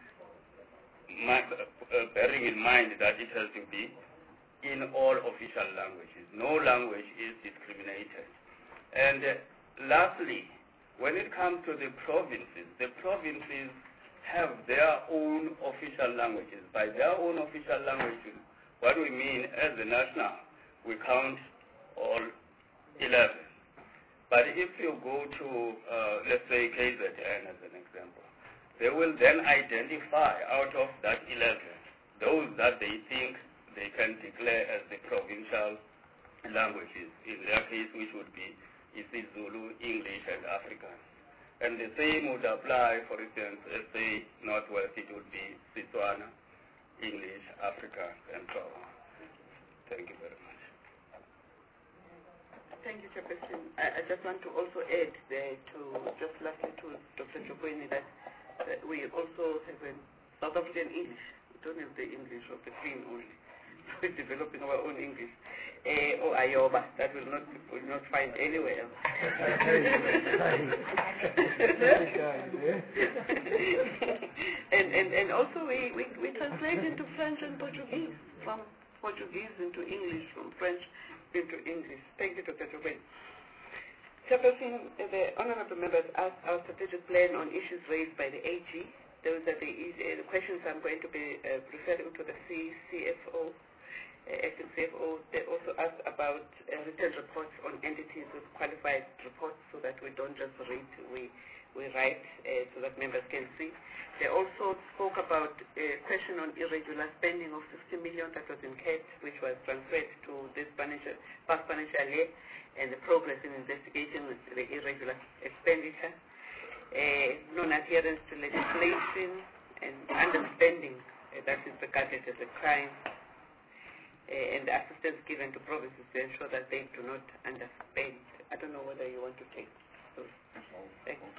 uh, bearing in mind that it has to be in all official languages. No language is discriminated. And uh, lastly, when it comes to the provinces, the provinces have their own official languages. By their own official languages, what we mean as the national, we count all eleven. But if you go to, uh, let's say, K Z N as an example, they will then identify out of that eleven those that they think they can declare as the provincial languages. In their case, which would be isiZulu, English, and Afrikaans. And the same would apply, for instance, let's say Northwest, it would be Setswana, English, Afrikaans, and so on. Thank you very much. Thank you, Chairperson. I, I just want to also add there to, just lastly to Doctor Chokweni, that, that we also have a South African English. We don't have the English of the Queen only. We're developing our own English. Eh, or Ayoba, that will not will not find anywhere else. and, and and also we, we, we translate into French and Portuguese, from Portuguese into English, from French into English. Thank you, Doctor Chokweni. Chairperson, the honourable members asked our strategic plan on issues raised by the A G. Those are the, uh, the questions I'm going to be uh, referring to the C F O. Acting C F O, they also asked about uh, written reports on entities with qualified reports, so that we don't just read, we, we write uh, so that members can see. They also spoke about a question on irregular spending of fifty million that was in C A T, which was transferred to this financial, past financial year, and the progress in investigating the irregular expenditure, uh, non-adherence to legislation, and underspending, uh, that is regarded as a crime, Uh, and the assistance given to provinces to ensure that they do not underspend. I don't know whether you want to take those. Thank you,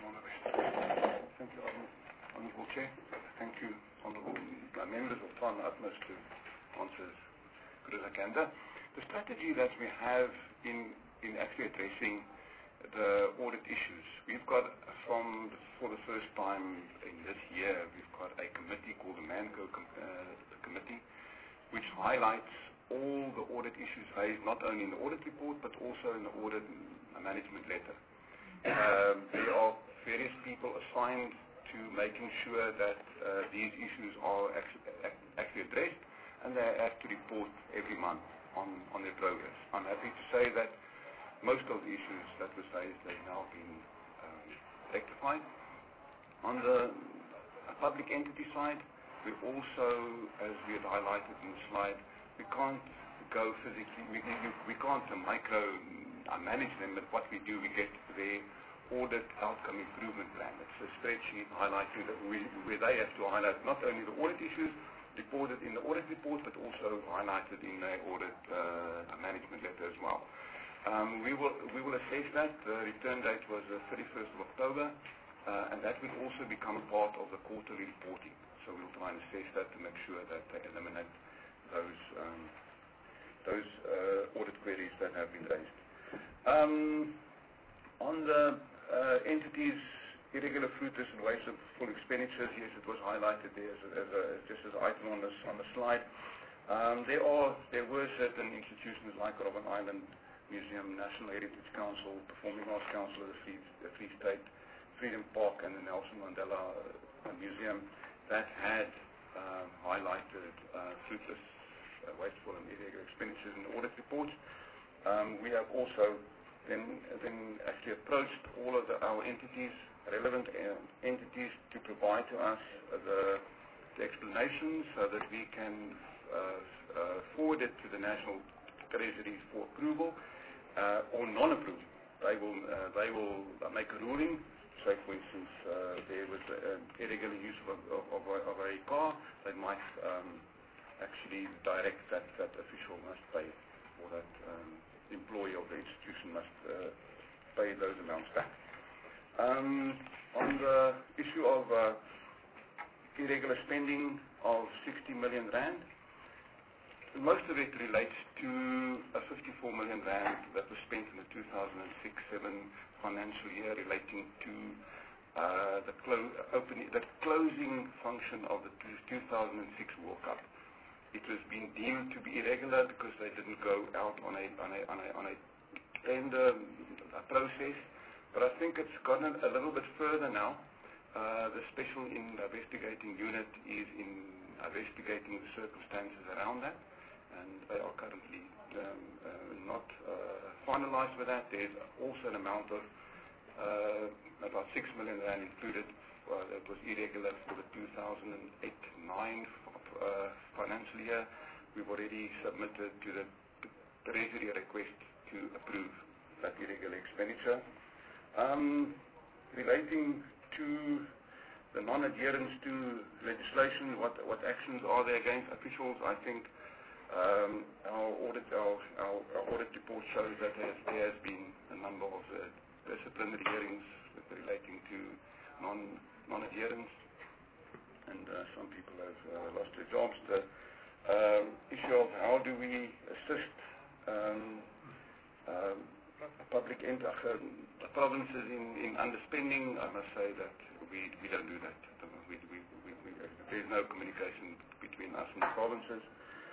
Honourable Chair. Thank you, Honourable members of Time Utmost to answer as good as I can. The, the strategy that we have in, in actually addressing the audit issues, we've got from, for the first time in this year, we've got a committee called the MANCO com uh, Committee, which highlights all the audit issues raised, not only in the audit report, but also in the audit management letter. Um, there are various people assigned to making sure that uh, these issues are actually, actually addressed, and they have to report every month on, on their progress. I'm happy to say that most of the issues that were raised have now been um, rectified. On the public entity side, we also, as we had highlighted in the slide, we can't go physically, we, we can't uh, micro uh, manage them, but what we do, we get their audit outcome improvement plan. It's a spreadsheet highlighting that we, where they have to highlight not only the audit issues reported in the audit report, but also highlighted in the audit uh, management letter as well. Um, we will we will assess that. The return date was the thirty-first of October, uh, and that will also become part of the quarterly reporting. So we'll try and assess that to make sure that they eliminate those um, those uh, audit queries that have been raised. Um, on the uh, entities, irregular fruitless and wasteful expenditures, yes, it was highlighted there as, a, as a, just as an item on this on the slide. Um, there are there were certain institutions like Robben Island Museum, National Heritage Council, Performing Arts Council of the Free, the Free State, Freedom Park, and the Nelson Mandela Museum that had um, highlighted uh, fruitless, uh, wasteful, and irregular expenditures in the audit reports. Um, we have also then, then actually approached all of the, our entities, relevant uh, entities, to provide to us uh, the, the explanations so that we can uh, uh, forward it to the National Treasury for approval uh, or non-approval. They will uh, they will make a ruling. Say, for instance, uh, there was uh, irregular use of, of, of, a, of a car. They might um, actually direct that that official must pay, or that um, employee of the institution must uh, pay those amounts back. Um, on the issue of uh, irregular spending of sixty million rand, most of it relates to a fifty-four million rand that was spent in the two thousand six seven financial year relating to uh, the, clo opening, the closing function of the two thousand six World Cup. It was being deemed to be irregular because they didn't go out on a on a on a, on a tender a process. But I think it's gotten a little bit further now. Uh, the Special Investigating Unit is in investigating the circumstances around that, and they are currently um, uh, not uh, finalized with that. There's also an amount of uh, about six million rand included uh, that was irregular for the two thousand eight nine uh, financial year. We've already submitted to the Treasury a request to approve that irregular expenditure. Um, relating to the non-adherence to legislation, what what actions are there against officials? I think um, our audit our, our, our audit report shows that there has, there has been a number of uh, disciplinary hearings relating to non non-adherence, and uh, some people have uh, lost their jobs. The um, issue of how do we assist um, um, public ent uh, provinces in, in underspending, I must say that we, we don't do that. We, we, we, we, there's no communication between us and the provinces.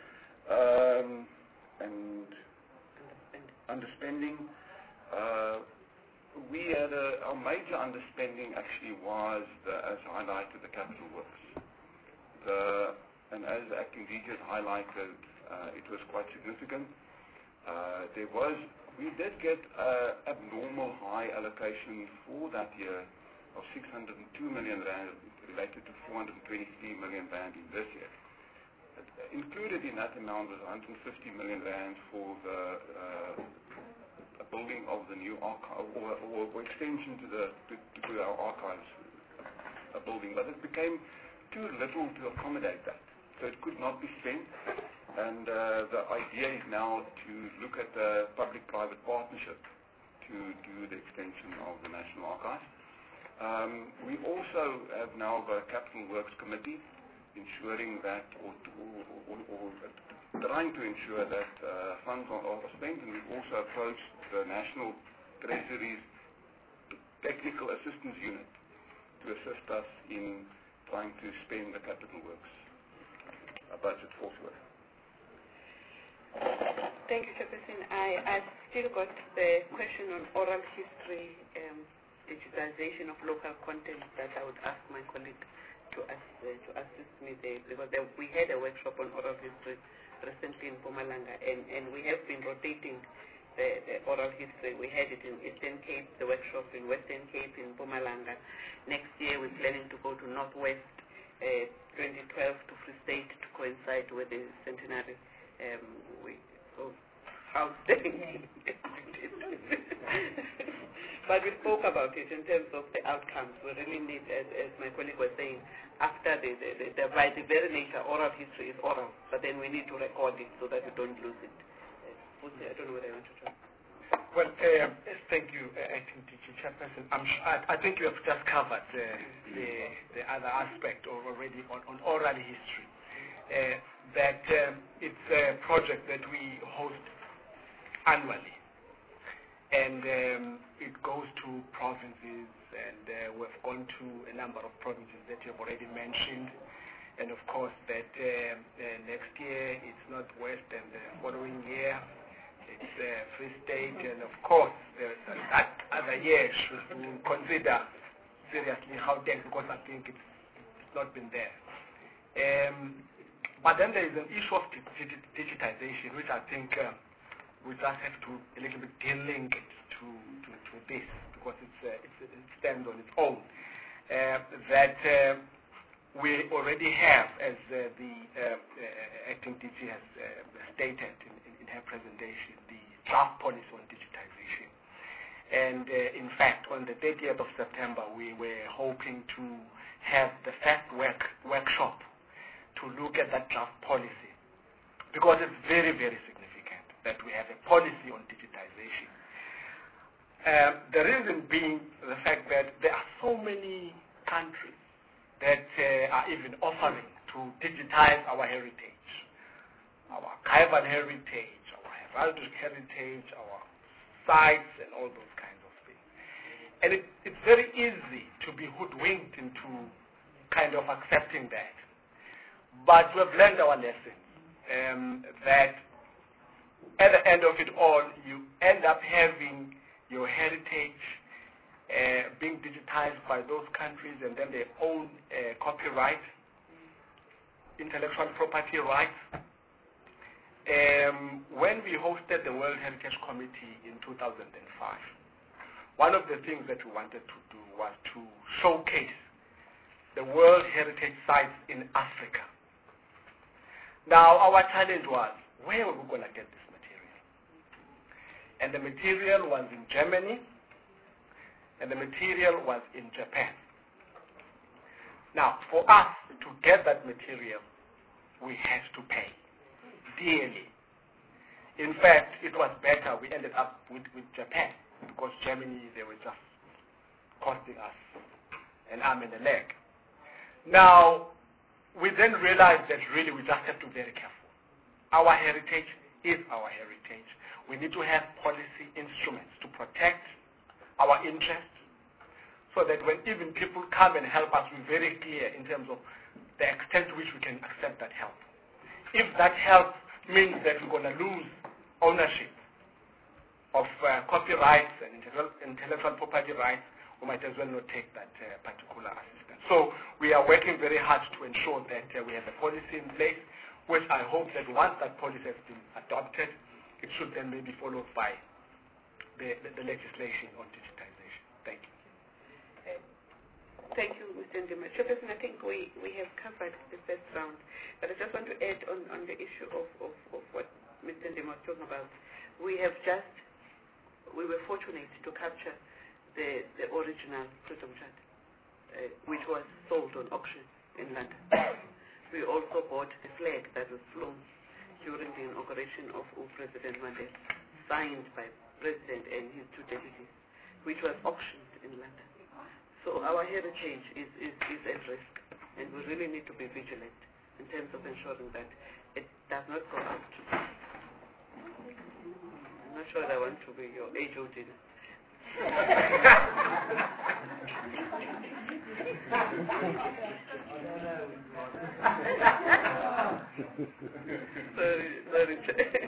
Um, and underspending, uh, we had a, our major underspending actually was, the, as highlighted, the capital works. The, and as the acting D G has highlighted, uh, it was quite significant. Uh, there was We did get uh, abnormal high allocation for that year of six hundred two million rand related to four hundred twenty-three million rand in this year. Uh, included in that amount was one hundred fifty million rand for the uh, building of the new archive, or, or, or extension to the to, to our archives uh, building, but it became too little to accommodate that, so it could not be spent. And uh, the idea is now to look at the public-private partnership to do the extension of the National Archives. Um, we also have now got a Capital Works Committee ensuring that, or, or, or, or trying to ensure that uh, funds are, are spent, and we've also approached the National Treasury's Technical Assistance Unit to assist us in trying to spend the Capital Works uh, budget forthwith. Thank you, Chairperson. I, I've still got the question on oral history, um, digitization of local content that I would ask my colleague to, ask, uh, to assist me there, because there, we had a workshop on oral history recently in Mpumalanga, and, and we have been rotating the, the oral history. We had it in Eastern Cape, the workshop in Western Cape, in Mpumalanga. Next year we're planning to go to Northwest, uh, twenty twelve to Free State to coincide with the centenary. Um, we, so how's the, But we spoke about it in terms of the outcomes. We really need, as, as my colleague was saying, after the, the, the, the, by the very nature, oral history is oral, but then we need to record it so that we don't lose it. Uh, I don't know what I want to try. Well, uh, thank you, uh, Acting Teacher Chairperson. I'm sure, I, I think you have just covered uh, the, the other aspect of already on, on oral history. Uh, that um, it's a project that we host annually. And um, it goes to provinces, and uh, we've gone to a number of provinces that you have already mentioned. And of course, that uh, uh, next year it's not West, and the following year it's uh, Free State, and of course, uh, that other year should we consider seriously Gauteng, because I think it's, it's not been there. Um, but then there is an issue of dig digitization, which I think uh, we just have to a little bit de-link it to, to, to this, because it's, uh, it's, it stands on its own. Uh, that uh, we already have, as uh, the uh, uh, Acting D G has uh, stated in, in, in her presentation, the draft policy on digitization. And uh, in fact, on the thirtieth of September, we were hoping to have the first work, workshop to look at that draft policy, because it's very, very significant that we have a policy on digitization. Um, the reason being the fact that there are so many countries that uh, are even offering to digitize our heritage, our archival heritage, our heraldic heritage, our sites, and all those kinds of things. And it, it's very easy to be hoodwinked into kind of accepting that. But we've learned our lesson, um, that at the end of it all, you end up having your heritage uh, being digitized by those countries, and then they own uh, copyright, intellectual property rights. Um, when we hosted the World Heritage Committee in two thousand five, one of the things that we wanted to do was to showcase the World Heritage sites in Africa. Now, our challenge was, where were we going to get this material? And the material was in Germany, and the material was in Japan. Now, for us to get that material, we had to pay dearly. In fact, it was better we ended up with, with Japan, because Germany, they were just costing us an arm and a leg. Now, we then realized that really we just have to be very careful. Our heritage is our heritage. We need to have policy instruments to protect our interests, so that when even people come and help us, we're very clear in terms of the extent to which we can accept that help. If that help means that we're going to lose ownership of uh, copyrights and intellectual property rights, we might as well not take that uh, particular assistance. So we are working very hard to ensure that uh, we have a policy in place, which I hope that once that policy has been adopted, it should then maybe followed by the, the, the legislation on digitization. Thank you. Uh, thank you, Mister Ndima. Chairperson, I think we, we have covered the first round, but I just want to add on, on the issue of, of, of what Mister Ndima was talking about. We have just, we were fortunate to capture the, the original Freedom Charter, uh, which was sold on auction in London. We also bought the flag that was flown during the inauguration of President Mandela, signed by President and his two deputies, which was auctioned in London. So our heritage is, is, is at risk, and we really need to be vigilant in terms of ensuring that it does not go out. I'm not sure I want to be your age old dinner. sorry, sorry.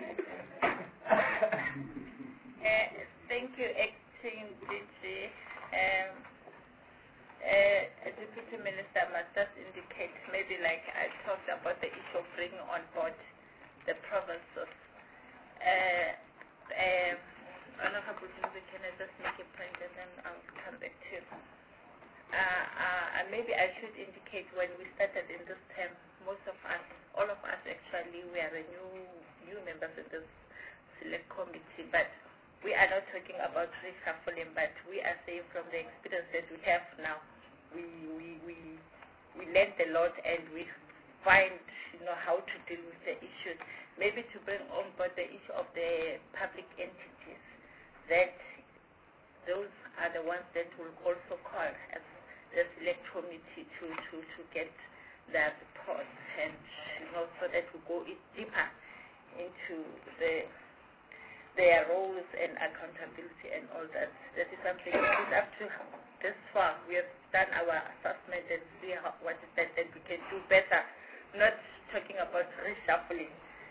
uh, thank you, Acting D G. Um, uh, Deputy Minister must just indicate, maybe like I talked about the issue of bringing on board the provinces. Uh, uh, Honorable Jimmy, can I just make a point and then I'll come back to you. Uh, uh, and maybe I should indicate when we started in this term, most of us, all of us actually, we are a new, new members in this select committee, but we are not talking about reshuffling, but we are saying from the experience that we have now, we we we we learned a lot and we find you know how to deal with the issues. Maybe to bring on board the issue of the public entities, that those are the ones that will also call as the select committee to to to get their reports, and you know so that we go deeper into the their roles and accountability and all that. That is something that is up to this far. We have done our assessment and see how, what is that that we can do better. Not talking about reshuffling.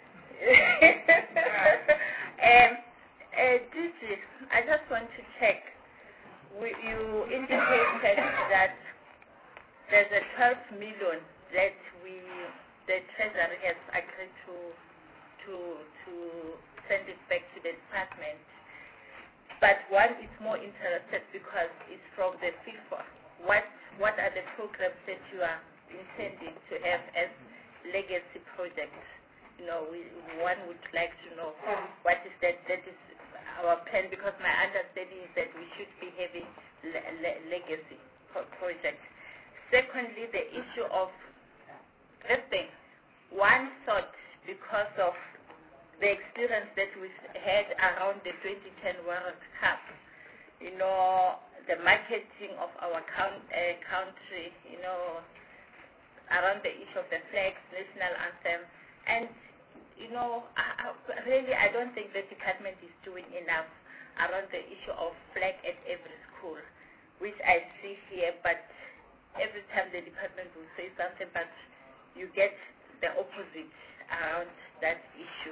um, uh, Gigi, I just want to check. We, you indicated that there's a twelve million that we, the Treasury has agreed to to to send it back to the department. But one is more interested because it's from the FIFA. What what are the programs that you are intending to have as legacy projects? You know, we, one would like to know what is that that is our plan, because my understanding is that we should be having le le legacy pro projects. Secondly, the issue of testing. One thought, because of the experience that we had around the twenty ten World Cup, you know, the marketing of our count, uh, country, you know, around the issue of the flags, national anthem, and you know, I, I, really, I don't think the department is doing enough around the issue of flag at every school, which I see here. But every time the department will say something, but you get the opposite around that issue.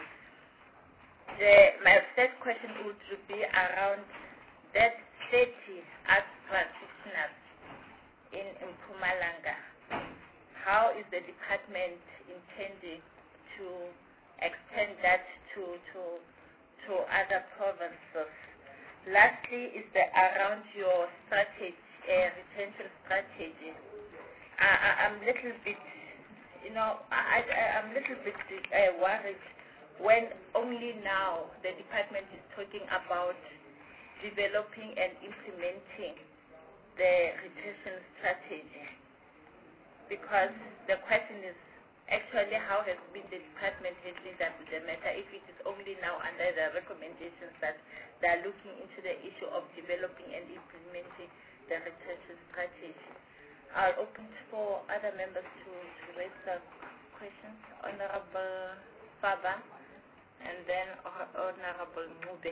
The, my third question would be around that thirty arts practitioners in Mpumalanga. How is the department intending to extend that to to to other provinces? Lastly, is the around your strategy, uh, retention strategy. I, I, I'm a little bit, you know, I, I, I'm a little bit uh, worried when only now the department is talking about developing and implementing the retention strategy. Because the question is, actually, how has been the department handling that with the matter if it is only now under the recommendations that they are looking into the issue of developing and implementing the retention strategy? I'll open for other members to, to raise some questions. Honorable Faba, and then Honorable Mube.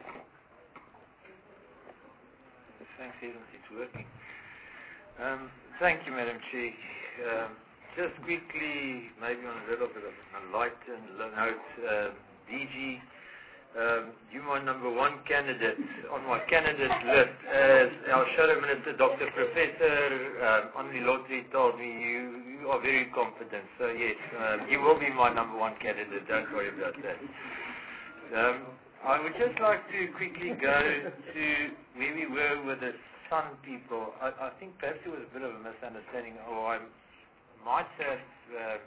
Thanks, Eden. It's working. Um, thank you, Madam Chair. Um, Just quickly, maybe on a little bit of a lightened note, uh, D G, um, you're my number one candidate on my candidate list. As our Shadow Minister, Doctor Professor um, Annelie Lottery told me, you, you are very confident. So yes, um, you will be my number one candidate. Don't worry about that. Um, I would just like to quickly go to where we were with the Sun people. I, I think perhaps there was a bit of a misunderstanding, or I'm might have uh,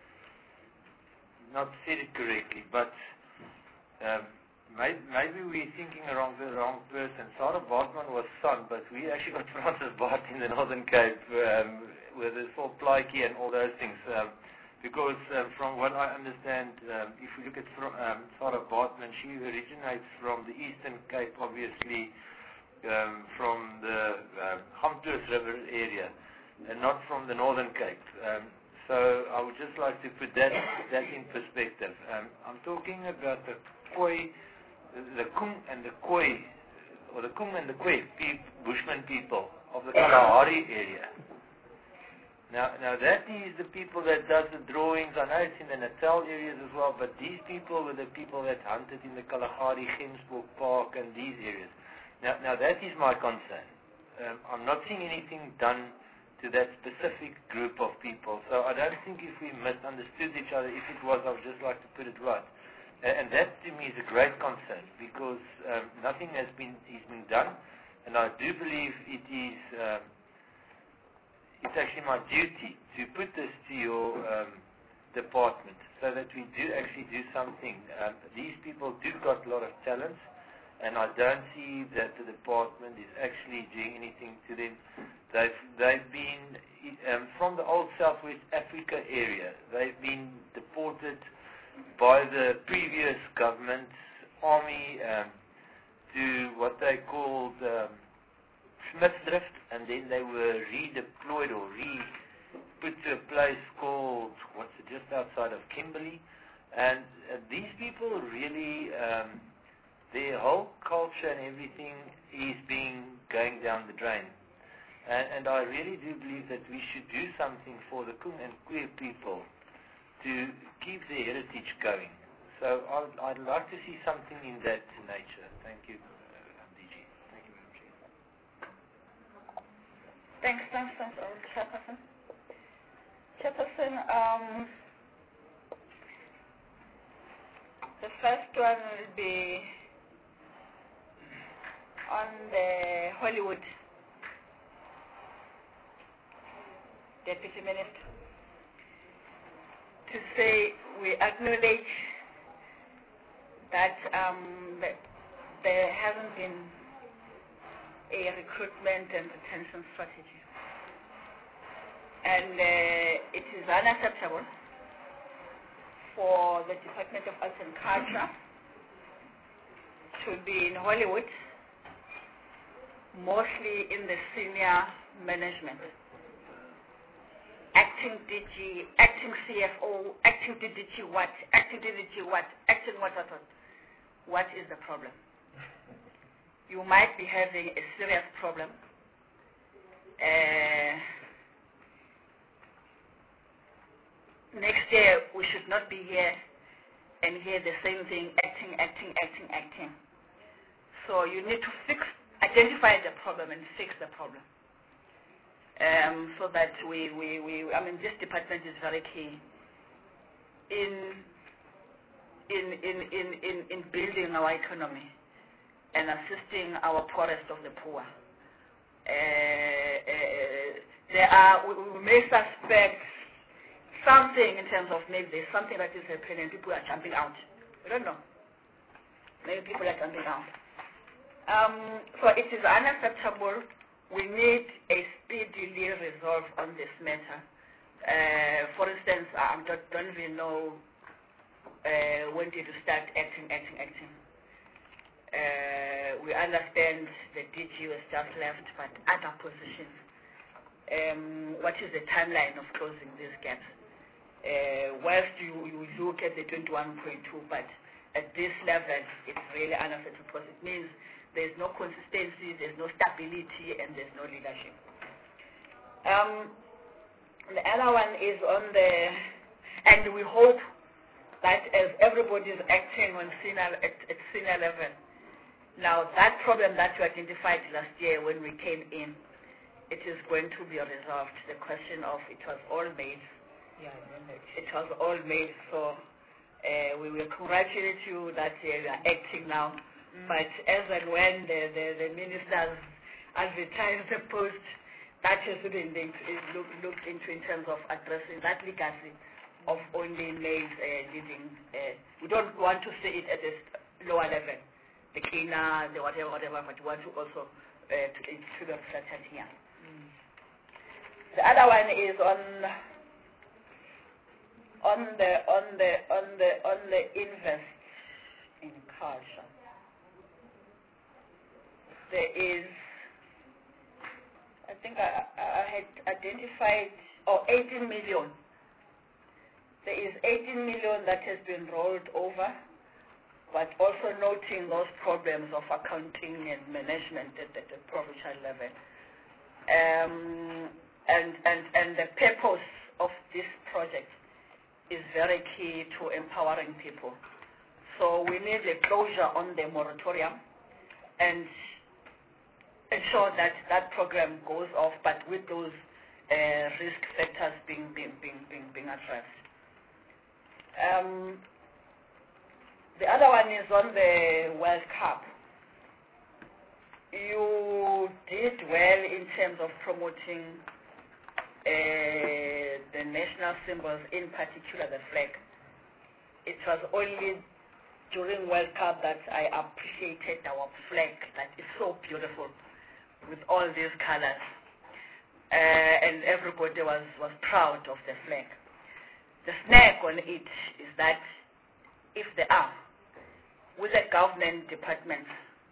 not said it correctly, but um, maybe, maybe we're thinking around the wrong person. Sarah Bartman was Sun, but we actually got Francis Bart in the Northern Cape um, with the Salt Plaatjie and all those things. Um, because um, from what I understand, um, if we look at um, Sarah Bartman, she originates from the Eastern Cape, obviously, um, from the um, Hamtoos River area, and not from the Northern Cape. Um, so I would just like to put that that in perspective. Um, I'm talking about the Khoi, the Kum and the Khoi, or the Kum and the Khoi peop, Bushman people of the Kalahari area. Now, now that is the people that does the drawings. I know it's in the Natal areas as well, but these people were the people that hunted in the Kalahari, Gemsbok Park, and these areas. Now, now that is my concern. Um, I'm not seeing anything done to that specific group of people. So I don't think if we misunderstood each other, if it was, I would just like to put it right. And, and that to me is a great concern, because um, nothing has been, is been done, and I do believe it is, um, it's actually my duty to put this to your um, department so that we do actually do something. Um, these people do got a lot of talents, and I don't see that the department is actually doing anything to them. They've, they've been, um, from the old Southwest Africa area, they've been deported by the previous government's army um, to what they called um, Smithsdrift, and then they were redeployed or re-put to a place called, what's it, just outside of Kimberley. And uh, these people really, um, their whole culture and everything is being going down the drain. And, and I really do believe that we should do something for the Kung and Queer people to keep their heritage going. So I'd, I'd like to see something in that nature. Thank you, uh, D G. Thank you, Madam Chair. Thanks, thanks, thanks, uh, Chairperson. Chairperson, um, the first one will be on the Hollywood Deputy Minister, to say we acknowledge that, um, that there hasn't been a recruitment and retention strategy. And uh, it is unacceptable for the Department of Arts and Culture to be in Hollywood, mostly in the senior management. Acting D G, acting C F O, acting D D G what, acting D D G what, acting what, what, what. What is the problem? You might be having a serious problem. Uh, next year, we should not be here and hear the same thing, acting, acting, acting, acting. So you need to fix, identify the problem and fix the problem. Um, so that we, we, we, I mean, this department is very key in, in, in, in, in, in building our economy and assisting our poorest of the poor. Uh, uh, there are, we, we may suspect something in terms of maybe there's something that is happening and people are jumping out. We don't know. Maybe people are jumping out. Um, so it is unacceptable. We need a speedily resolve on this matter. Uh, for instance, I don't, don't even know uh, when did you start acting, acting, acting. Uh, we understand the D G was just left, but other positions. Um, what is the timeline of closing these gaps? Uh, whilst you, you look at the twenty-one point two, but at this level, it's really unacceptable because it means there's no consistency, there's no stability, and there's no leadership. Um, the other one is on the, and we hope that as everybody is acting on senior, at, at senior level, now that problem that you identified last year when we came in, it is going to be resolved. The question of it was all made. Yeah, it was all made, so uh, we will congratulate you that uh, you are acting now. Mm. But as and when the, the, the ministers advertise the post, that has been look, looked into in terms of addressing that legacy of only males uh, leading. Uh, we don't want to see it at a lower level, the cleaner, the whatever, whatever, but we want to also uh, to, to be reflected here. Mm. The other one is on on the on the on the on the invest in culture. There is, I think I, I had identified, oh, eighteen million. There is eighteen million that has been rolled over, but also noting those problems of accounting and management at, at the provincial level. Um, and, and, and the purpose of this project is very key to empowering people. So we need a closure on the moratorium and ensure that that program goes off, but with those uh, risk factors being, being, being, being, being addressed. Um, the other one is on the World Cup. You did well in terms of promoting uh, the national symbols, in particular the flag. It was only during World Cup that I appreciated our flag, that is so beautiful with all these colors. Uh, and everybody was, was proud of the flag. The snag on it is that if there are, with the government departments,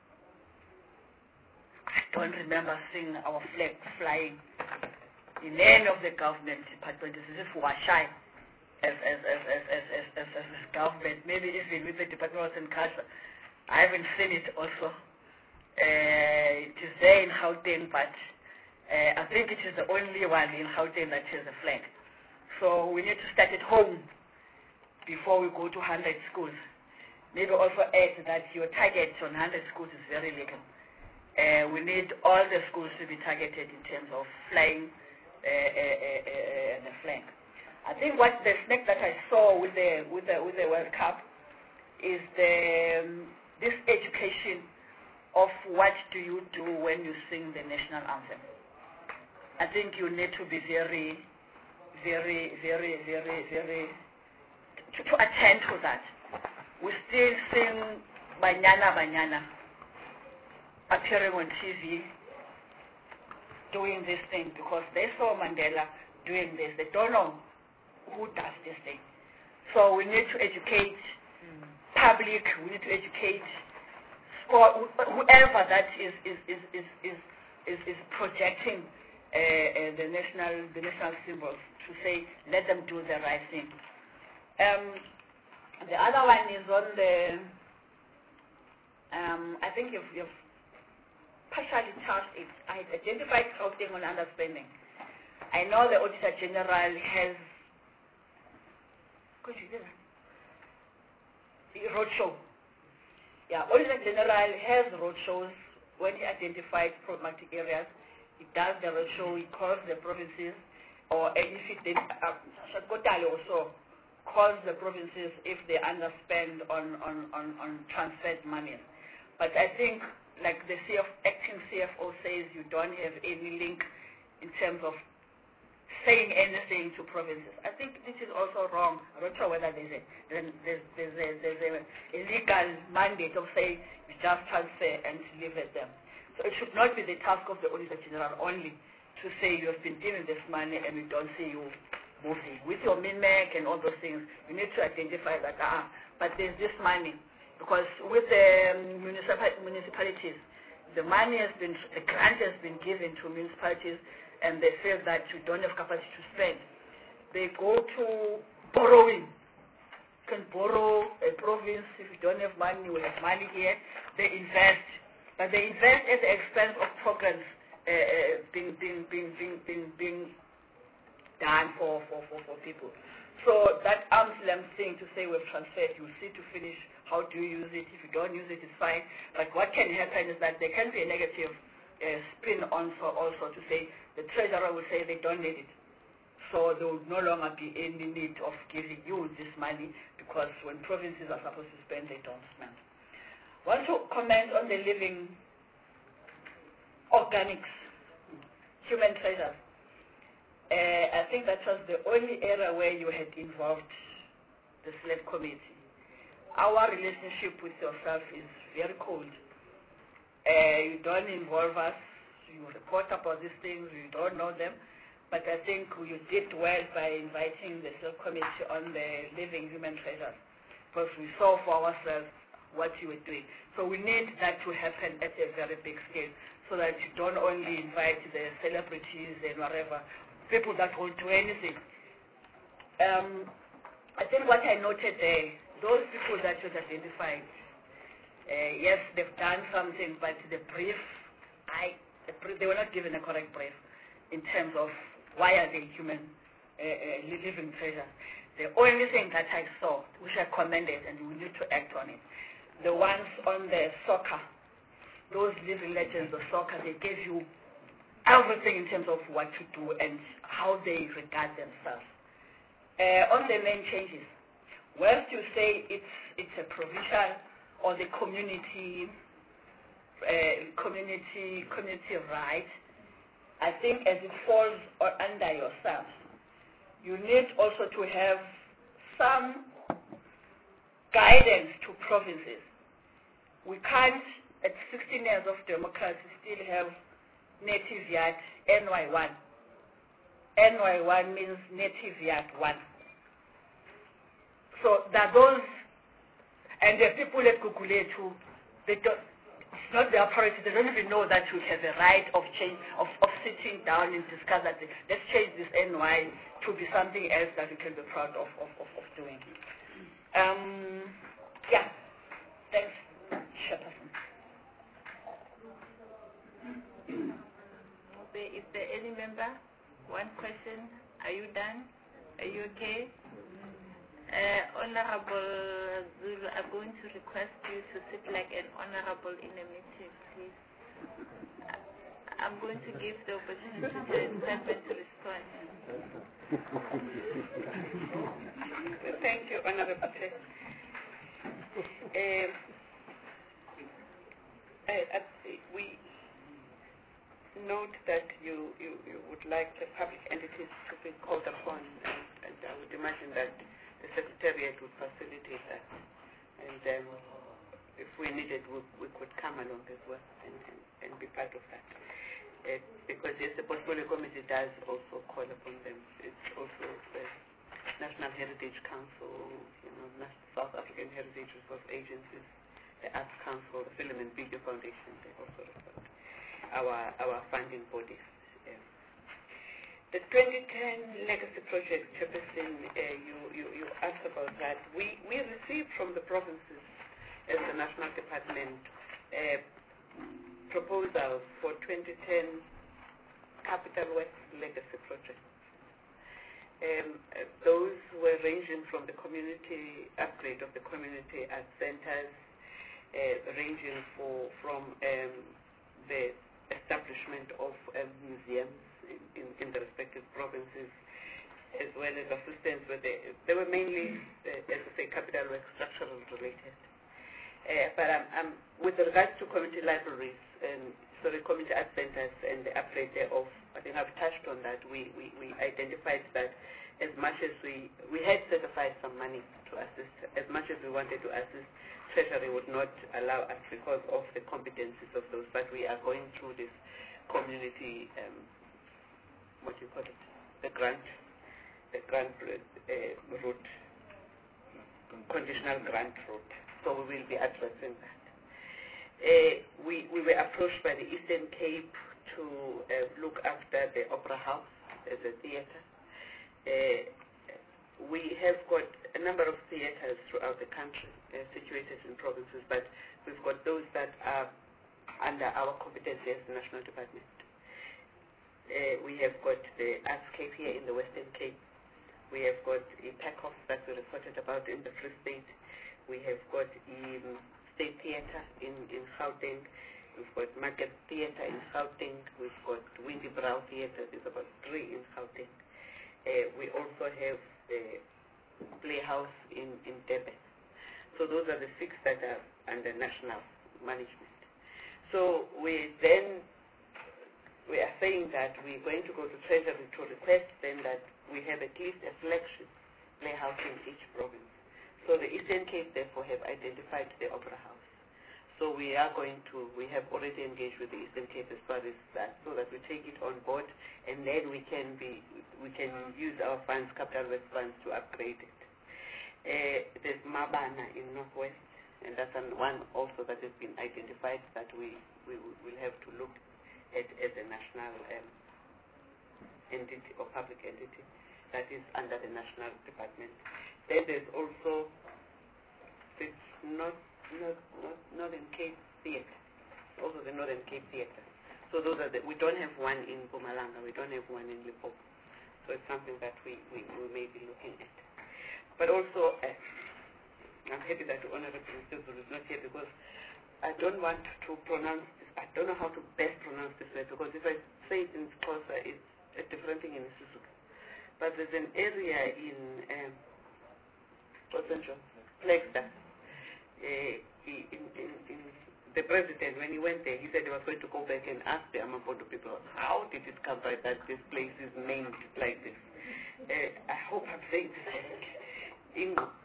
I don't remember seeing our flag flying in any of the government departments. It's as if we are shy as, as, as, as, as, as, as, as a government, maybe even with the Department of Arts and Culture. I haven't seen it also. Uh, it is there in Gauteng, but Uh, I think it is the only one in Gauteng that has a flag. So we need to start at home before we go to one hundred schools. Maybe also add that your target on one hundred schools is very little. Uh, we need all the schools to be targeted in terms of flying uh, uh, uh, uh, the flag. I think what the snake that I saw with the with the with the World Cup is the um, this education of what do you do when you sing the national anthem. I think you need to be very, very, very, very, very, to, to attend to that. We still sing Banyana Banyana, appearing on T V, doing this thing, because they saw Mandela doing this. They don't know who does this thing. So we need to educate mm. public, we need to educate for whoever that is, is, is, is, is, is, is projecting Uh, uh, the national the national symbols, to say let them do the right thing. Um, the other one is on the um, I think you've, you've partially touched it. I identified Gauteng on understanding. I know the Auditor General has could you do that? Roadshow. Yeah, Auditor General has roadshows when he identifies problematic areas. It does the roadshow, it calls the provinces, or if it did, uh, also calls the provinces if they underspend on, on, on, on transferred money. But I think, like the C F, acting C F O says, you don't have any link in terms of saying anything to provinces. I think this is also wrong. I'm not sure whether there's a, there's, there's, there's a, there's a, a legal mandate of saying you just transfer and leave it them. So it should not be the task of the Auditor General only to say you have been given this money and we don't see you moving. With your min-mac and all those things, you need to identify that, ah, but there's this money. Because with the um, municipal, municipalities, the money has been, the grant has been given to municipalities and they feel that you don't have capacity to spend. They go to borrowing. You can borrow a province. If you don't have money, you have money here. They invest. But they invest at the expense of programs uh, uh, being, being, being, being, being, being done for, for, for, for people. So that arm's length thing to say we've transferred, you see to finish, how do you use it? If you don't use it, it's fine. But what can happen is that there can be a negative uh, spin on for also to say the treasurer will say they don't need it. So there will no longer be any need of giving you this money because when provinces are supposed to spend, they don't spend. I want to comment on the living organics, human treasures. Uh, I think that was the only area where you had involved the select committee. Our relationship with yourself is very cold. Uh, you don't involve us, you report about these things, you don't know them, but I think you did well by inviting the select committee on the living human treasures, because we saw for ourselves what you were doing. So we need that to happen at a very big scale, so that you don't only invite the celebrities and whatever, people that won't do anything. Um, I think what I noted there, those people that you identified, uh, yes, they've done something, but the brief, I, the brief, they were not given a correct brief in terms of why are they human uh, uh, living treasures. The only thing that I saw, which I commended, and we need to act on it, the ones on the soccer, those living legends of soccer, they gave you everything in terms of what to do and how they regard themselves. Uh, on the main changes, whilst you say it's it's a provincial or the community uh, community community right, I think as it falls under yourself, you need also to have some guidance to provinces. We can't, at sixteen years of democracy, still have native yard N Y one. N Y one means native yard one. So there are those, and the people at Gugulethu, they don't, it's not their priority, they don't even know that you have a right of change, of, of sitting down and discuss that, let's change this N Y to be something else that we can be proud of, of, of, of doing. Um, yeah, thanks, Chairperson. Okay, is there any member? One question. Are you done? Are you okay? Uh, Honorable Zulu, I'm going to request you to sit like an honorable in a meeting, please. I'm going to give the opportunity to a statement to respond. Thank you, Honorable Chair. Um, I, I, we note that you, you, you would like the public entities to be called upon, and, and I would imagine that the Secretariat would facilitate that. And um, if we needed, we, we could come along as well and, and, and be part of that. Uh, because yes, the Portfolio Committee does also call upon them. It's also the National Heritage Council, you know, South African Heritage Resource Agencies, the Arts Council, the Film and Video Foundation, they also report. Our, our funding bodies. Um, the twenty ten Legacy Project, Chairperson, uh, you, you, you asked about that. We, we received from the provinces as the National Department uh, proposals for twenty ten Capital West Legacy Projects. Um, uh, those were ranging from the community upgrade of the community art centers, uh, ranging for, from um, the establishment of um, museums in, in, in the respective provinces, as well as assistance with the, they were mainly, uh, as I say, capital work structural related. Uh, but um, um, with regards to community libraries and sorry, community art centers and the upgrade thereof, I think I've touched on that. We, we, we identified that as much as we, we had set aside some money to assist, as much as we wanted to assist, Treasury would not allow us because of the competencies of those, but we are going through this community, um, what do you call it, the grant, the grant uh, route, conditional grant route. So we will be addressing that. Uh, we, we were approached by the Eastern Cape to uh, look after the Opera House as a theatre. Uh, we have got a number of theatres throughout the country uh, situated in provinces, but we've got those that are under our competency as the National Department. Uh, we have got the Artscape here in the Western Cape. We have got a PACOF that we reported about in the Free State. We have got um, State Theatre in, in Gauteng. We've got Market Theatre in Gauteng. We've got Windy Brow Theatre. There's about three in Gauteng. Uh, we also have the Playhouse in, in Durban. So those are the six that are under national management. So we then, we are saying that we're going to go to Treasury to request then that we have at least a flagship playhouse in each province. So the Eastern Cape therefore have identified the Opera House. So we are going to, we have already engaged with the Eastern Cape as far as that, so that we take it on board, and then we can be, we can use our funds, capital works funds, to upgrade it. Uh, there's Mabana in Northwest, and that's an one also that has been identified that we, we will have to look at as a national um, entity or public entity that is under the National Department. Then there's also, it's not Not, not, Northern Cape Theatre, also the Northern Cape Theatre. So those are the, we don't have one in Mpumalanga, we don't have one in Limpopo. So it's something that we, we, we may be looking at. But also, uh, I'm happy that the Honorable Mister Zulu is not here because I don't want to pronounce this, I don't know how to best pronounce this word, because if I say it in Xhosa, it's a different thing in Sesotho. But there's an area in, um, what's it called? Flagstaff. Uh, he, in, in, in the president, when he went there, he said he was going to go back and ask the Amapondo people, how did it come by that this place is named like this? Uh, I hope I'm saying this. In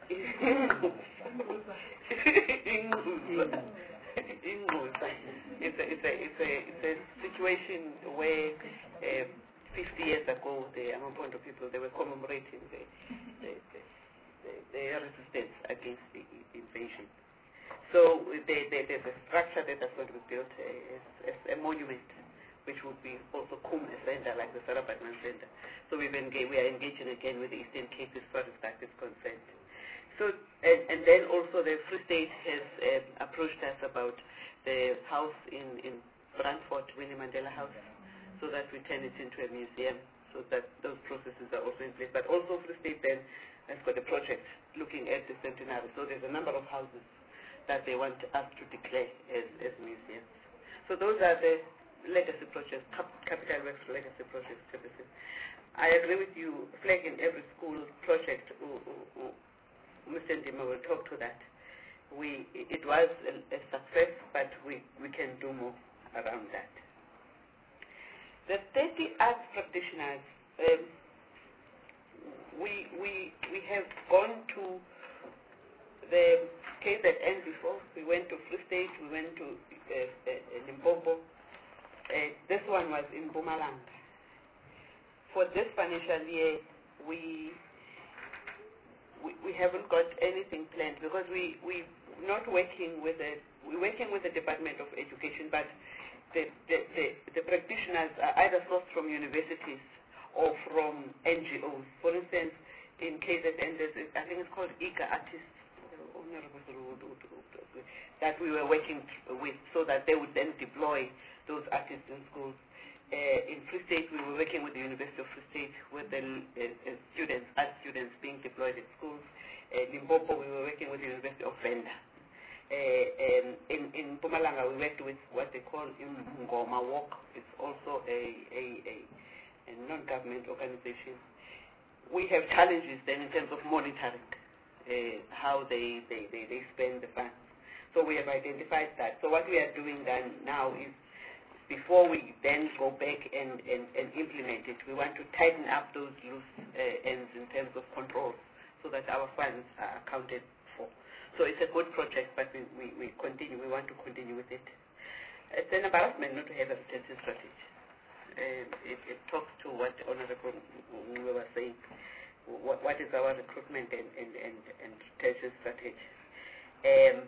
It's a, it's a, it's a, it's a situation where uh, fifty years ago, the Amapondo people, they were commemorating the, the, the, the, their resistance against the invasion. So they, they, there's a structure that is going to be built uh, as, as a monument, which would be also Kum a center, like the Sarah Batman Center. So we've engaged, we are engaging again with the Eastern Cape as far as that is concerned. So, and, and then also the Free State has um, approached us about the house in, in Brantford, Winnie Mandela House, so that we turn it into a museum, so that those processes are also in place. But also Free State then has got a project looking at the centenary. So there's a number of houses that they want us to declare as, as museums. So those are the legacy projects, cap Capital Works legacy projects. I agree with you, flag in every school project, Mister Ndima will talk to that. We, it was a, a success, but we, we can do more around that. The thirty arts practitioners, um, we, we, we have gone to the K Z N before. We went to Free State, we went to uh, uh, Limpopo. Uh, this one was in Mpumalanga. For this financial year, we, we we haven't got anything planned because we we not working with the we're working with the Department of Education, but the the, the, the practitioners are either sourced from universities or from N G Os. For instance, in K Z N, there's, I think it's called I G A Artists, that we were working with, so that they would then deploy those artists in schools. Uh, in Free State, we were working with the University of Free State with the uh, uh, students, art students being deployed in schools. Uh, in Limpopo, we were working with the University of Venda. Uh, um, in, in Mpumalanga, we worked with what they call Ngoma Walk. It's also a, a, a, a non-government organization. We have challenges then in terms of monitoring uh, how they, they, they, they spend the funds. So we have identified that. So what we are doing then now is, before we then go back and, and, and implement it, we want to tighten up those loose uh, ends in terms of control so that our funds are accounted for. So it's a good project, but we, we, we continue, we want to continue with it. It's an embarrassment not to have a retention strategy. Uh, it, it talks to what Honorable we were saying, what, what is our recruitment and, and, and, and retention strategy. Um,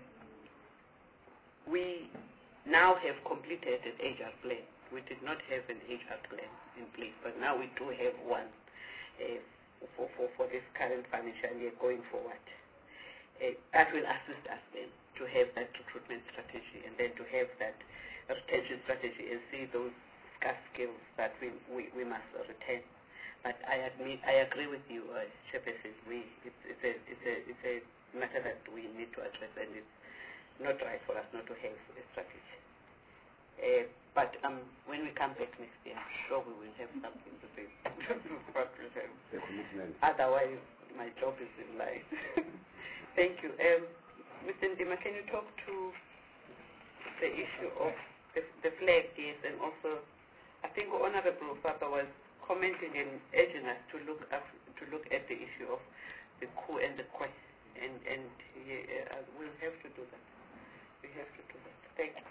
we now have completed an H R plan. We did not have an H R plan in place, but now we do have one uh, for, for, for this current financial year going forward. Uh, that will assist us then to have that recruitment strategy and then to have that retention strategy and see those scarce skills that we, we, we must retain. But I admit, I agree with you, uh, Chairperson. We, it's, it's, a, it's, a, it's a matter that we need to address, and it's not right for us not to have a strategy. Uh, but um, when we come back next year, I'm sure we will have something to say. What we have. The commitment. Otherwise, my job is in line. Thank you. Um, Mister Ndima, can you talk to the issue of the, the flag, yes, and also, I think Honorable Papa was commenting and urging us to look up, to look at the issue of the coup and the quest, and and yeah, uh, we'll have to do that. We have to do that. Thank you.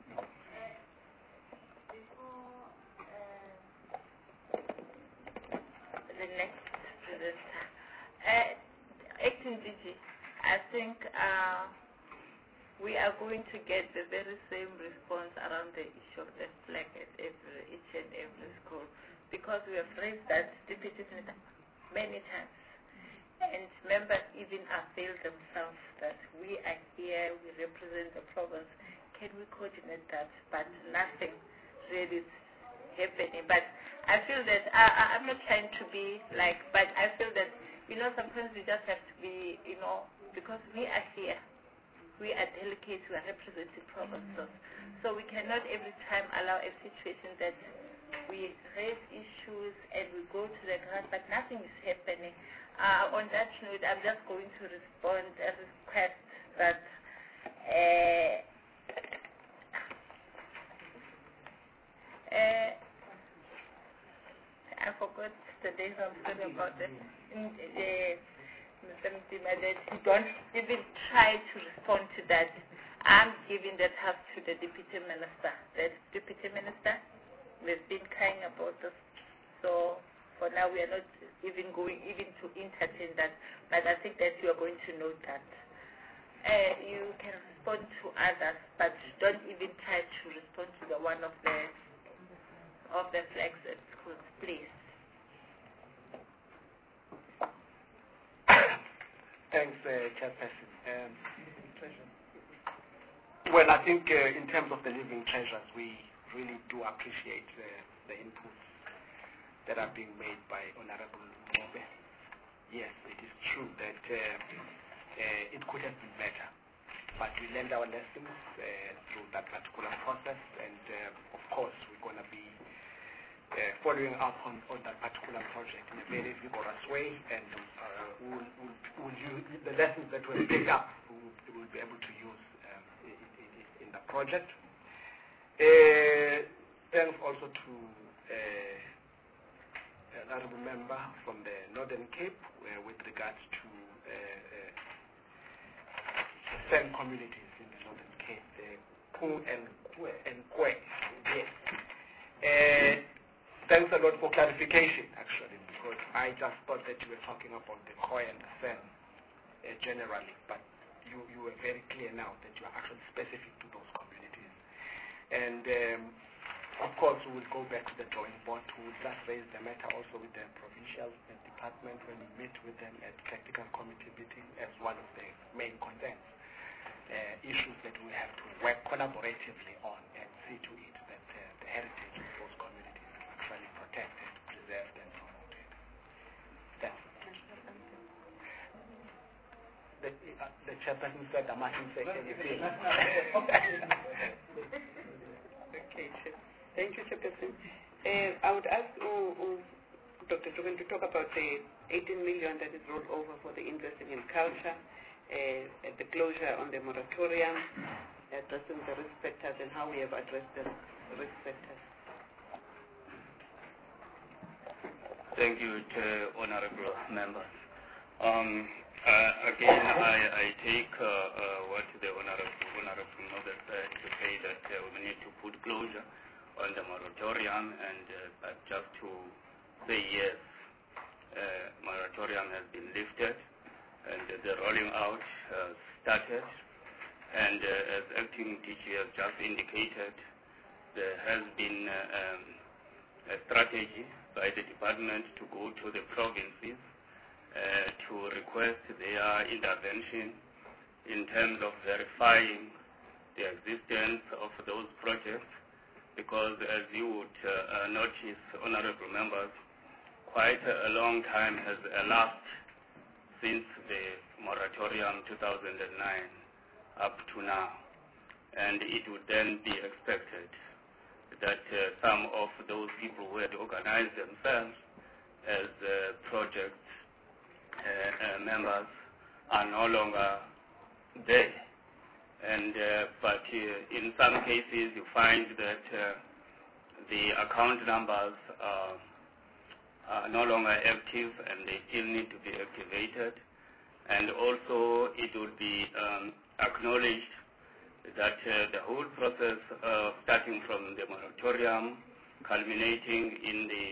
The next presenter. Uh, Acting D G, I think uh, we are going to get the very same response around the issue of the flag at every, each and every school, because we have raised that deputy senator many times. And members even avail themselves that we are here, we represent the province. Can we coordinate that? But nothing really is happening. But I feel that, I, I'm not trying to be like, but I feel that, you know, sometimes we just have to be, you know, because we are here. We are delegates, we are representing provinces. So we cannot every time allow a situation that we raise issues and we go to the ground, but nothing is happening. Uh, on that note, I'm just going to respond a request that uh, uh, I forgot the days I'm talking about. The, the, Mister Mtima, that you don't even try to respond to that. I'm giving the task to the Deputy Minister. The Deputy Minister, we've been crying about this. So for now, we are not even going even to entertain that. But I think that you are going to know that. Uh, you can respond to others, but don't even try to respond to the one of the of the flags at schools, please. Thanks, uh, Chairperson. Um, well, I think uh, in terms of the living treasures, we really do appreciate uh, the inputs that are being made by Honorable Mobe. Yes, it is true that uh, uh, it could have been better, but we learned our lessons uh, through that particular process, and uh, of course, we're going to be uh, following up on, on that particular project in a very vigorous way, and uh, we'll, we'll, we'll use the lessons that we picked up, we'll, we'll be able to use um, in, in, in the project. Uh, thanks also to uh, an honorable member from the Northern Cape uh, with regards to uh, uh, the same communities in the Northern Cape, the Pu and Kwe. And Kwe. Yes. Uh, thanks a lot for clarification, actually, because I just thought that you were talking about the Khoi and the Sen uh, generally, but you, you were very clear now that you are actually specific to those communities. And um, of course, we will go back to the drawing board. We will just raise the matter also with the provincial department when we meet with them at technical committee meeting as one of the main concerns, uh, issues that we have to work collaboratively on and see to it that uh, the heritage of those communities is actually protected, preserved, and promoted. That's it. The, uh, the chairperson said I mustn't say anything. Okay, Chair. Thank you, Chairperson. Uh, I would ask uh, uh, Doctor Jugan to talk about the eighteen million that is rolled over for the investing in culture, uh, the closure on the moratorium, addressing the risk factors, and how we have addressed the risk factors. Thank you, to honorable members. Um, uh, again, I, I take uh, uh, what the honorable, honorable member said to say that uh, we need to put closure on the moratorium, and uh, just to say yes, uh, moratorium has been lifted, and uh, the rolling out uh, started, and uh, as acting D G has just indicated, there has been uh, um, a strategy by the department to go to the provinces uh, to request their intervention in terms of verifying the existence of those projects, because as you would uh, uh, notice, honorable members, quite a, a long time has elapsed since the moratorium two thousand nine up to now, and it would then be expected that uh, some of those people who had organized themselves as uh, project uh, uh, members are no longer there. And uh, but uh, in some cases you find that uh, the account numbers are, are no longer active, and they still need to be activated. And also it would be um, acknowledged that uh, the whole process of starting from the moratorium, culminating in the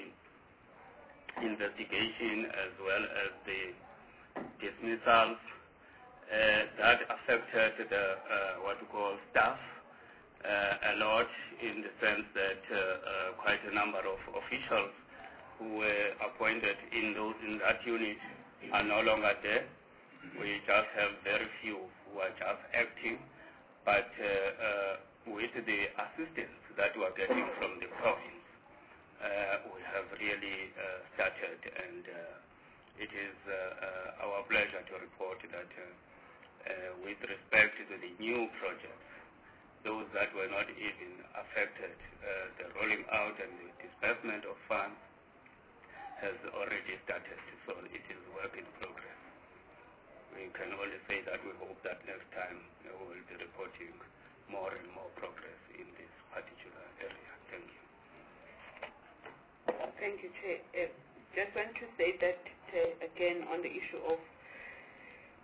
investigation as well as the dismissals, Uh, that affected the uh, what we call staff uh, a lot, in the sense that uh, uh, quite a number of officials who were appointed in those in that unit are no longer there. We just have very few who are just acting, but uh, uh, with the assistance that we are getting from the province, uh, we have really uh, started, and uh, it is uh, uh, our pleasure to report that uh, Uh, with respect to the new projects, those that were not even affected, uh, the rolling out and the disbursement of funds has already started, so it is work in progress. We can only say that we hope that next time uh, we will be reporting more and more progress in this particular area. Thank you. Thank you, Chair. Uh, just want to say that, uh, again, on the issue of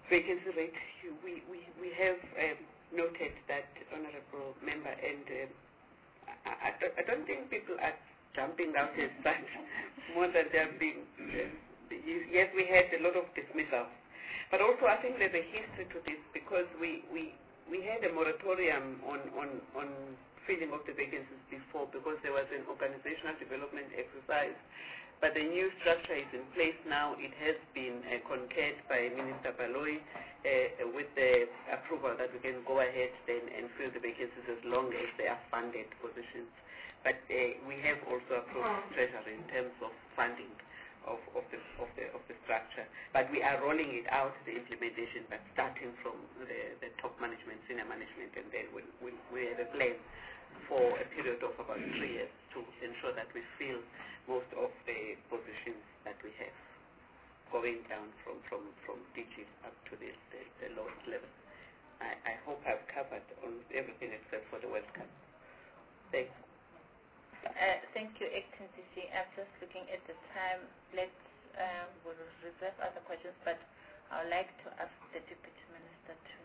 vacancy rate, we, we, we have um, noted that, Honorable Member, and um, I, I, don't, I don't think people are jumping out as such more than they are being. Uh, yes, we had a lot of dismissal, but also I think there's a history to this because we, we, we had a moratorium on, on, on filling of the vacancies before because there was an organizational development exercise. But the new structure is in place now. It has been uh, concurred by Minister Baloyi uh, with the approval that we can go ahead then and fill the vacancies as long as they are funded positions. But uh, we have also approved Treasury in terms of funding of, of, the, of, the, of the structure. But we are rolling it out, the implementation, but starting from the, the top management, senior management, and then we'll, we'll, we have a plan for a period of about three years to ensure that we fill most of the positions that we have going down from, from, from D G up to the, the, the lowest level. I, I hope I've covered on everything except for the World Cup. Thanks. Uh, thank you, Acting D G. I'm just looking at the time. Let's uh, we'll reserve other questions, but I would like to ask the Deputy Minister to.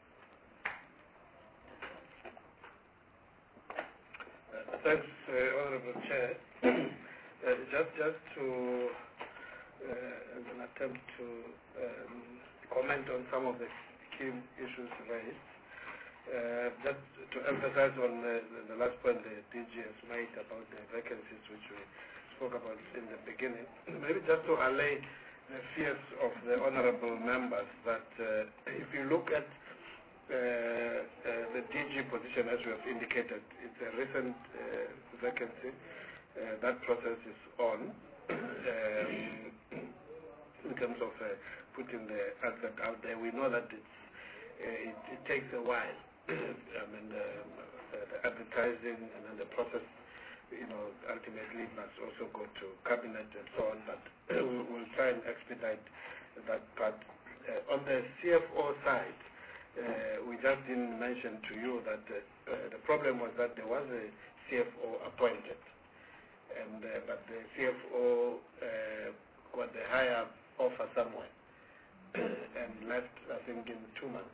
Uh, thanks, uh, Honourable Chair. uh, just, just to, uh, as an attempt to um, comment on some of the key issues raised. Uh, just to emphasize on the, the last point the D G has made about the vacancies which we spoke about in the beginning, maybe just to allay the fears of the honourable members that uh, if you look at uh, uh, the D G position as we have indicated, it's a recent uh, vacancy. Uh, that process is on um, in terms of uh, putting the advert out there. We know that it's, uh, it, it takes a while. I mean, um, uh, the advertising and then the process, you know, ultimately must also go to cabinet and so on, but we'll, we'll try and expedite that part. Uh, on the C F O side, uh, we just didn't mention to you that uh, uh, the problem was that there was a C F O appointed, and uh, but the C F O uh, got the higher offer somewhere and left, I think, in two months.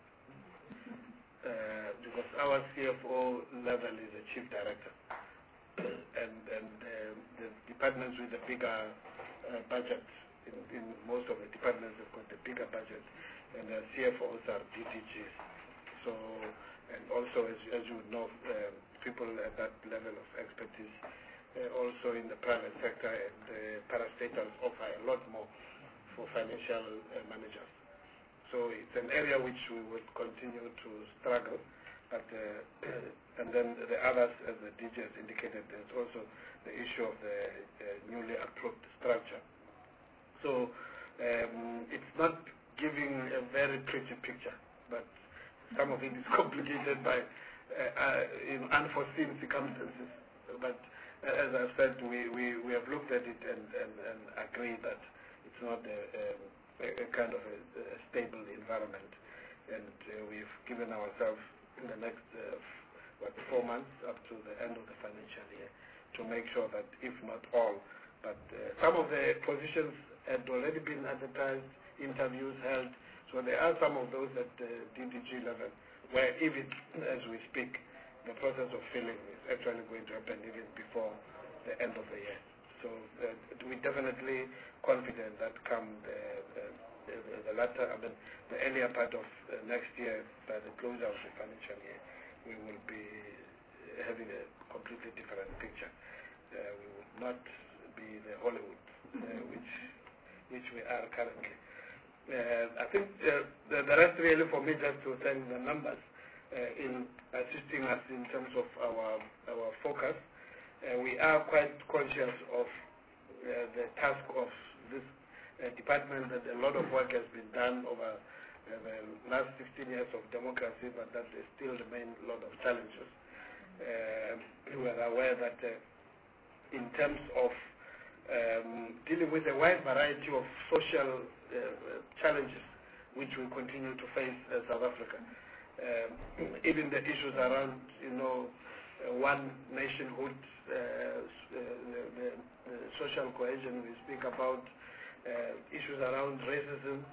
Uh, because our C F O level is a chief director, and and uh, the departments with the bigger uh, budgets, in, in most of the departments have got the bigger budgets, and the C F Os are D D Gs. So, and also as, as you would know, uh, people at that level of expertise, uh, also in the private sector, and uh, parastatals offer a lot more for financial uh, managers. So it's an area which we will continue to struggle, but uh, and then the others, as the D G has indicated, there's also the issue of the uh, newly approved structure. So um, it's not giving a very pretty picture, but some of it is complicated by uh, uh, in unforeseen circumstances. But uh, as I've said, we, we, we have looked at it and, and, and agreed that it's not a, um, a, a kind of a, a stable environment, and uh, we've given ourselves in the next uh, what four months up to the end of the financial year to make sure that, if not all, but uh, some of the positions had already been advertised, interviews held, so there are some of those at the D D G level where even as we speak, the process of filling is actually going to happen even before the end of the year. So uh, we're definitely confident that come the, the, the, the latter, I mean, the earlier part of uh, next year, by the closure of the financial year, we will be having a completely different picture. Uh, we will not be the Hollywood, uh, which which we are currently. Uh, I think uh, the, the rest really for me just to thank the members uh, in assisting us in terms of our our focus. Uh, we are quite conscious of uh, the task of this uh, department, that a lot of work has been done over uh, the last fifteen years of democracy, but that there still remain a lot of challenges. Uh, we are aware that uh, in terms of um, dealing with a wide variety of social uh, challenges which we continue to face as South Africa, um, even the issues around, you know, uh, one nationhood, uh, uh, the, the, the social cohesion we speak about, uh, issues around racism,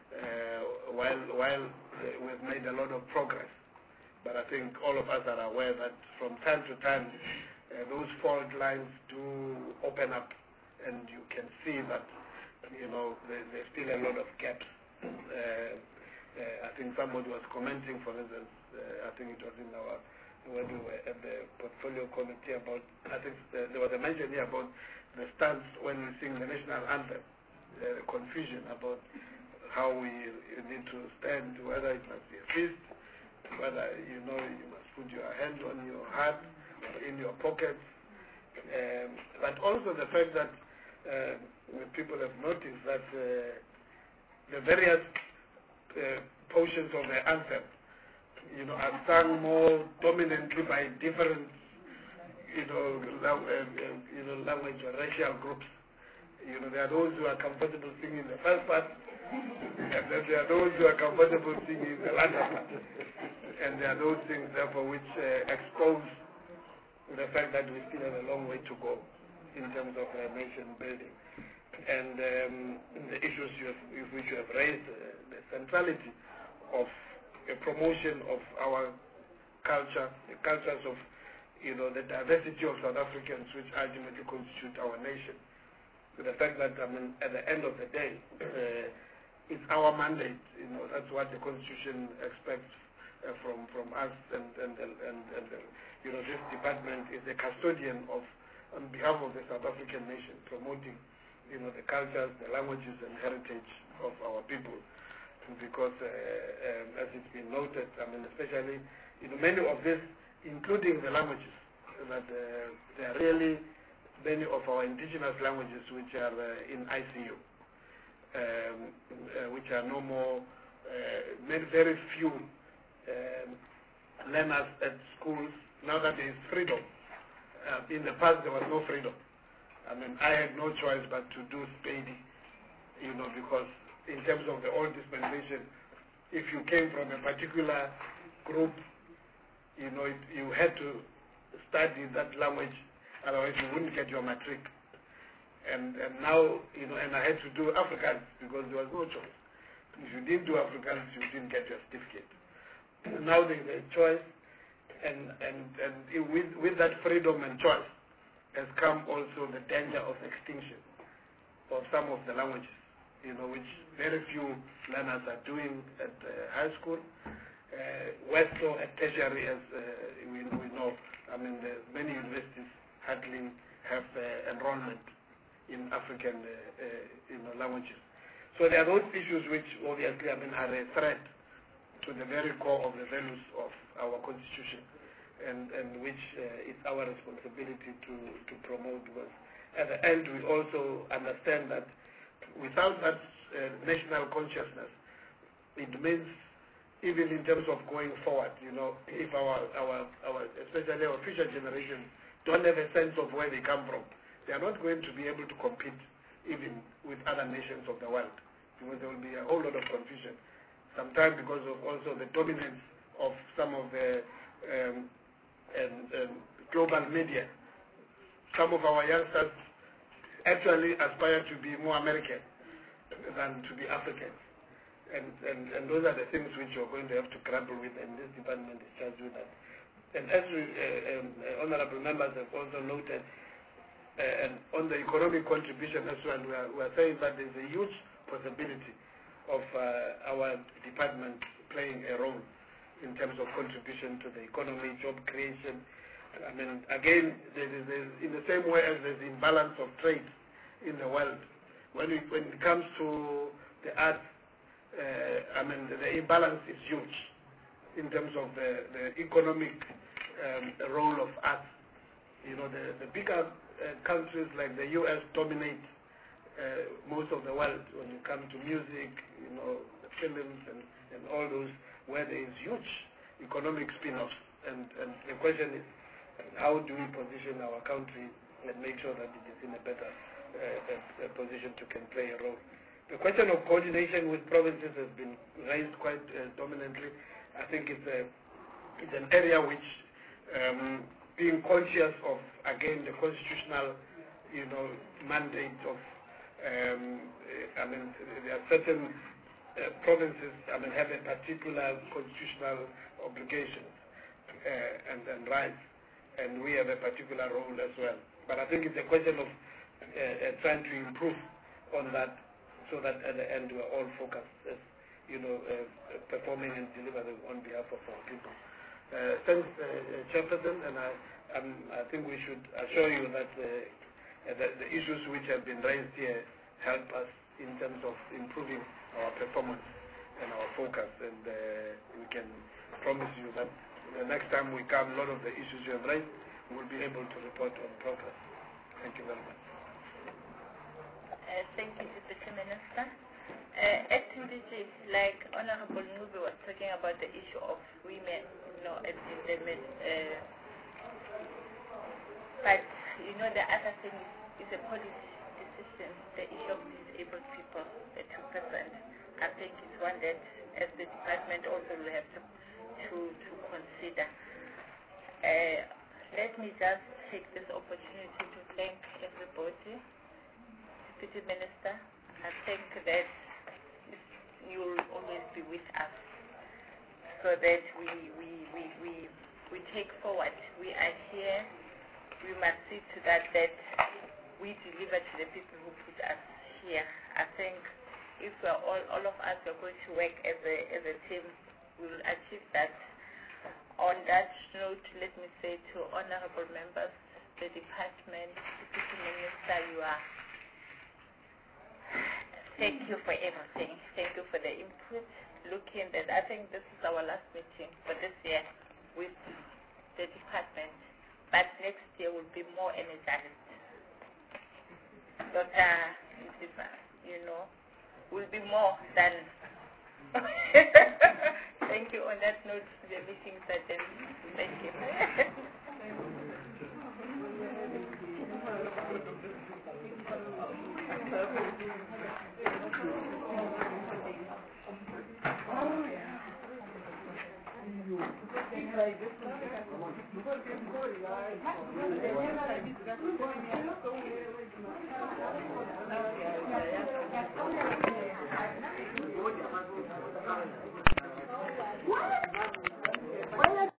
uh, while, while we've made a lot of progress. But I think all of us are aware that from time to time, uh, those fault lines do open up, and you can see that, you know, there, there's still a lot of gaps. Uh, uh, I think somebody was commenting, for instance, uh, I think it was in our, when we were at the portfolio committee about, I think uh, there was a mention here about the stance when we sing the national anthem, uh, confusion about how we need to stand, whether it must be a fist, whether, you know, you must put your hand on your heart or in your pockets. Um, but also the fact that uh, people have noticed that uh, the various uh, portions of the anthem, you know, are sung more dominantly by different, you know, lang- uh, uh, you know, language or racial groups. You know, there are those who are comfortable singing the first part, and then there are those who are comfortable singing the latter part. And there are those things, therefore, which uh, expose the fact that we still have a long way to go in terms of uh, nation building. And um, the issues you have, which you have raised, uh, the centrality of a promotion of our culture, the cultures of, you know, the diversity of South Africans, which ultimately constitute our nation. With the fact that, I mean, at the end of the day, uh, it's our mandate. You know, that's what the Constitution expects uh, from from us, and and and, and, and uh, you know, this department is the custodian of, on behalf of the South African nation, promoting, you know, the cultures, the languages, and heritage of our people. Because, uh, um, as it's been noted, I mean, especially, you know, many of this, including the languages, that uh, there are really many of our indigenous languages which are uh, in I C U, um, uh, which are no more, uh, very, very few um, learners at schools, now that there is freedom. Uh, in the past, there was no freedom. I mean, I had no choice but to do Spady, you know, because in terms of the old dispensation, if you came from a particular group, you know, it, you had to study that language, otherwise you wouldn't get your matric. And and now, you know, and I had to do Afrikaans because there was no choice. If you didn't do Afrikaans, you didn't get your certificate. Now there is a choice, and and and it, with with that freedom and choice has come also the danger of extinction of some of the languages, you know, which very few learners are doing at uh, high school. Uh, Westo at tertiary, as uh, we, we know, I mean, the many universities hardly have uh, enrollment in African uh, uh, you know, languages. So there are those issues which obviously, I mean, are a threat to the very core of the values of our constitution, and, and which uh, it's our responsibility to, to promote, because at the end we also understand that without that uh, national consciousness, it means even in terms of going forward, you know, if our, our, our especially our future generations don't have a sense of where they come from, they are not going to be able to compete even with other nations of the world, because there will be a whole lot of confusion. Sometimes because of also the dominance of some of the um, and, and global media. Some of our youngsters actually aspire to be more American than to be African. And, and, and those are the things which you're going to have to grapple with, and this department is charged with that. And as we, uh, um, uh, honorable members have also noted, uh, and on the economic contribution as well, we are, we are saying that there's a huge possibility of uh, our department playing a role in terms of contribution to the economy, job creation. I mean, again, there is, there is, in the same way as there's imbalance of trade in the world, when it, when it comes to the arts, uh, I mean, the, the imbalance is huge in terms of the, the economic um, role of arts. You know, the, the bigger uh, countries like the U S dominate uh, most of the world when it comes to music, you know, the films and, and all those, where there is huge economic spin-offs. And, and the question is, how do we position our country and make sure that it is in a better uh, a, a position to can play a role? The question of coordination with provinces has been raised quite uh, dominantly. I think it's a it's an area which, um, being conscious of, again, the constitutional, you know, mandate of, um, I mean, there are certain uh, provinces, I mean, have a particular constitutional obligation uh, and, and rights, and we have a particular role as well. But I think it's a question of uh, uh, trying to improve on that, so that at the end we're all focused, as, you know, uh, performing and delivering on behalf of our people. Uh, thanks, uh, uh, Chairperson, and I, um, I think we should assure you that uh, uh, the, the issues which have been raised here help us in terms of improving our performance and our focus, and uh, we can promise you that the next time we come, a lot of the issues you have raised, we will be able to report on progress. Thank you very much. Uh, thank you, Deputy Minister. Uh, Acting D G, like Honorable Nubi was talking about the issue of women, you know, as in the mid, uh, but, you know, the other thing is, is a policy decision, the issue of disabled people, the two percent. I think it's one that, as the department also will have to, to, to consider. Uh, let me just take this opportunity to thank everybody. Deputy Minister, I think that you'll always be with us, so that we, we, we, we, we take forward. We are here, we must see to that that we deliver to the people who put us here. I think if we're all, all of us are going to work as a, as a team, we will achieve that. On that note, let me say to honorable members, the department, Deputy Minister, you are, thank you for everything. Thank you for the input. Looking that, I think this is our last meeting for this year with the department, but next year will be more energized. Doctor you know, will be more than. Thank you. On that note, the meeting is adjourned. Thank you. Oh, yeah.